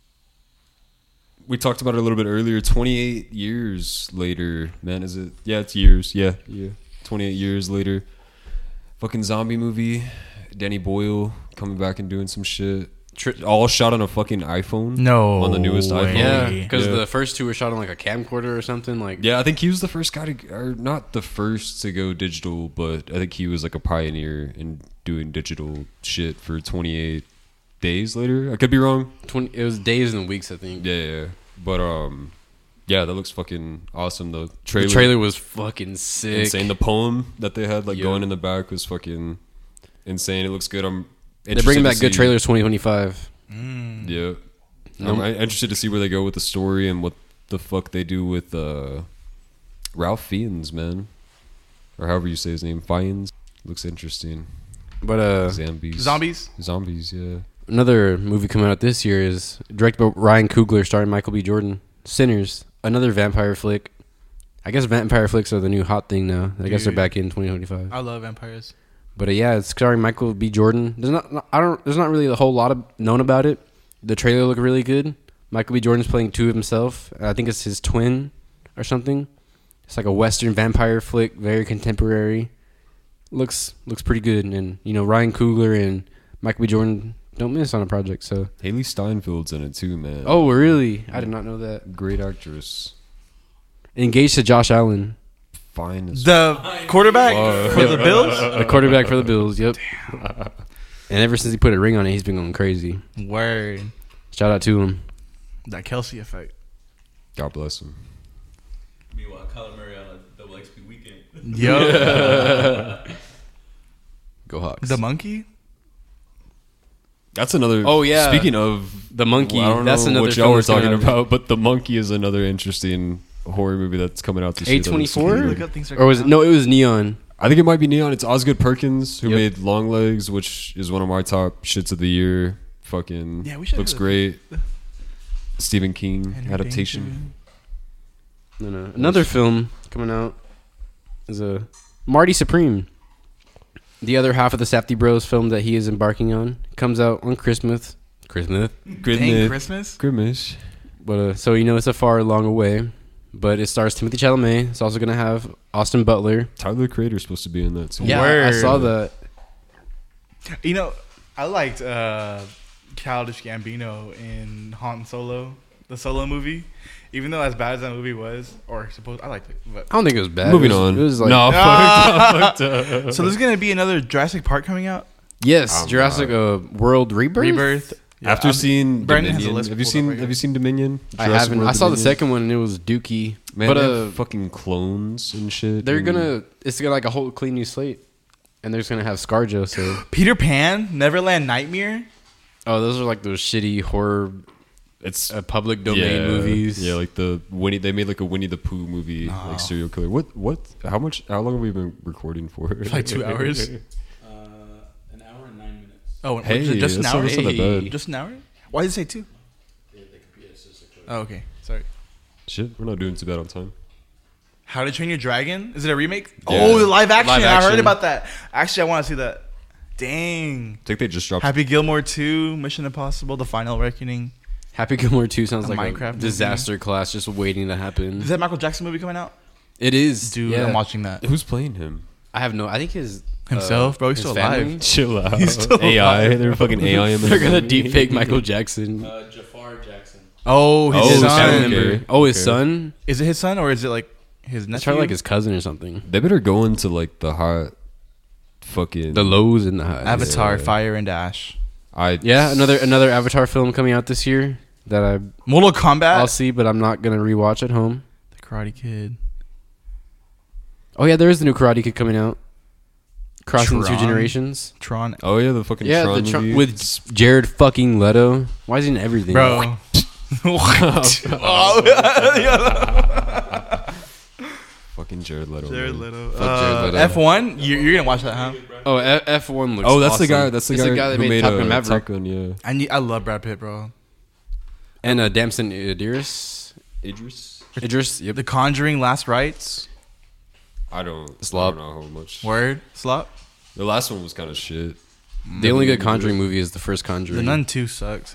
Speaker 1: we talked about it a little bit earlier. twenty-eight years later, man, is it? Yeah, it's years. Yeah, yeah. twenty-eight years later, fucking zombie movie. Danny Boyle coming back and doing some shit. Tri- all shot on a fucking iPhone.
Speaker 2: No
Speaker 1: on the newest
Speaker 2: way.
Speaker 1: iPhone.
Speaker 3: Yeah,
Speaker 2: Yeah.
Speaker 3: because
Speaker 1: Yeah.
Speaker 3: the first two were shot on like a camcorder or something. Like,
Speaker 1: Yeah, I think he was the first guy to, or not the first to go digital, but I think he was like a pioneer in doing digital shit for twenty-eight days later. I could be wrong.
Speaker 3: twenty, it was days and weeks, I think.
Speaker 1: Yeah, yeah. But um, yeah, that looks fucking awesome. The trailer,
Speaker 3: The trailer was fucking sick.
Speaker 1: insane. The poem that they had like
Speaker 3: Yeah.
Speaker 1: going in the back was fucking insane. It looks good. I'm.
Speaker 3: They're bringing
Speaker 1: interested to
Speaker 3: back good
Speaker 1: see-
Speaker 3: trailers twenty twenty-five.
Speaker 2: Mm.
Speaker 1: Yeah,
Speaker 3: No.
Speaker 1: I'm I'm interested to see where they go with the story and what the fuck they do with uh, Ralph Fiennes, man, or however you say his name, Fiennes. Looks interesting.
Speaker 3: But uh,
Speaker 1: Zombies.
Speaker 2: Zombies.
Speaker 1: Zombies. Yeah.
Speaker 3: another movie coming out this year is directed by Ryan Coogler, starring Michael B. Jordan. Sinners, another vampire flick. I guess vampire flicks are the new hot thing now. I guess they're
Speaker 2: Dude.
Speaker 3: back in twenty twenty-five.
Speaker 2: I love vampires.
Speaker 3: But uh, yeah, it's starring Michael B. Jordan. There's not, I don't. There's not really a whole lot of known about it. The trailer looked really good. Michael B. Jordan's playing two of himself. I think it's his twin or something. It's like a Western vampire flick, very contemporary. Looks looks pretty good, and you know Ryan Coogler and Michael B. Jordan don't miss on a project. So,
Speaker 1: Haley Steinfeld's in it too, man.
Speaker 3: oh really? I did not know that.
Speaker 1: great actress.
Speaker 3: Engaged to Josh Allen,
Speaker 1: Fine as
Speaker 2: The quarterback
Speaker 1: Fuck.
Speaker 2: for the Bills.
Speaker 3: the quarterback for the Bills. Yep. And ever since he put a ring on it, he's been going crazy.
Speaker 2: Word.
Speaker 3: Shout out to him.
Speaker 2: That Kelsey effect.
Speaker 1: God bless him.
Speaker 4: Meanwhile, Kyler Murray on a double X P weekend.
Speaker 2: Yo.
Speaker 3: Go Hawks.
Speaker 2: The monkey.
Speaker 1: That's another.
Speaker 3: Oh, yeah.
Speaker 1: Speaking of
Speaker 3: The Monkey.
Speaker 1: well, I don't
Speaker 3: That's
Speaker 1: know
Speaker 3: another
Speaker 1: what
Speaker 3: film
Speaker 1: y'all were
Speaker 3: that's coming
Speaker 1: talking
Speaker 3: out.
Speaker 1: about, but The Monkey is another interesting horror movie that's coming out this year. that looks
Speaker 3: A twenty-four?
Speaker 1: weird.
Speaker 2: Look up things are
Speaker 3: Or was it?
Speaker 2: coming out.
Speaker 3: No, it was Neon.
Speaker 1: I think it might be Neon. It's Osgood Perkins who
Speaker 3: Yep.
Speaker 1: made Long Legs, which is one of my top shits of the year. Fucking
Speaker 2: Yeah, we should
Speaker 1: looks
Speaker 2: do
Speaker 1: great. Stephen King
Speaker 2: Henry
Speaker 1: adaptation.
Speaker 3: No, no. Another film coming out is a Marty Supreme. The other half of the Safdie Bros film that he is embarking on comes out on Christmas. Christmas.
Speaker 2: Dang,
Speaker 1: Grimace.
Speaker 2: Christmas.
Speaker 1: Grimace.
Speaker 3: But uh, so you know it's a far long away. But it stars Timothy Chalamet. It's also gonna have Austin Butler.
Speaker 1: Tyler the Creator's supposed to be in that too.
Speaker 3: Yeah, I
Speaker 2: Word.
Speaker 3: saw that.
Speaker 2: You know, I liked uh, Childish Gambino in Han Solo, the Solo movie. Even though as bad as that movie was, or supposed, I liked it. But
Speaker 3: I don't think it was bad.
Speaker 1: Moving
Speaker 3: it was,
Speaker 1: on.
Speaker 3: It was like
Speaker 1: no,
Speaker 2: Ah!
Speaker 1: fucked up, fucked up.
Speaker 2: so there's gonna be another Jurassic Park coming out.
Speaker 3: yes,
Speaker 1: I'm
Speaker 3: Jurassic uh, World Rebirth.
Speaker 2: Rebirth. Yeah,
Speaker 1: After
Speaker 2: I'm-
Speaker 1: seeing
Speaker 2: Brandon has a
Speaker 1: Dominion,
Speaker 2: list
Speaker 1: have you
Speaker 2: pulled up
Speaker 1: seen?
Speaker 2: right here.
Speaker 1: Have you seen Dominion?
Speaker 3: I
Speaker 1: Jurassic
Speaker 3: haven't.
Speaker 1: World
Speaker 3: I saw the
Speaker 1: Dominion?
Speaker 3: second one and it was dookie.
Speaker 1: Man,
Speaker 3: but
Speaker 1: they
Speaker 3: uh,
Speaker 1: have fucking clones and shit.
Speaker 3: they're
Speaker 1: and-
Speaker 3: gonna. It's gonna like a whole clean new slate, and they're just gonna have ScarJo. So
Speaker 2: Peter Pan, Neverland Nightmare.
Speaker 3: oh, those are like those shitty horror
Speaker 1: It's
Speaker 3: uh, public domain
Speaker 1: yeah,
Speaker 3: movies.
Speaker 1: Yeah, like the Winnie. They made like a Winnie the Pooh movie,
Speaker 2: Oh.
Speaker 1: like serial killer. What? What? How much? How long have we been recording for?
Speaker 2: Like two hours.
Speaker 4: Uh, an hour and nine minutes.
Speaker 2: Oh,
Speaker 1: Hey,
Speaker 2: just, just an
Speaker 1: that's
Speaker 2: hour.
Speaker 1: not- that's not that
Speaker 3: Hey.
Speaker 1: bad.
Speaker 2: Just an hour. Why did it say two? Oh, okay. Sorry.
Speaker 1: Shit, we're not doing too bad on time.
Speaker 2: How to Train Your Dragon? Is it a remake?
Speaker 1: Yeah.
Speaker 2: Oh, the live action.
Speaker 3: Live
Speaker 2: I heard
Speaker 3: action.
Speaker 2: about that. Actually, I want to see that. Dang.
Speaker 1: I think they just dropped.
Speaker 2: Happy Gilmore two, Mission Impossible, The Final Reckoning.
Speaker 3: Happy Gilmore two sounds
Speaker 2: A
Speaker 3: like
Speaker 2: Minecraft
Speaker 3: a
Speaker 2: movie.
Speaker 3: disaster class just waiting to happen.
Speaker 2: Is that Michael Jackson movie coming out?
Speaker 3: It is,
Speaker 2: Dude,
Speaker 3: yeah.
Speaker 2: I'm watching that.
Speaker 1: Who's playing him?
Speaker 3: I have no. I think his
Speaker 2: Himself,
Speaker 3: uh,
Speaker 2: bro, he's
Speaker 3: his
Speaker 2: still
Speaker 3: family?
Speaker 2: alive.
Speaker 1: Chill out.
Speaker 2: He's still
Speaker 1: A I.
Speaker 2: alive,
Speaker 1: They're fucking A I. him in
Speaker 3: They're
Speaker 1: the
Speaker 3: gonna
Speaker 1: movie.
Speaker 3: deep fake Michael Jackson.
Speaker 4: Uh, Jafar Jackson.
Speaker 2: Oh, his
Speaker 1: Oh,
Speaker 3: His
Speaker 1: son.
Speaker 2: son.
Speaker 3: family
Speaker 1: okay.
Speaker 3: member. Oh, his
Speaker 1: Okay.
Speaker 3: son.
Speaker 2: Is it his son or is it like his
Speaker 3: It's
Speaker 2: nephew?
Speaker 3: probably like his cousin or something.
Speaker 1: They better go into like the hot, fucking
Speaker 3: The lows and the highs.
Speaker 2: Avatar,
Speaker 1: Yeah.
Speaker 2: Fire and Ash.
Speaker 1: I
Speaker 3: Yeah, another another Avatar film coming out this year that I
Speaker 2: Mortal Kombat.
Speaker 3: I'll see, but I'm not gonna rewatch at home.
Speaker 2: The Karate Kid.
Speaker 3: Oh yeah, there is the new Karate Kid coming out. Crossing the two
Speaker 2: Tron.
Speaker 3: generations.
Speaker 2: Tron.
Speaker 1: Oh yeah, the fucking
Speaker 3: Yeah,
Speaker 1: Tron
Speaker 3: the Tron-
Speaker 1: movie.
Speaker 3: with Jared fucking Leto. Why is he in everything?
Speaker 2: Bro. What? Oh, yeah.
Speaker 1: fucking Jared Leto.
Speaker 2: Jared
Speaker 1: man.
Speaker 2: Leto.
Speaker 3: Fuck Jared
Speaker 2: Uh,
Speaker 3: Leto.
Speaker 2: F one? You're, you're gonna watch that, huh?
Speaker 3: Oh, F one looks.
Speaker 1: Oh, that's the
Speaker 3: awesome.
Speaker 1: guy. That's the
Speaker 3: It's
Speaker 1: guy,
Speaker 3: that
Speaker 1: who made
Speaker 3: Top
Speaker 1: uh,
Speaker 3: Gun Maverick.
Speaker 1: Top Gun. Yeah.
Speaker 2: I need. I love Brad Pitt, bro.
Speaker 3: And uh, Damson Idris.
Speaker 1: Idris.
Speaker 3: Idris. Yep.
Speaker 2: The Conjuring: Last Rites.
Speaker 1: I don't.
Speaker 3: Slop.
Speaker 1: I don't know how much.
Speaker 2: Word. Slop.
Speaker 1: The last one was kind of shit.
Speaker 3: The only good Conjuring movie is the first Conjuring.
Speaker 2: The Nun two sucks.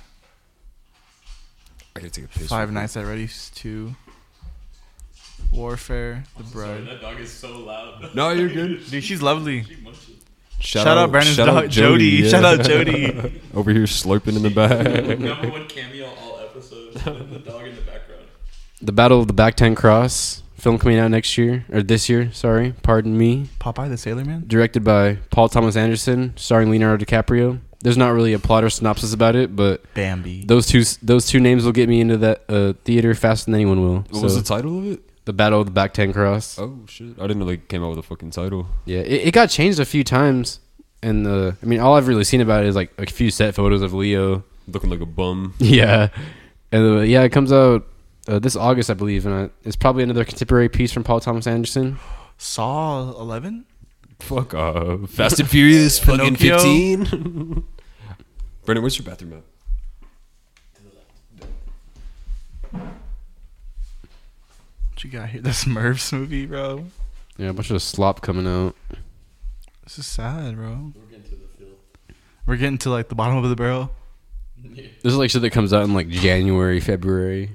Speaker 1: I gotta take a piss.
Speaker 2: Five
Speaker 1: real
Speaker 2: Nights at Freddy's two. Warfare. The Bride.
Speaker 4: That dog is so loud.
Speaker 1: quick. No, you're good.
Speaker 2: Dude, she's lovely.
Speaker 1: Shout,
Speaker 2: Shout out Brandon's dog, Jody.
Speaker 1: yeah.
Speaker 2: Shout out Jody.
Speaker 1: Over here slurping in the back.
Speaker 4: Number one cameo all episodes. The dog in the background.
Speaker 3: The Battle of the Back Ten Cross film coming out next year or this year. Sorry, pardon me.
Speaker 2: Popeye the Sailor Man.
Speaker 3: Directed by Paul Thomas Anderson, starring Leonardo DiCaprio. There's not really a plot or synopsis about it, but
Speaker 2: Bambi.
Speaker 3: those two those two names will get me into that uh, theater faster than anyone will.
Speaker 1: What
Speaker 3: So,
Speaker 1: was the title of it?
Speaker 3: The Battle of the Back Ten Cross.
Speaker 1: Oh shit! I didn't know they came out with a fucking title.
Speaker 3: Yeah, it, it got changed a few times, and uh, I mean, all I've really seen about it is like a few set photos of Leo.
Speaker 1: Looking like a bum.
Speaker 3: Yeah, and uh, yeah, it comes out uh, this August, I believe, and I, it's probably another contemporary piece from Paul Thomas Anderson.
Speaker 2: Saw eleven.
Speaker 1: Fuck off. Fast and Furious. fucking
Speaker 2: Pinocchio.
Speaker 1: fifteen. Brendan, where's your bathroom at?
Speaker 2: What you got here? The Smurfs movie, bro.
Speaker 3: Yeah, a bunch of slop coming out.
Speaker 2: This is sad, bro.
Speaker 4: We're getting to the field.
Speaker 2: We're getting to like the bottom of the barrel.
Speaker 3: This is like shit that comes out in like January, February.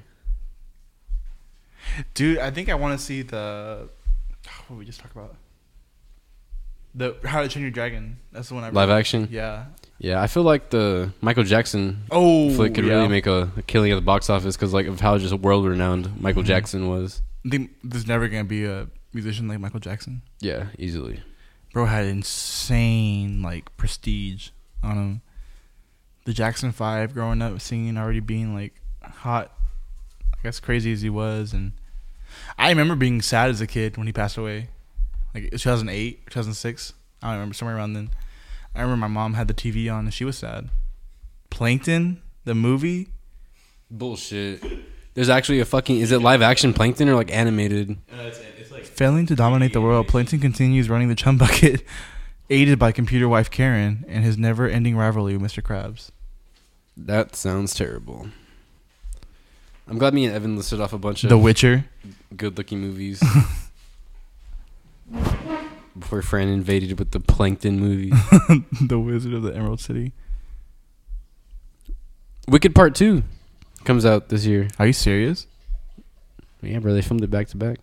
Speaker 2: Dude, I think I want to see the. What did we just talk about? The How to Train Your Dragon. That's the one I
Speaker 3: Live action.
Speaker 2: Yeah.
Speaker 3: Yeah, I feel like the Michael Jackson
Speaker 2: Oh,
Speaker 3: flick could
Speaker 2: yeah.
Speaker 3: really make a, a killing at the box office because like of how just world renowned Michael
Speaker 2: Mm-hmm.
Speaker 3: Jackson was.
Speaker 2: I think there's never gonna be a musician like Michael Jackson.
Speaker 3: Yeah, easily.
Speaker 2: Bro had insane like prestige on him. The Jackson Five, growing up singing, already being like hot, I guess crazy as he was, and I remember being sad as a kid when he passed away, like two thousand eight, two thousand six. I don't remember, somewhere around then. I remember my mom had the T V on and she was sad. Plankton, the movie.
Speaker 3: Bullshit. There's actually a fucking is it live action Plankton or like animated?
Speaker 4: Uh, it's, it's like
Speaker 2: Failing to dominate the world, Plankton continues running the chum bucket, aided by computer wife Karen and his never-ending rivalry with Mister Krabs.
Speaker 3: That sounds terrible. I'm glad me and Evan listed off a bunch of
Speaker 2: The Witcher.
Speaker 3: good-looking movies. Before Fran invaded with the Plankton movie.
Speaker 2: The Wizard of the Emerald City.
Speaker 3: Wicked Part two comes out this year.
Speaker 2: Are you serious?
Speaker 3: Yeah, bro, they filmed it back to back.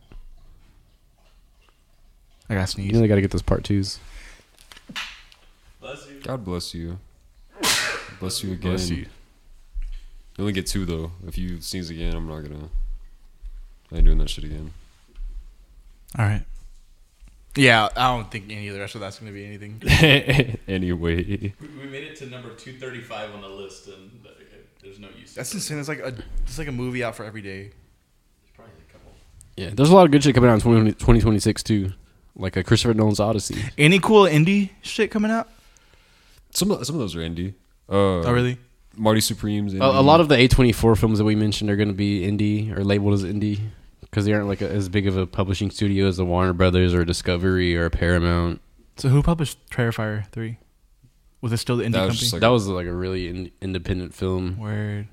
Speaker 2: I got
Speaker 3: You
Speaker 2: sneeze.
Speaker 3: know they got to get those part twos.
Speaker 4: bless you.
Speaker 1: God bless you. Bless you again.
Speaker 2: Bless you.
Speaker 1: You only get two though. If you sneeze again, I'm not gonna. I ain't doing that shit again.
Speaker 2: All right. Yeah, I don't think any of the rest of that's going to be anything.
Speaker 1: Anyway,
Speaker 4: We, we made it to number two thirty-five on the list, and uh, there's no use.
Speaker 2: That's insane. It's like a it's like a movie out for every day.
Speaker 4: There's probably a couple.
Speaker 3: Yeah, there's a lot of good shit coming out in twenty twenty-six too. Like a Christopher Nolan's Odyssey.
Speaker 2: Any cool indie shit coming out?
Speaker 1: some of, some of those are indie. Uh,
Speaker 2: Oh, really?
Speaker 1: Marty Supreme's indie.
Speaker 3: A, a lot of the A twenty-four films that we mentioned are going to be indie or labeled as indie because they aren't like a, as big of a publishing studio as the Warner Brothers or Discovery or Paramount.
Speaker 2: So who published Terrifier three? Was it still the indie
Speaker 1: That was
Speaker 2: company?
Speaker 1: just like-
Speaker 3: That was like a really in, independent film.
Speaker 2: Word.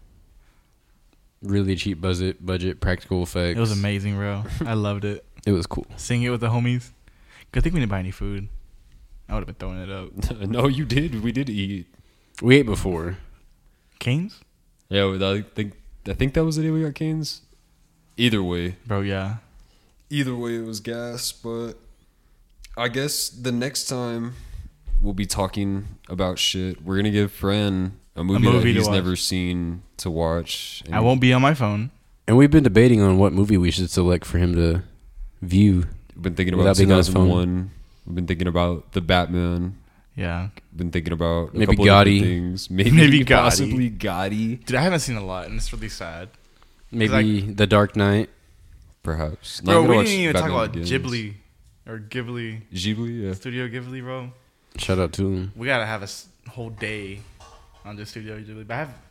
Speaker 3: Really cheap budget, budget practical effects.
Speaker 2: It was amazing, bro. I loved it.
Speaker 3: It was cool.
Speaker 2: Seeing it with the homies. Good thing we didn't buy any food. I would have been throwing it up.
Speaker 1: no, you did. We did eat.
Speaker 3: We ate before.
Speaker 2: Canes?
Speaker 1: Yeah, I think I think that was the day we got Canes. Either way,
Speaker 2: Bro, yeah.
Speaker 1: either way, it was gas. But I guess the next time we'll be talking about shit. We're gonna give Fran a movie,
Speaker 2: movie
Speaker 1: that
Speaker 2: to
Speaker 1: he's
Speaker 2: watch.
Speaker 1: never seen to watch. And
Speaker 2: I won't be on my phone.
Speaker 3: And we've been debating on what movie we should select for him to view.
Speaker 1: We've been thinking
Speaker 3: Without
Speaker 1: about
Speaker 3: being on his
Speaker 1: two thousand one. We've been thinking about the Batman.
Speaker 2: Yeah.
Speaker 1: Been thinking about a
Speaker 3: Maybe
Speaker 1: couple of different
Speaker 3: Gotti.
Speaker 1: things. Maybe,
Speaker 2: Maybe Gotti.
Speaker 1: possibly Gotti.
Speaker 2: Dude, I haven't seen a lot, and it's really sad.
Speaker 3: Maybe The Dark Knight.
Speaker 1: Perhaps.
Speaker 2: Bro,
Speaker 1: I'm
Speaker 2: we
Speaker 1: gonna
Speaker 2: didn't
Speaker 1: watch
Speaker 2: even talk
Speaker 1: Batman
Speaker 2: about
Speaker 1: Begins.
Speaker 2: Ghibli. Or Ghibli.
Speaker 1: Ghibli, yeah.
Speaker 2: Studio Ghibli, bro.
Speaker 3: Shout out to him.
Speaker 2: We gotta have a s- whole day on just Studio Ghibli. But I have,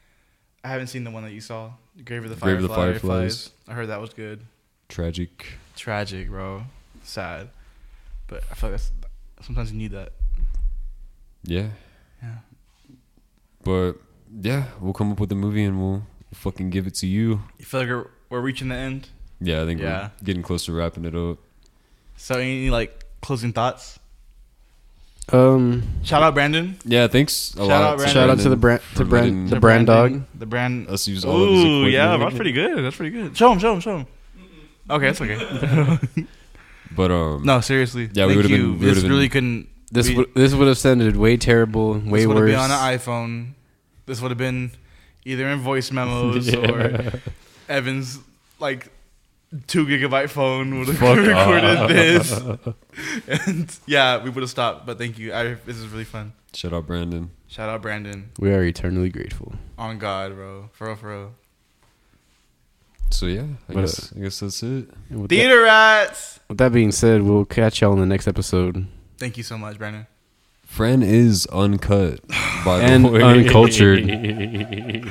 Speaker 2: I haven't seen the one that you saw, Grave of the
Speaker 1: Grave
Speaker 2: Fireflies.
Speaker 1: of the Fireflies.
Speaker 2: I heard that was good.
Speaker 1: Tragic.
Speaker 2: Tragic, bro. Sad. But I feel like that's, sometimes you need that.
Speaker 1: Yeah.
Speaker 2: Yeah.
Speaker 1: But yeah, we'll come up with a movie and we'll fucking give it to you.
Speaker 2: You feel like we're, we're reaching the end?
Speaker 1: Yeah, I think
Speaker 2: Yeah.
Speaker 1: we're getting close to wrapping it up.
Speaker 2: So any like closing thoughts?
Speaker 3: Um,
Speaker 2: Shout out Brandon.
Speaker 1: Yeah, thanks a
Speaker 2: Shout
Speaker 1: lot.
Speaker 2: out Brandon.
Speaker 3: shout out to the brand,
Speaker 1: for
Speaker 3: to brand,
Speaker 1: letting
Speaker 3: the brand dog.
Speaker 2: The brand.
Speaker 1: us use all of his
Speaker 2: Ooh,
Speaker 1: equipment.
Speaker 2: yeah, that's pretty good. That's pretty good. Show him, show him, show him. Okay, that's okay.
Speaker 1: But um,
Speaker 2: No, seriously.
Speaker 1: Yeah, we
Speaker 2: Thank
Speaker 1: would've
Speaker 2: you.
Speaker 1: been- we
Speaker 2: This
Speaker 1: would've
Speaker 2: really
Speaker 1: been-
Speaker 2: couldn't.
Speaker 3: This
Speaker 2: we-
Speaker 3: would this would have sounded way terrible, way
Speaker 2: this would have
Speaker 3: worse.
Speaker 2: been on an iPhone. This would have been either in voice memos or Evan's like two gigabyte phone would have recorded this. And yeah, we would have stopped. But thank you. I, this is really fun.
Speaker 1: shout out Brandon.
Speaker 2: Shout out Brandon.
Speaker 3: We are eternally grateful.
Speaker 2: On God, bro. For real, for real.
Speaker 1: So yeah, I
Speaker 3: But,
Speaker 1: guess I guess that's it.
Speaker 3: And with,
Speaker 2: Theater rats.
Speaker 3: that, with that being said, we'll catch y'all in the next episode.
Speaker 2: Thank you so much, Brandon.
Speaker 1: Fran is uncut, by
Speaker 3: And
Speaker 1: the way.
Speaker 3: uncultured.